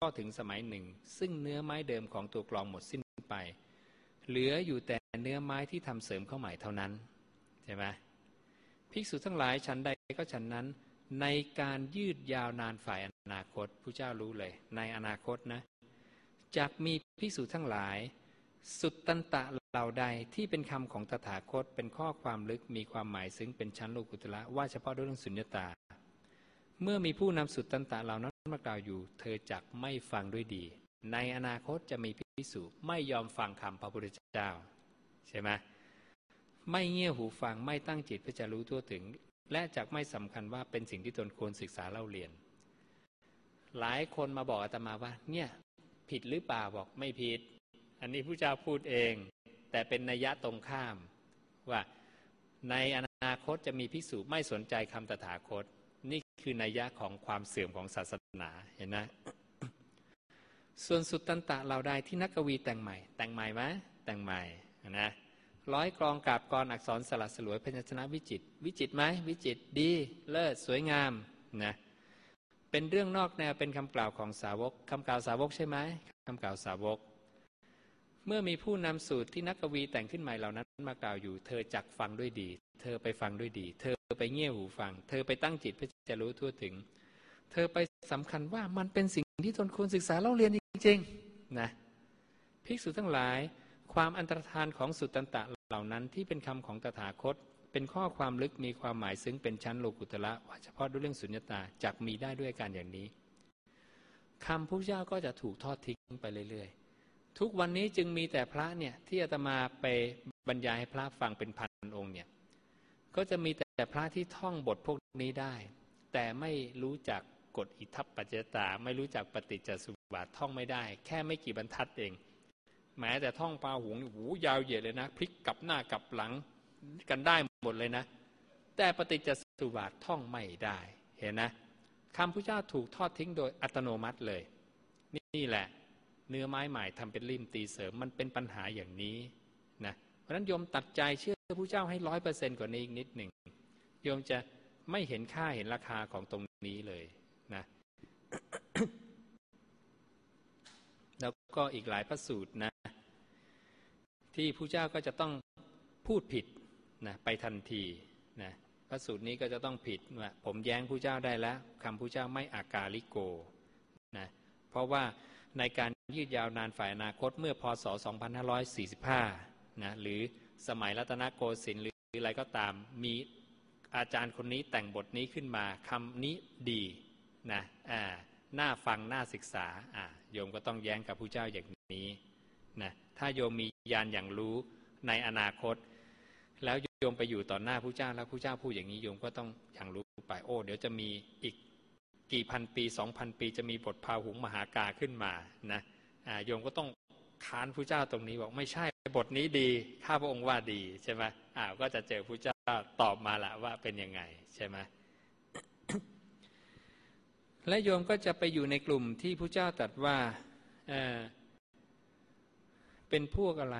ถึงสมัยหนึ่งซึ่งเนื้อไม้เดิมของตัวกลองหมดสิ้นไปเหลืออยู่แต่เนื้อไม้ที่ทำเสริมเข้าใหม่เท่านั้นใช่ไหมภิกษุทั้งหลายฉันใดก็ฉันนั้นในการยืดยาวนานฝ่ายอนาคตผู้เจ้ารู้เลยในอนาคตนะจักมีภิกษุทั้งหลายสุตตันตะเหล่าใดที่เป็นคำของตถาคตเป็นข้อความลึกมีความหมายซึ้งเป็นชั้นโลกุตระว่าเฉพาะด้วยเรื่องสุญญตาเมื่อมีผู้นำสุตตันตะเหล่านั้นมากล่าวอยู่เธอจักไม่ฟังด้วยดีในอนาคตจะมีภิกษุไม่ยอมฟังคำพระพุทธเจ้าใช่ไหมไม่เงี่ยหูฟังไม่ตั้งจิตเพื่อจะรู้ทั่วถึงและจักไม่สำคัญว่าเป็นสิ่งที่ตนควรศึกษาเล่าเรียนหลายคนมาบอกอาตมาว่าเนี่ยผิดหรือเปล่าบอกไม่ผิดอันนี้พระเจ้าพูดเองแต่เป็นนัยยะตรงข้ามว่าในอนาคตจะมีภิกษุไม่สนใจคำตถาคตนี่คือนัยยะของความเสื่อมของศาสนาเห็นไหม ส่วนสุตตันตะเหล่าใดที่นักกวีแต่งใหม่แต่งใหม่ไหมแต่งใหม่นะร้อยกลองกาบกรอักษรสลัดสลวยพยัญชนะวิจิตรวิจิตรไหมวิจิตรดีเลิศสวยงามนะเป็นเรื่องนอกแนวเป็นคำกล่าวของสาวกคำกล่าวสาวกใช่ไหมคำกล่าวสาวกเมื่อมีผู้นำสูตรที่นักกวีแต่งขึ้นใหม่เหล่านั้นมากล่าวอยู่เธอจักฟังด้วยดีเธอไปฟังด้วยดีเธอไปเงี่ยหูฟังเธอไปตั้งจิตเพื่อจะรู้ทั่วถึงเธอไปสำคัญว่ามันเป็นสิ่งที่ตนควรศึกษาเล่าเรียนจริงๆนะภิกษุทั้งหลายความอันตรธานของสุตตันตะเหล่านั้นที่เป็นคำของตถาคตเป็นข้อความลึกมีความหมายซึ้งเป็นชั้นโลกุตระว่าเฉพาะด้วยเรื่องสุญญตาจักมีได้ด้วยการอย่างนี้คำพระเจ้าก็จะถูกทอดทิ้งไปเรื่อยๆทุกวันนี้จึงมีแต่พระเนี่ยที่อาตมาไปบรรยายให้พระฟังเป็นพันองค์เนี่ยก็จะมีแต่พระที่ท่องบทพวกนี้ได้แต่ไม่รู้จักกฎอิทัปปัจจยตาไม่รู้จักปฏิจจสมุปบาทท่องไม่ได้แค่ไม่กี่บรรทัดเองแม้แต่ท่องปาหุงหูยาวเหยียดเลยนะพลิกกลับหน้ากลับหลังกันได้หมดเลยนะแต่ปฏิจจสมุปบาทท่องไม่ได้เห็นนะคำพระเจ้าถูกทอดทิ้งโดยอัตโนมัติเลยนี่แหละเนื้อไม้ใหม่ทำเป็นลิ่มตีเสริมมันเป็นปัญหาอย่างนี้นะเพราะฉะนั้นโยมตัดใจเชื่อพระเจ้าให้ร้อยเปอร์เซ็นต์กว่านี้อีกนิดหนึ่งโยมจะไม่เห็นค่าเห็นราคาของตรงนี้เลยนะ แล้วก็อีกหลายพระสูตรนะที่พระเจ้าก็จะต้องพูดผิดนะไปทันทีนะพระสูตรนี้ก็จะต้องผิดว่าผมแย้งพระเจ้าได้แล้วคำพระเจ้าไม่อากาลิโกนะเพราะว่าในการยืดยาวนานฝ่ายอนาคตเมื่อพศสองพันห้าร้อยสี่สิบห้านะหรือสมัยรัตนโกสินทร์หรืออะไรก็ตามมีอาจารย์คนนี้แต่งบทนี้ขึ้นมาคำนี้ดีนะอ่าน่าฟังน่าศึกษาอ่าโยมก็ต้องแย้งกับพระเจ้าอย่างนี้นะถ้าโยมมีญาณอย่างรู้ในอนาคตแล้วโยมไปอยู่ต่อหน้าพระเจ้าแล้วพระเจ้าพูดอย่างนี้โยมก็ต้องอย่างรู้ไปโอ้เดี๋ยวจะมีอีกกี่พันปีสองพันปีจะมีบทพาหุงมหากาขึ้นมานะอ่าโยมก็ต้องค้านพระเจ้าตรงนี้บอกไม่ใช่บทนี้ดีข้าพระองค์ว่าดีใช่ไหมอ่าก็จะเจอพระเจ้าตอบมาละว่าเป็นยังไงใช่ไหม และโยมก็จะไปอยู่ในกลุ่มที่พระเจ้าตรัสว่าเอ่อเป็นพวกอะไร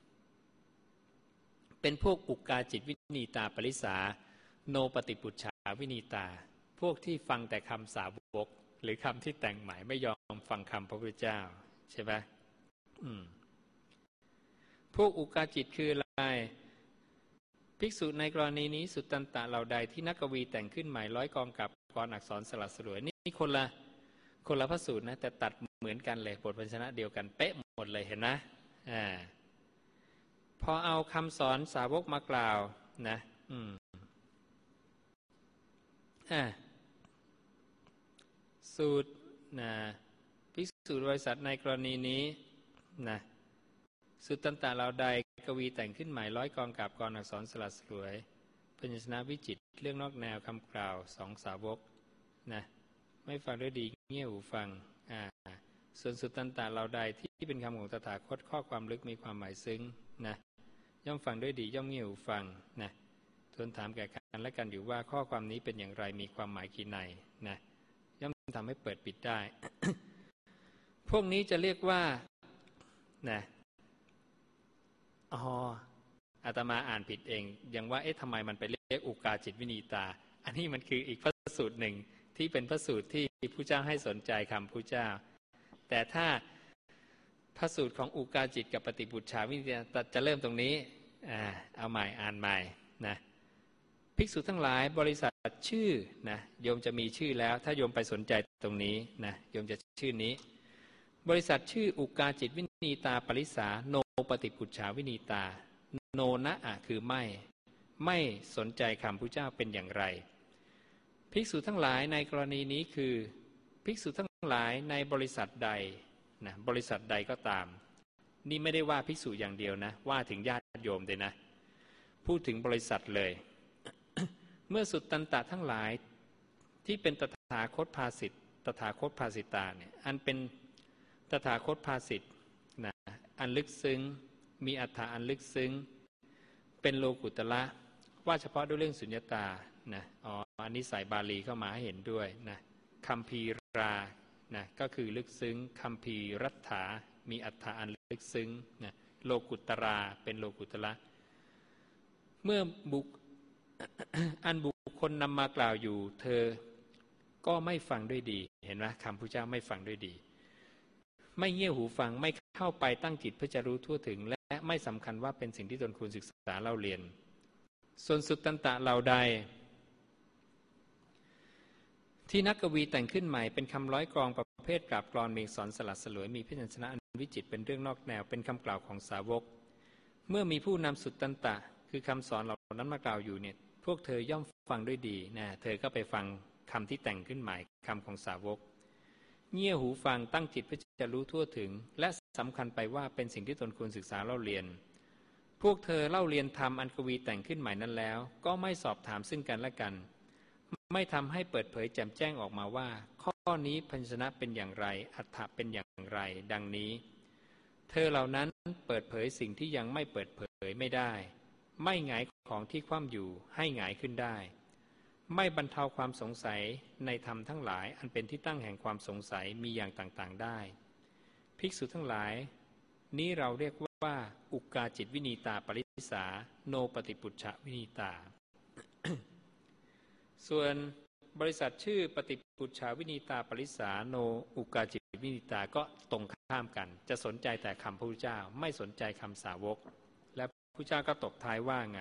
เป็นพวกอุกกาจิตวินีตาปริสาโนปฏิปุจฉาวินีตาพวกที่ฟังแต่คำสาวกหรือคำที่แต่งใหม่ไม่ยอมฟังคำพระพุทธเจ้าใช่ไหมอืมพวกอุกกาจิตคืออะไรภิกษุในกรณีนี้สุตตันตะเหล่าใดที่นักกวีแต่งขึ้นใหม่ร้อยกองกับกรอักษรสลัดสลวยนี่คนละคนละพระสูตรนะแต่ตัดเหมือนกันเลยบทพยัญชนะเดียวกันเป๊ะหมดเลยเห็นนะอ่าพอเอาคำสอนสาวกมากล่าวนะอืมอ่าสูตรนะภิกษุบริษัทในกรณีนี้นะสุตตันตะเหล่าใดกวีแต่งขึ้นใหม่ร้อยกองกับกรอักษรสลัดสลวยพยัญชนะวิจิตรเรื่องนอกแนวคำกล่าวสองสาวกนะไม่ฟังด้วยดีเงี่ยหูฟังอ่าส่วนสุตตันตะเหล่าใดที่เป็นคำของตถาคตข้อความลึกมีความหมายซึ้งนะย่อมฟังด้วยดีย่อมเงี่ยหูฟังนะทูลถามแก่กันและกันอยู่ว่าข้อความนี้เป็นอย่างไรมีความหมายกี่ในนะย่อมทำให้เปิดปิดได้ พวกนี้จะเรียกว่านะอ๋ออาตมาอ่านผิดเองยังว่าเอ๊ะทำไมมันไปเรียกอุกาจิตวินีตาอันนี้มันคืออีกพระสูตรหนึ่งที่เป็นพระสูตรที่พระเจ้าให้สนใจคำพระเจ้าแต่ถ้าพระสูตรของอุกาจิตกับปฏิปุจฉาวินิตาจะเริ่มตรงนี้อ่าเอาใหม่อ่านใหม่นะภิกษุทั้งหลายบริษัทชื่อนะโยมจะมีชื่อแล้วถ้าโยมไปสนใจตรงนี้นะโยมจะชื่อนี้บริษัทชื่ออุกาจิตวินีตาปริสาโนปฏิปุจฉาวินีตาโนนะอะคือไม่ไม่สนใจคำพระเจ้าเป็นอย่างไรภิกษุทั้งหลายในกรณีนี้คือภิกษุทั้งหลายในบริษัทใดนะบริษัทใดก็ตามนี่ไม่ได้ว่าภิกษุอย่างเดียวนะว่าถึงญาติโยมเลยนะพูดถึงบริษัทเลย เมื่อสุตตันตะทั้งหลายที่เป็นตถาคตภาสิทธตถาคตภาสิตาเนี่ยอันเป็นตถาคตภาสิทธนะอันลึกซึ้งมีอรรถะอันลึกซึ้งเป็นโลกุตละว่าเฉพาะด้วยเรื่องสุญญตานะอ๋ออันนี้ใส่บาลีเข้ามาให้เห็นด้วยนะคัมภีรานะก็คือลึกซึ้งคัมภีรัตถามีอรรถะอันลึกซึ้งนะโลกุตราเป็นโลกุตละเมื่อบุค อันบุคคลนำมากล่าวอยู่เธอก็ไม่ฟังด้วยดีเห็นไหมคำพระเจ้าไม่ฟังด้วยดีไม่เงี่ยหูฟังไม่เข้าไปตั้งจิตเพื่อจะรู้ทั่วถึงและไม่สำคัญว่าเป็นสิ่งที่ตนควรศึกษาเล่าเรียนส่วนสุตตันตะเหล่าใดที่นักกวีแต่งขึ้นใหม่เป็นคำร้อยกรองประเภทกราบกลอนมีสอนสลัดสลวยมีพยัญชนะอันวิจิตรเป็นเรื่องนอกแนวเป็นคำกล่าวของสาวกเมื่อมีผู้นำสุตตันตะคือคำสอนเหล่านั้นมากล่าวอยู่เนี่ยพวกเธอย่อมฟังด้วยดีนะเธอก็ไปฟังคำที่แต่งขึ้นใหม่คำของสาวกเงี่ยหูฟังตั้งจิตเพื่อจะรู้ทั่วถึงและสำคัญไปว่าเป็นสิ่งที่ตนควรศึกษาเล่าเรียนพวกเธอเล่าเรียนธรรมอันกวีแต่งขึ้นใหม่นั้นแล้วก็ไม่สอบถามซึ่งกันและกันไม่ทำให้เปิดเผยแจ่มแจ้งออกมาว่าข้อนี้พยัญชนะเป็นอย่างไรอรรถะเป็นอย่างไรดังนี้เธอเหล่านั้นเปิดเผยสิ่งที่ยังไม่เปิดเผยไม่ได้ไม่หงายของที่คว่ำอยู่ให้หงายขึ้นได้ไม่บรรเทาความสงสัยในธรรมทั้งหลายอันเป็นที่ตั้งแห่งความสงสัยมีอย่างต่างๆได้ภิกษุทั้งหลายนี้เราเรียกว่าอุกาจิตวินีตาปริสาโนปฏิปุจฉวินีตา ส่วนบริษัทชื่อปฏิปุจฉวินีตาปริสาโนอุกาจิตวินีตาก็ตรงข้ามกันจะสนใจแต่คำพระพุทธเจ้าไม่สนใจคำสาวกและพระเจ้าก็ตบท้ายว่าไง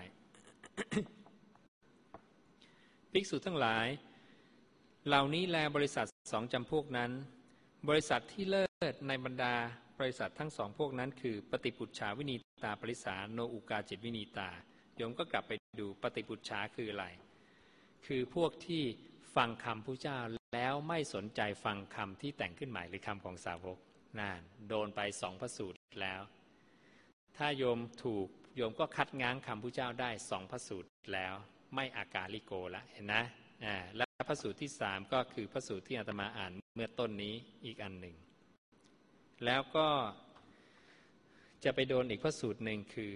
ภิกษุทั้งหลายเหล่านี้แลบริษัทสองจำพวกนั้นบริษัทที่เลิศในบรรดาบริษัททั้งสองพวกนั้นคือปฏิปุจฉาวินีตาปริสาโนอุกาจิตวินีตาโยมก็กลับไปดูปฏิปุจฉาคืออะไรคือพวกที่ฟังคำพระเจ้าแล้วไม่สนใจฟังคำที่แต่งขึ้นใหม่หรือคำของสาวกนั่นโดนไปสองพระสูตรแล้วถ้าโยมถูกโยมก็คัดง้างคำพระเจ้าได้สองพระสูตรแล้วไม่อากาลิโกละเห็นนะอ่าและพระสูตรที่สามก็คือพระสูตรที่อาตมาอ่านเมื่อต้นนี้อีกอันหนึ่งแล้วก็จะไปโดนอีกพระสูตรหนึ่งคือ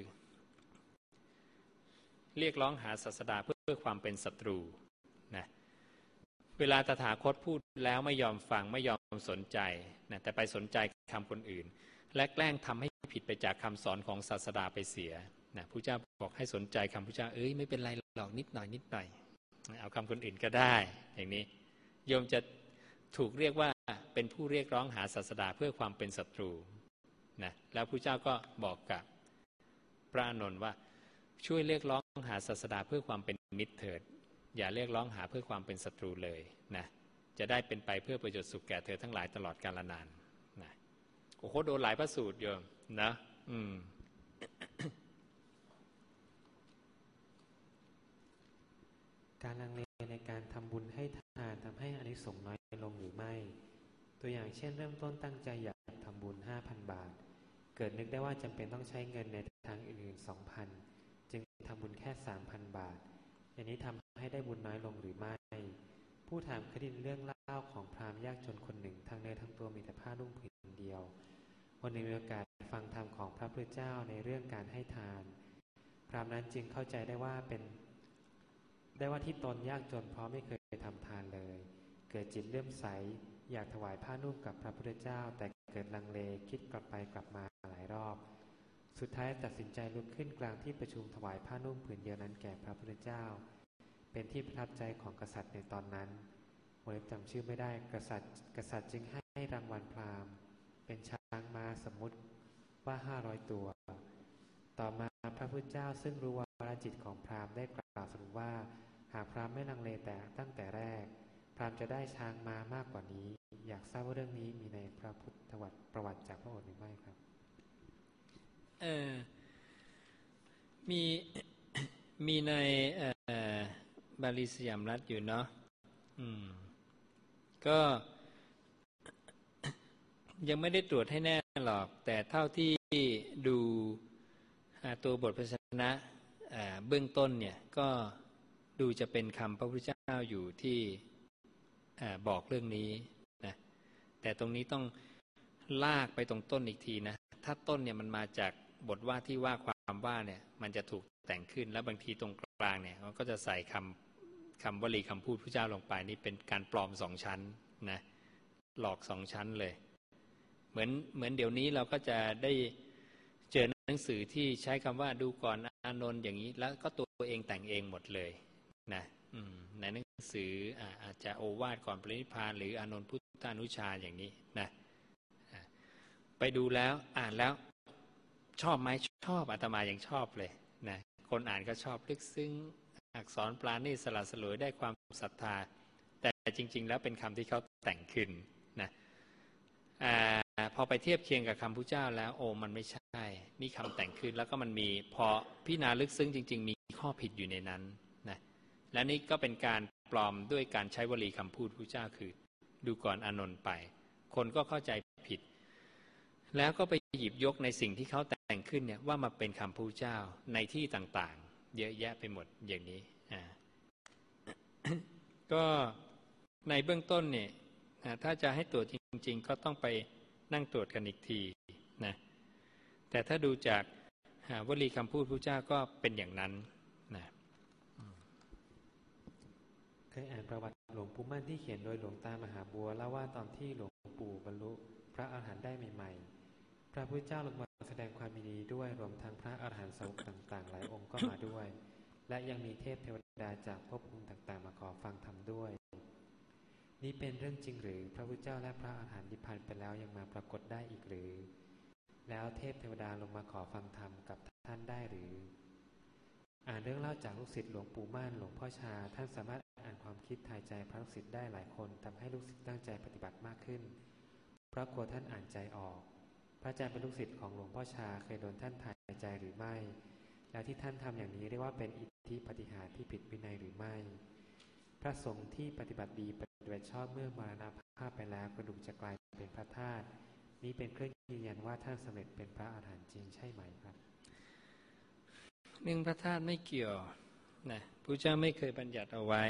เรียกร้องหาศาสดาเพื่อความเป็นศัตรูนะเวลาตถาคตพูดแล้วไม่ยอมฟังไม่ยอมสนใจนะแต่ไปสนใจคำคนอื่นและแกล้งทำให้ผิดไปจากคำสอนของศาสดาไปเสียนะพระเจ้าบอกให้สนใจคำพระเจ้าเอ้ยไม่เป็นไรหรอกนิดหน่อยนิดหน่อยเอาคำคนอื่นก็ได้อย่างนี้โยมจะถูกเรียกว่าเป็นผู้เรียกร้องหาศาสดาเพื่อความเป็นศัตรูนะแล้วพระเจ้าก็บอกกับพระอานนท์ว่าช่วยเรียกร้องหาศาสดาเพื่อความเป็นมิตรเถิดอย่าเรียกร้องหาเพื่อความเป็นศัตรูเลยนะจะได้เป็นไปเพื่อประโยชน์สุขแก่เธอทั้งหลายตลอดกาลนานนะโอ้โหโดนหลายพระสูตรโยมนะอืมการลังเลในการทำบุญให้ทานทำให้อานิสงส์น้อยลงหรือไม่ตัวอย่างเช่นเริ่มต้นตั้งใจอยากทำบุญ ห้าพัน บาทเกิดนึกได้ว่าจำเป็นต้องใช้เงินในทางอื่นๆ สองพัน จึงทำบุญแค่ สามพัน บาทอย่างนี้ทำให้ได้บุญน้อยลงหรือไม่ผู้ถามเคยได้ยินเรื่องเล่าของพราหมณ์ยากจนคนหนึ่งทั้งเนื้อทั้งตัวมีแต่ผ้านุ่งผืนเดียววันหนึ่งมีโอกาสฟังธรรมของพระพุทธเจ้าในเรื่องการให้ทานพราหมณ์นั้นจึงเข้าใจได้ว่าเป็นได้ว่าที่ตนยากจนเพราะไม่เคยทำทานเลยเกิดจิตเลื่อมใสอยากถวายผ้านุ่งกับพระพุทธเจ้าแต่เกิดลังเลคิดกลับไปกลับมาหลายรอบสุดท้ายตัดสินใจลุกขึ้นกลางที่ประชุมถวายผ้านุ่งผืนเดียวนั้นแก่พระพุทธเจ้าเป็นที่ประทับใจของกษัตริย์ในตอนนั้นผมจำชื่อไม่ได้กษัตริย์กษัตริย์จึงให้รางวัลพราหมณ์เป็นช้างม้าสมมุติว่าห้าร้อยตัวต่อมาพระพุทธเจ้าซึ่งรู้วาระจิตของพราหมณ์ได้กล่าวสรุปว่าหากพราหมณ์ไม่ลังเลแต่ตั้งแต่แรกพราหมณ์จะได้ช้างม้ามากกว่านี้อยากทราบว่าเรื่องนี้มีในพระพุทธประวัติจากพระโอษฐ์หรือไม่ครับเออมี มีในบาลีสยามรัฐอยู่เนาะอืมก็ ยังไม่ได้ตรวจให้แน่หรอกแต่เท่าที่ดูตัวบทพยัญชนะเบื้องต้นเนี่ยก็ดูจะเป็นคำพระพุทธเจ้าอยู่ที่บอกเรื่องนี้นะแต่ตรงนี้ต้องลากไปตรงต้นอีกทีนะถ้าต้นเนี่ยมันมาจากบทว่าที่ว่าความว่าเนี่ยมันจะถูกแต่งขึ้นแล้วบางทีตรงกลางเนี่ยมันก็จะใส่คำคำวลีคำพูดพระเจ้าลงไปนี่เป็นการปลอมสองชั้นนะหลอกสองชั้นเลยเหมือนเหมือนเดี๋ยวนี้เราก็จะได้เจอหนังสือที่ใช้คำว่าดูก่อนอานนท์อย่างนี้แล้วก็ตัวเองแต่งเองหมดเลยนะในหนังสืออาจจะโอวาทก่อนปรินิพพานหรืออานนท์พุทธานุชาอย่างนี้นะไปดูแล้วอ่านแล้วชอบไหมชอบอาตมายังชอบเลยนะคนอ่านก็ชอบลึกซึ้งอักษรปราณีตสละสลวยได้ความศรัทธาแต่จริงๆแล้วเป็นคำที่เขาแต่งขึ้นนะอ่าพอไปเทียบเคียงกับคำพุทธเจ้าแล้วโอ้มันไม่ใช่นี่คำแต่งขึ้นแล้วก็มันมีพอพิจารณาลึกซึ้งจริงๆมีข้อผิดอยู่ในนั้นนะและนี่ก็เป็นการปลอมด้วยการใช้วลีคำพูดพุทธเจ้าคือดูก่อนอานนท์ไปคนก็เข้าใจผิดแล้วก็ไปหยิบยกในสิ่งที่เขาแต่งขึ้นเนี่ยว่ามาเป็นคำพุทธเจ้าในที่ต่างๆเยอะแยะไปหมดอย่างนี้อ่า ก็ในเบื้องต้นเนี่ยถ้าจะให้ตรวจจริงๆก็ต้องไปนั่งตรวจกันอีกทีนะแต่ถ้าดูจากวลีคำพูดพระเจ้าก็เป็นอย่างนั้นนะเคยอ่านประวัติหลวงปู่มั่นที่เขียนโดยหลวงตามหาบัวเล่าว่าตอนที่หลวงปู่บรรลุพระอรหันต์ได้ใหม่ๆพระพุทธเจ้าลงมาแสดงความยินดีด้วยรวมทั้งพระอรหันต์สาวกต่างๆหลายองค์ก็มาด้วยและยังมีเทพเทวดาจากภพภูมิต่างๆมาขอฟังธรรมด้วยนี่เป็นเรื่องจริงหรือพระพุทธเจ้าและพระอรหันต์นิพพานไปแล้วยังมาปรากฏได้อีกหรือแล้วเทพเทวดาลงมาขอฟังธรรมกับท่านได้หรืออ่านเรื่องเล่าจากลูกศิษย์หลวงปู่ม่านหลวงพ่อชาท่านสามารถอ่านความคิดทายใจพระลูกศิษย์ได้หลายคนทำให้ลูกศิษย์ตั้งใจปฏิบัติมากขึ้นเพราะกลัวท่านอ่านใจออกพระอาจารย์เป็นลูกศิษย์ของหลวงพ่อชาเคยโดนท่านทายใจหรือไม่แล้วที่ท่านทำอย่างนี้เรียกว่าเป็นอิทธิปาฏิหาริย์ที่ผิดวินัยหรือไม่พระสงฆ์ที่ปฏิบัติดีปฏิบัติชอบเมื่อมรณภาพไปแล้วกระดูกจะกลายเป็นพระธาตุนี้เป็นเครื่องยืนยันว่าท่านสำเร็จเป็นพระอรหันต์จริงใช่ไหมครับเรื่องพระธาตุไม่เกี่ยวนะพระเจ้าไม่เคยบัญญัติเอาไว้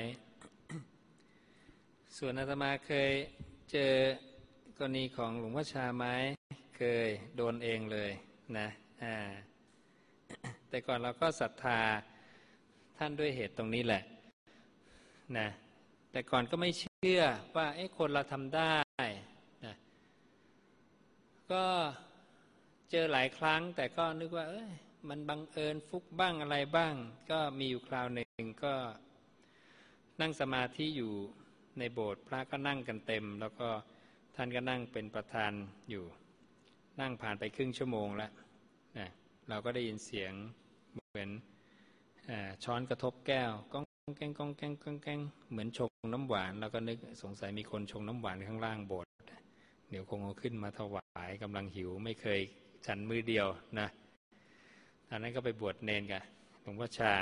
ส่วนอาตมาเคยเจอกรณีของหลวงพ่อชาไหมเคยโดนเองเลยนะอ่า แต่ก่อนเราก็ศรัทธาท่านด้วยเหตุตรงนี้แหละนะแต่ก่อนก็ไม่เชื่อว่าเอ๊ะคนเราทำได้นะก็เจอหลายครั้งแต่ก็นึกว่าเอ้ยมันบังเอิญฟุกบ้างอะไรบ้างก็มีอยู่คราวหนึ่งก็นั่งสมาธิอยู่ในโบสถ์พระก็นั่งกันเต็มแล้วก็ท่านก็นั่งเป็นประธานอยู่นั่งผ่านไปครึ่งชั่วโมงแล้วนะเราก็ได้ยินเสียงเหมือนช้อนกระทบแก้วก้องแกงก้องแกงก้องแกงเหมือนชงน้ำหวานเราก็นึกสงสัยมีคนชงน้ำหวานข้างล่างโบสถ์เดี๋ยวคงเอาขึ้นมาถวายกำลังหิวไม่เคยฉันมือเดียวนะตอนนั้นก็ไปบวชเนนกันหลวงพ่อชา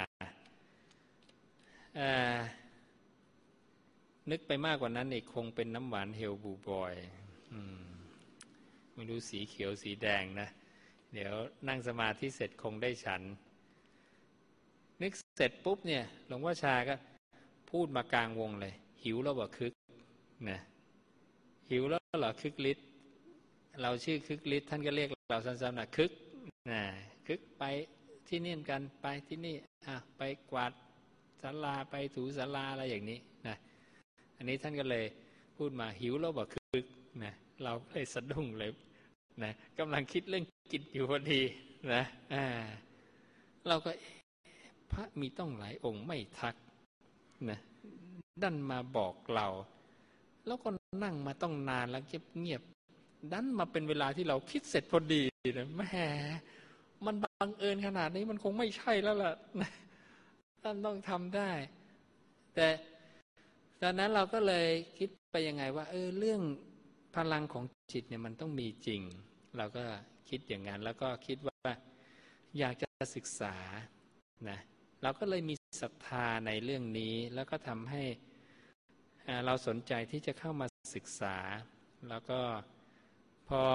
นึกไปมากกว่านั้นอีกคงเป็นน้ำหวานเฮลบูบอยอืมไม่รู้สีเขียวสีแดงนะเดี๋ยวนั่งสมาธิเสร็จคงได้ฉันนึกเสร็จปุ๊บเนี่ยหลวงพ่อชาก็พูดมากลางวงเลยหิวแล้วบ่คึกนะหิวแล้วเหรอคึกฤทธิ์เราชื่อคึกฤทธิ์ท่านก็เรียกเราสั้นๆนะคึกนะคึกไปที่นี่กันไปที่นี่อ่ะไปกวาดศาลาไปถูศาลาอะไรอย่างนี้นะอันนี้ท่านก็เลยพูดมาหิวแล้วบ่คึกนะเราเลยสะดุ้งเลยนะกำลังคิดเรื่องกินอยู่พอดีนะอ่าเราก็พระมีต้องหลายองค์ไม่ทักนะดันมาบอกเราแล้วก็นั่งมาต้องนานแล้วเงียบดันมาเป็นเวลาที่เราคิดเสร็จพอดีนะแหมมันบังเอิญขนาดนี้มันคงไม่ใช่แล้วล่ะท่านต้องทำได้แต่ตอนนั้นเราก็เลยคิดไปยังไงว่าเออเรื่องพลังของจิตเนี่ยมันต้องมีจริงเราก็คิดอย่างนั้นแล้วก็คิดว่าอยากจะศึกษานะเราก็เลยมีศรัทธาในเรื่องนี้แล้วก็ทำให้เราสนใจที่จะเข้ามาศึกษาแล้วก็พอ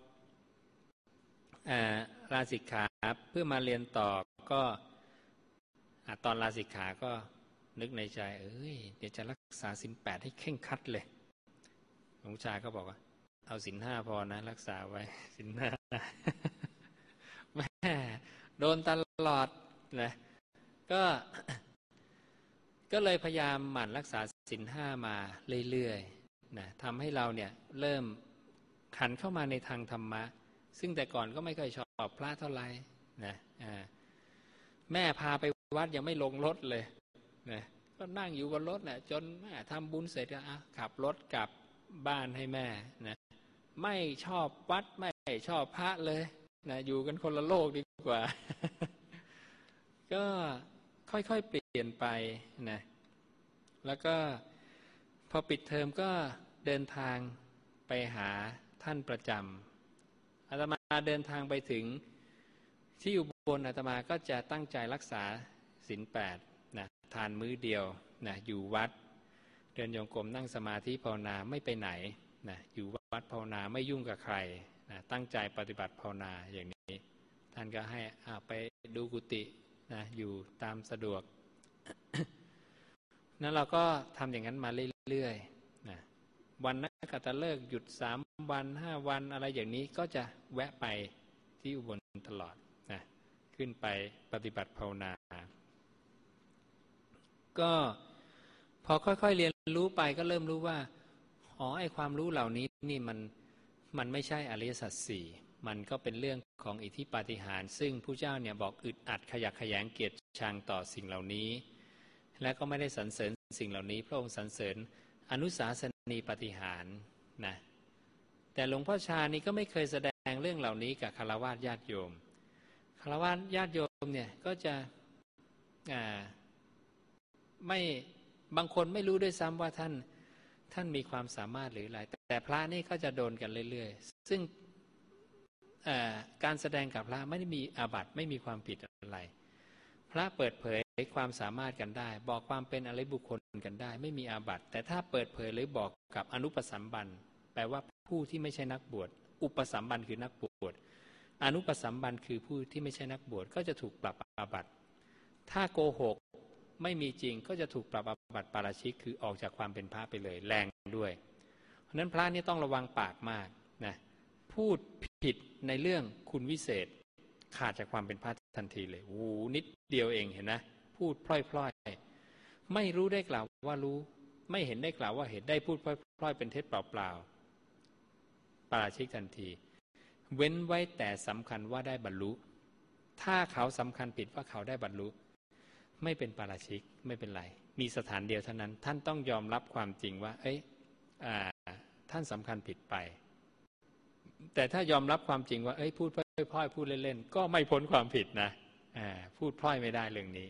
ลาสิกขาเพื่อมาเรียนต่อก็ตอนลาสิกขาก็นึกในใจเอ้ยเดี๋ยวจะรักษาศีลแปดให้เคร่งครัดเลยหลวงชาก็บอกว่าเอาศีลห้าพอนะรักษาไว้ศีลห้าแม่โดนตลอดนะก็ก็เลยพยายามหมั่นรักษาศีลห้ามาเรื่อยๆนะทำให้เราเนี่ยเริ่มหันเข้ามาในทางธรรมะซึ่งแต่ก่อนก็ไม่เคยชอบพระเท่าไหร่นะแม่พาไปวัดยังไม่ลงรถเลยนะก็นั่งอยู่บนรถนะจนแม่ทำบุญเสร็จก็ขับรถกลับบ้านให้แม่นะไม่ชอบวัดไม่ชอบพระเลยนะอยู่กันคนละโลกดีกว่า ก็ค่อยๆเปลี่ยนไปนะแล้วก็พอปิดเทอมก็เดินทางไปหาท่านประจำอาตมาเดินทางไปถึงที่อุบลอาตมาก็จะตั้งใจรักษาศีลแปดนะทานมื้อเดียวนะอยู่วัดเดินโยงกรมนั่งสมาธิภาวนาไม่ไปไหนนะอยู่วัดภาวนาไม่ยุ่งกับใครนะตั้งใจปฏิบัติภาวนาอย่างนี้ท่านก็ให้อ่าไปดูกุฏินะอยู่ตามสะดวก นั้นเราก็ทำอย่างนั้นมาเรื่อยๆนะวันนักขัตฤกษ์หยุดสามวันห้าวันอะไรอย่างนี้ก็จะแวะไปที่อุบลตลอดนะขึ้นไปปฏิบัติภาวนาก็พอค่อยๆเรียนรู้ไปก็เริ่มรู้ว่าอ๋อไอ้ความรู้เหล่านี้นี่มันมันไม่ใช่อริยสัจสี่มันก็เป็นเรื่องของอิทธิปาฏิหาริย์ซึ่งผู้เจ้าเนี่ยบอกอึดอัดขยักขยงเกียรติชังต่อสิ่งเหล่านี้และก็ไม่ได้สรรเสริญสิ่งเหล่านี้พระองค์สรรเสริญอนุสาสนีปาฏิหาริย์นะแต่หลวงพ่อชานี่ก็ไม่เคยแสดงเรื่องเหล่านี้กับฆราวาสญาติโยมฆราวาสญาติโยมเนี่ยก็จะอ่าไม่บางคนไม่รู้ด้วยซ้ำว่าท่านท่านมีความสามารถหรืออะไรแต่พระนี่ก็จะโดนกันเรื่อยๆซึ่งการแสดงกับพระไม่ได้มีอาบัติไม่มีความผิดอะไรพระเปิดเผยความสามารถกันได้บอกความเป็นอริยบุคคลกันได้ไม่มีอาบัติแต่ถ้าเปิดเผยหรือบอกกับอนุปสัมบันแปลว่าผู้ที่ไม่ใช่นักบวชอุปสัมบันคือนักบวชอนุปสัมบันคือผู้ที่ไม่ใช่นักบวชก็จะถูกปรับอาบัติถ้าโกหกไม่มีจริงก็จะถูกปรับอาบัติปาราชิกคือออกจากความเป็นพระไปเลยแรงด้วยเพราะนั้นพระนี่ต้องระวังปากมากนะพูดผิดในเรื่องคุณวิเศษขาดจากความเป็นพระทันทีเลยโอ้นิดเดียวเองเห็นนะพูดพล่อยๆไม่รู้ได้กล่าวว่ารู้ไม่เห็นได้กล่าวว่าเห็นได้พูดพล่อยๆเป็นเท็จเปล่าๆปาราชิกทันทีเว้นไว้แต่สำคัญว่าได้บรรลุถ้าเขาสำคัญผิดว่าเขาได้บรรลุไม่เป็นปาราชิกไม่เป็นไรมีสถานเดียวเท่านั้นท่านต้องยอมรับความจริงว่าเอ้ยท่านสำคัญผิดไปแต่ถ้ายอมรับความจริงว่าเอ้ยพูดพล่อยๆพูดเล่นๆก็ไม่พ้นความผิดนะพูดพล่อยไม่ได้เรื่องนี้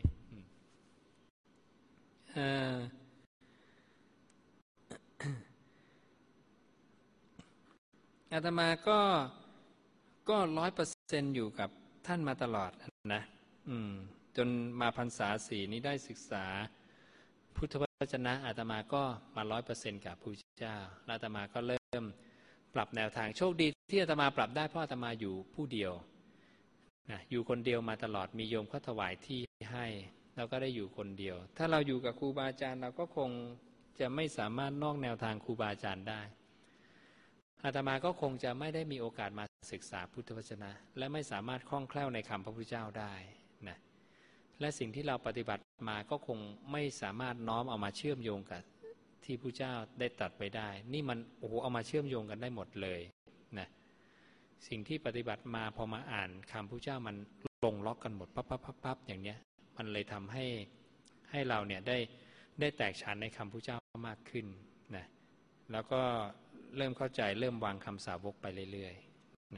อาตมาก็ก็ร้อยเปอร์เซ็นต์อยู่กับท่านมาตลอดนะอืมจนมาพรรษาสี่นี้ได้ศึกษาพุทธวจนะอาตมาก็มาร้อยเปอร์เซ็นต์กับพระพุทธเจ้าอาตมาก็เริ่มปรับแนวทางโชคดีที่อาตมาปรับได้เพราะอาตมาอยู่ผู้เดียวนะอยู่คนเดียวมาตลอดมีโยมเขาถวายที่ให้เราก็ได้อยู่คนเดียวถ้าเราอยู่กับครูบาอาจารย์เราก็คงจะไม่สามารถนอกแนวทางครูบาอาจารย์ได้อาตมาก็คงจะไม่ได้มีโอกาสมาศึกษาพุทธวจนะและไม่สามารถคล่องแคล่วในคำพระพุทธเจ้าได้นะและสิ่งที่เราปฏิบัติมาก็คงไม่สามารถน้อมเอามาเชื่อมโยงกับที่พระเจ้าได้ตรัสไปได้นี่มันโอ้โหเอามาเชื่อมโยงกันได้หมดเลยนะสิ่งที่ปฏิบัติมาพอมาอ่านคำพระเจ้ามันลงล็อกกันหมดปั๊บปั๊บปั๊บปั๊บอย่างเนี้ยมันเลยทำให้ให้เราเนี่ยได้ได้แตกฉานในคำพระเจ้ามากขึ้นนะแล้วก็เริ่มเข้าใจเริ่มวางคำสาวกไปเรื่อยๆนะ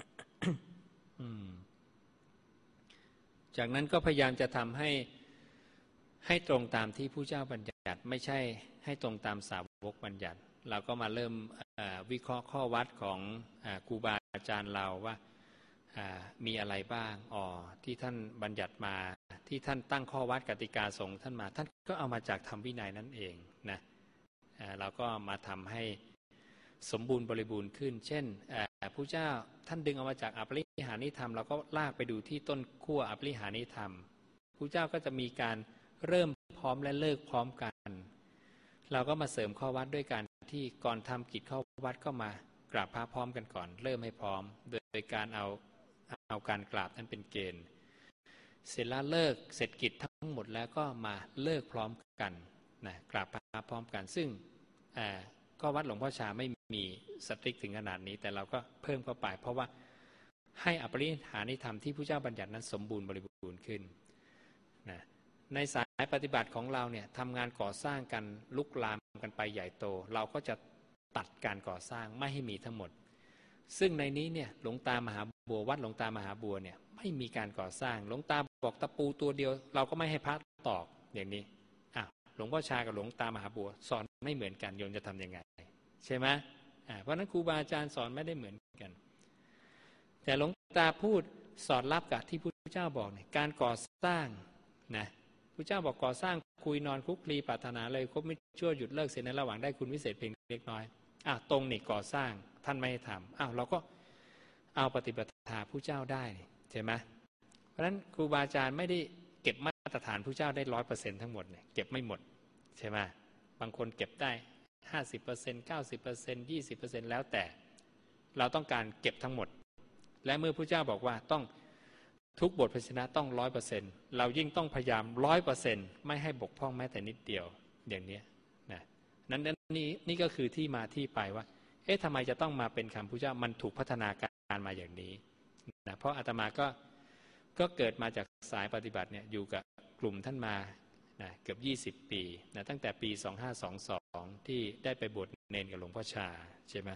จากนั้นก็พยายามจะทำให้ให้ตรงตามที่ผู้เจ้าบัญญัติไม่ใช่ให้ตรงตามสาวกบัญญัติเราก็มาเริ่มวิเคราะห์ข้อวัดของครูบาอาจารย์เราว่ามีอะไรบ้างอ๋อที่ท่านบัญญัติมาที่ท่านตั้งข้อวัดกติกาสงฆ์ท่านมาท่านก็เอามาจากธรรมวินัยนั่นเองนะเราก็มาทำให้สมบูรณ์บริบูรณ์ขึ้นเช่นผู้เจ้าท่านดึงเอามาจากอปริหานิธรรมเราก็ลากไปดูที่ต้นขั้วอปริหานิธรรมผู้เจ้าก็จะมีการเริ่มพร้อมและเลิกพร้อมกันเราก็มาเสริมข้อวัดด้วยการที่ก่อนทำกิจข้อวัดก็มากราบพระพร้อมกันก่อนเริ่มให้พร้อมโดยการเอาเอาการกราบนั้นเป็นเกณฑ์เสร็จแล้วเลิกเสร็จกิจทั้งหมดแล้วก็มาเลิกพร้อมกันนะกราบพระพร้อมกันซึ่งข้อวัดหลวงพ่อชาไม่มีสตริกถึงขนาดนี้แต่เราก็เพิ่มเข้าไปเพราะว่าให้อปริหานิธรรมที่พระเจ้าบัญญัตินั้นสมบูรณ์บริบูรณ์ขึ้นนะในสายปฏิบัติของเราเนี่ยทำงานก่อสร้างกันลุกลามกันไปใหญ่โตเราก็จะตัดการก่อสร้างไม่ให้มีทั้งหมดซึ่งในนี้เนี่ยหลวงตามหาบัววัดหลวงตามหาบัวเนี่ยไม่มีการก่อสร้างหลวงตาบอกตะปูตัวเดียวเราก็ไม่ให้พระตอกอย่างนี้อ่ะหลวงพ่อชากับหลวงตามหาบัวสอนไม่เหมือนกันโยมจะทำยังไงใช่ไหมอ่าเพราะนั้นครูบาอาจารย์สอนไม่ได้เหมือนกันแต่หลวงตาพูดสอดรับกับที่พระพุทธเจ้าบอกเนี่ยการก่อสร้างนะพระเจ้าบอกก่อสร้างคุยนอนคลุกคลีปรารถนาเลยครบไม่ชั่วหยุดเลิกเสียในระหว่างได้คุณวิเศษเพียงเล็กน้อยอ่ะตรงนี่ก่อสร้างท่านไม่ให้ทำอ้าวเราก็เอาปฏิบัติธรรมผู้เจ้าได้ใช่ไหมเพราะฉะนั้นครูบาอาจารย์ไม่ได้เก็บมาตรฐานผู้เจ้าได้ร้อยเปอร์เซ็นต์ทั้งหมดเนี่ยเก็บไม่หมดใช่ไหมบางคนเก็บได้ห้าสิบเปอร์เซ็นต์เก้าสิบเปอร์เซ็นต์ยี่สิบเปอร์เซ็นต์แล้วแต่เราต้องการเก็บทั้งหมดและเมื่อผู้เจ้าบอกว่าต้องทุกบทพยัญชนะต้องร้อยเปอร์เซ็นต์เรายิ่งต้องพยายามร้อยเปอร์เซ็นต์ไม่ให้บกพร่องแม้แต่นิดเดียวอย่างนี้นะนั้นนี่นี่ก็คือที่มาที่ไปว่าเอ๊ะทำไมจะต้องมาเป็นคำพุทธเจ้ามันถูกพัฒนาการมาอย่างนี้นะเพราะอาตมาก็ก็เกิดมาจากสายปฏิบัติเนี่ยอยู่กับกลุ่มท่านมานะเกือบยี่สิบปีนะตั้งแต่ปีสองห้าสองสองที่ได้ไปบวชเนรกับหลวงพ่อชาใช่ไหม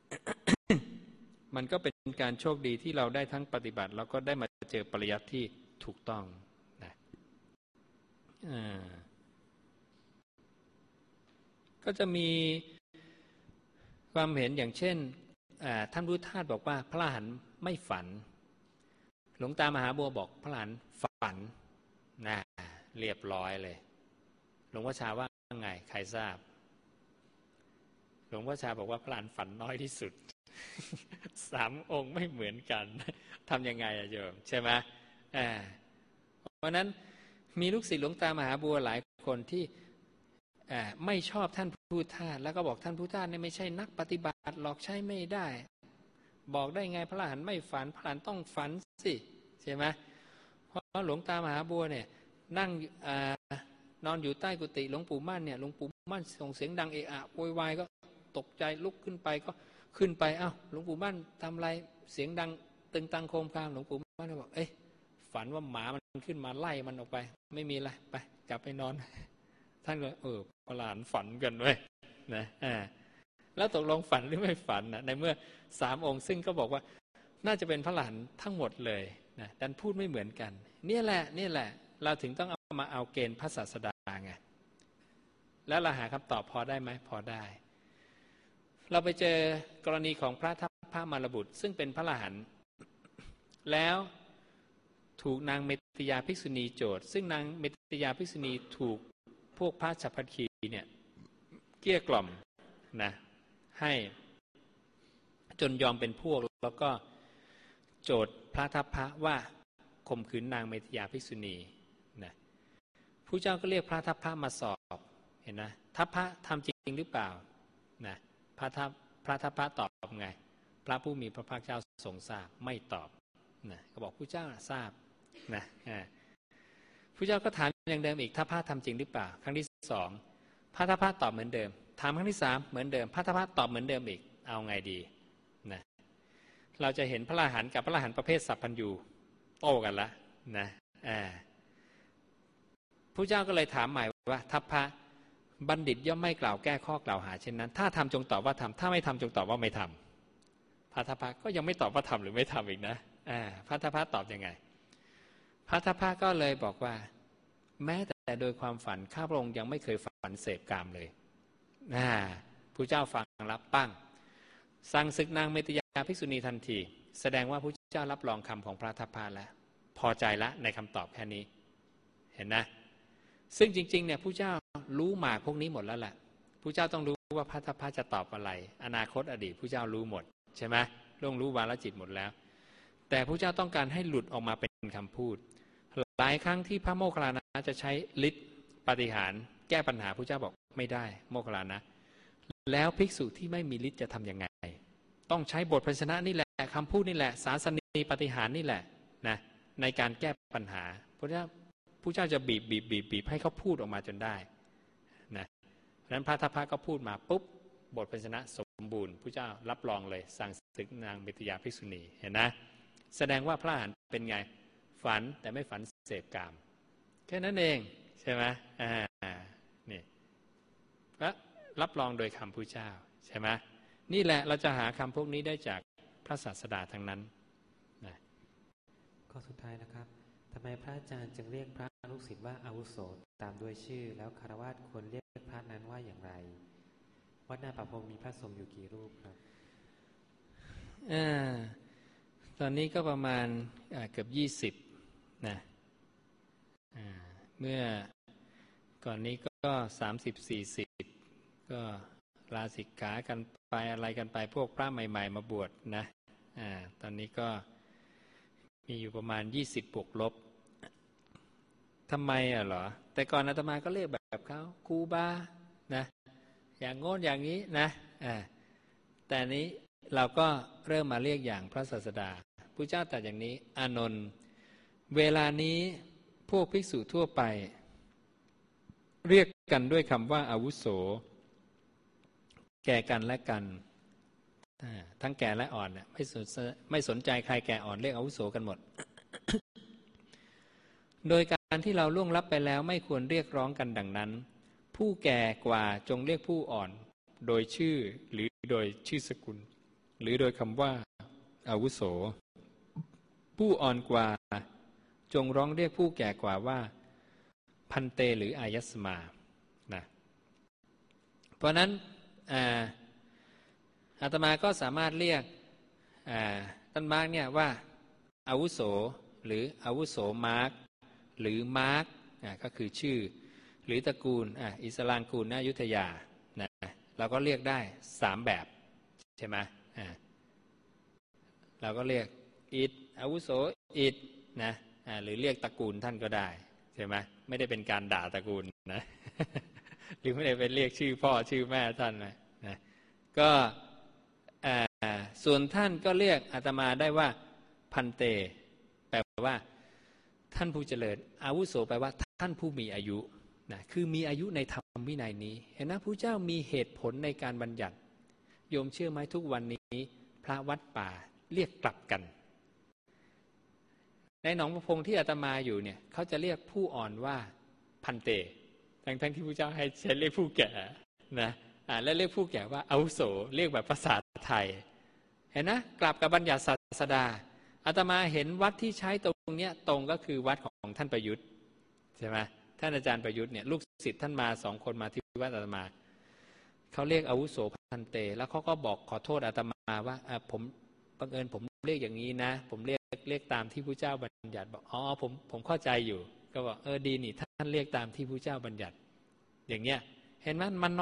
มันก็เป็นการโชคดีที่เราได้ทั้งปฏิบัติแล้วก็ได้มาเจอปริยัติที่ถูกต้องนะก็จะมีความเห็นอย่างเช่นท่านพุทธทาสบอกว่าพระอรหันต์ไม่ฝันหลวงตามหาบัวบอกพระอรหันต์ฝันนะเรียบร้อยเลยหลวงพ่อชาว่าไงใครทราบหลวงพ่อชาบอกว่าพระอรหันต์ฝันน้อยที่สุดสามองค์ไม่เหมือนกันทำยังไงอะโยมใช่ไหมอ่าเพราะนั้นมีลูกศิษย์หลวงตามหาบัวหลายคนที่อ่าไม่ชอบท่านพุทธทาสแล้วก็บอกท่านพุทธทาสเนี่ยไม่ใช่นักปฏิบัติหรอกใช้ไม่ได้บอกได้ไงพระอรหันต์ไม่ฝันพระอรหันต์ต้องฝันสิใช่ไหมเพราะหลวงตามหาบัวเนี่ยนั่งอ่านอนอยู่ใต้กุฏิหลวงปู่มั่นเนี่ยหลวงปู่มั่นส่งเสียงดังเอะอะโวยวายก็ตกใจลุกขึ้นไปก็ขึ้นไปอ้าวหลวงปู่มั่นทำอะไรเสียงดังตึงตังโคมคามหลวงปู่มั่นบอกเอ๊ะฝันว่าหมามันขึ้นมาไล่มันออกไปไม่มีอะไรไปกลับไปนอนท่านก็เออพระหลานฝันกันด้วยนะอ่าแล้วตกลงฝันหรือไม่ฝันนะในเมื่อสามองค์ซึ่งก็บอกว่าน่าจะเป็นพระหลานทั้งหมดเลยนะดันพูดไม่เหมือนกันนี่แหละนี่แหละเราถึงต้องเอามาเอาเกณฑ์พระศาสดาไงแล้วเราหาคำตอบพอได้ไหมพอได้เราไปเจอกรณีของพระทัพพระมารบุตรซึ่งเป็นพระอรหันต์แล้วถูกนางเมตยาภิกษุณีโจทย์ซึ่งนางเมตยาภิกษุณีถูกพวกพระฉัพพคีเนี่ยเกลี้ยกล่อมนะให้จนยอมเป็นพวกแล้วก็โจทย์พระทัพพระว่าข่มขืนนางเมตยาภิกษุณีนะผู้เจ้าก็เรียกพระทัพพระมาสอบเห็นนะทัพพระทำจริงหรือเปล่านะพระทัพพระทัพพระตอบไงพระผู้มีพระภาคเจ้าทรงทราบไม่ตอบนะก็บอกผู้เจ้าทราบนะผู้เจ้าก็ถามอย่างเดิมอีกทัพพระทำจริงหรือเปล่าครั้งที่สองพระทัพพระตอบเหมือนเดิมถามครั้งที่สามเหมือนเดิมพระทัพพระตอบเหมือนเดิมอีกเอาไงดีนะเราจะเห็นพระอรหันต์กับพระอรหันต์ประเภทสัพพัญญูโต้กันละนะอ่าผู้เจ้าก็เลยถามใหม่ว่าทัพพระบัณฑิตย่อมไม่กล่าวแก้ข้อกล่าวหาเช่นนั้นถ้าทำจงตอบว่าทำถ้าไม่ทำจงตอบว่าไม่ทำพัทธพะก็ยังไม่ตอบว่าทำหรือไม่ทำอีกนะอ่าพัทธพะตอบยังไงพัทธพะก็เลยบอกว่าแม้แต่โดยความฝันข้าพระองค์ยังไม่เคยฝันเสพกามเลยอ่าพระเจ้าฟังรับปั้งสั่งศึกนางเมตยาภิกษุณีทันทีแสดงว่าพระเจ้ารับรองคำของพระพัทธพะแล้วพอใจละในคำตอบแค่นี้เห็นนะซึ่งจริงๆเนี่ยพระเจ้ารู้หมากพวกนี้หมดแล้วแหละพระเจ้าต้องรู้ว่าพัทธพะจะตอบอะไรอนาคตอดีตพระเจ้ารู้หมดใช่ไหมล่วงรู้วาลจิตหมดแล้วแต่พระเจ้าต้องการให้หลุดออกมาเป็นคำพูดหลายครั้งที่พระโมคคัลลานะจะใช้ฤทธิ์ปาฏิหาริย์แก้ปัญหาพระเจ้าบอกไม่ได้โมคคัลลานะแล้วภิกษุที่ไม่มีฤทธิ์จะทำยังไงต้องใช้บทพยัญชนะนี่แหละคำพูดนี่แหละศาสนีปาฏิหาริย์นี่แหละนะในการแก้ปัญหาพระเจ้าพระเจ้าจะบีบบีบบีบบีบให้เขาพูดออกมาจนได้นะเพราะฉะนั้นพระทัพพะก็พูดมาปุ๊บบทพยัญชนะสมบูรณ์พระเจ้ารับรองเลยสั่งศึกนางเมตยาภิกษุณีเห็นนะแสดงว่าพระอรหันต์เป็นไงฝันแต่ไม่ฝันเสพกามแค่นั้นเองใช่ไหมอ่านี่ก็รับรองโดยคำพระเจ้าใช่ไหมนี่แหละเราจะหาคำพวกนี้ได้จากพระศาสดาทั้งนั้นนะข้อสุดท้ายนะครับทำไมพระอาจารย์จึงเรียกพระลูกศิษย์ว่าอาวุโสตามด้วยชื่อแล้วคฤหัสถ์ควรเรียกพระนั้นว่าอย่างไรวัดนาป่าพงมีพระสงฆ์อยู่กี่รูปครับอ่าตอนนี้ก็ประมาณเกือบยี่สิบนะเมื่อก่อนนี้ก็สามสิบสี่สิบก็ลาสิกขากันไปอะไรกันไปพวกพระใหม่ๆมาบวชนะอ่าตอนนี้ก็มีอยู่ประมาณยี่สิบบวกลบทำไมอ่ะเหรอแต่ก่อนอาตมาก็เรียกแบบเขาครูบานะอย่างโง่อย่างนี้นะอ่าแต่นี้เราก็เริ่มมาเรียกอย่างพระศาสดาพระเจ้าตรัสอย่างนี้อานนท์เวลานี้พวกภิกษุทั่วไปเรียกกันด้วยคำว่าอาวุโสแก่กันและกันทั้งแก่และอ่อนไม่สนไม่สนใจใครแก่อ่อนเรียกอาวุโสกันหมด โดยการที่เราล่วงลับไปแล้วไม่ควรเรียกร้องกันดังนั้นผู้แก่กว่าจงเรียกผู้อ่อนโดยชื่อหรือโดยชื่อสกุลหรือโดยคำว่าอาวุโสผู้อ่อนกว่าจงร้องเรียกผู้แก่กว่าว่าพันเตหรืออายัสมานะเพราะนั้นอาตมาก็สามารถเรียกท่านมาร์กเนี่ยว่าอาวุโสหรืออาวุโสมาร์กหรือมาร์กก็คือชื่อหรือตระกูลอิสลามกูลนายุทธยานะเราก็เรียกได้สามแบบใช่ไหมเราก็เรียกอิดอาวุโสอิดนะหรือเรียกตระกูลท่านก็ได้ใช่ไหมไม่ได้เป็นการด่าตระกูลนะหรือไม่ได้เป็นเรียกชื่อพ่อชื่อแม่ท่านนะนะก็ส่วนท่านก็เรียกอาตมาได้ว่าพันเตแปลว่าท่านผู้เจริญอาวุโสแปลว่าท่านผู้มีอายุนะคือมีอายุในธรรมวินัยนี้เห็นนะพระเจ้ามีเหตุผลในการบัญญัติโยมเชื่อไหมทุกวันนี้พระวัดป่าเรียกกลับกันในหนองประพงที่อาตมาอยู่เนี่ยเขาจะเรียกผู้อ่อนว่าพันเตทั้งทั้งที่พระเจ้าให้ใช้เรียกผู้แก่นะอ่าและเรียกผู้แก่ว่าอาวุโสเรียกแบบภาษาไทยเห็นนะกลับกับบัญญัติศาสดาอาตมาเห็นวัดที่ใช้ตรงเนี้ยตรงก็คือวัดของท่านประยุทธ์ใช่ไหมท่านอาจารย์ประยุทธ์เนี่ยลูกศิษย์ท่านมาสองคนมาที่วัดอาตมาเขาเรียกอาวุโสพันเตแล้วเขาก็บอกขอโทษอาตมาว่าอ่าผมบังเอิญผมเรียกอย่างนี้นะผมเรียกเรียกตามที่พระเจ้าบัญญัติบอกอ๋อผมผมเข้าใจอยู่ก็บอกเออดีนี่ท่านเรียกตามที่พระเจ้าบัญญัติอย่างเงี้ยเห็นไหมมัน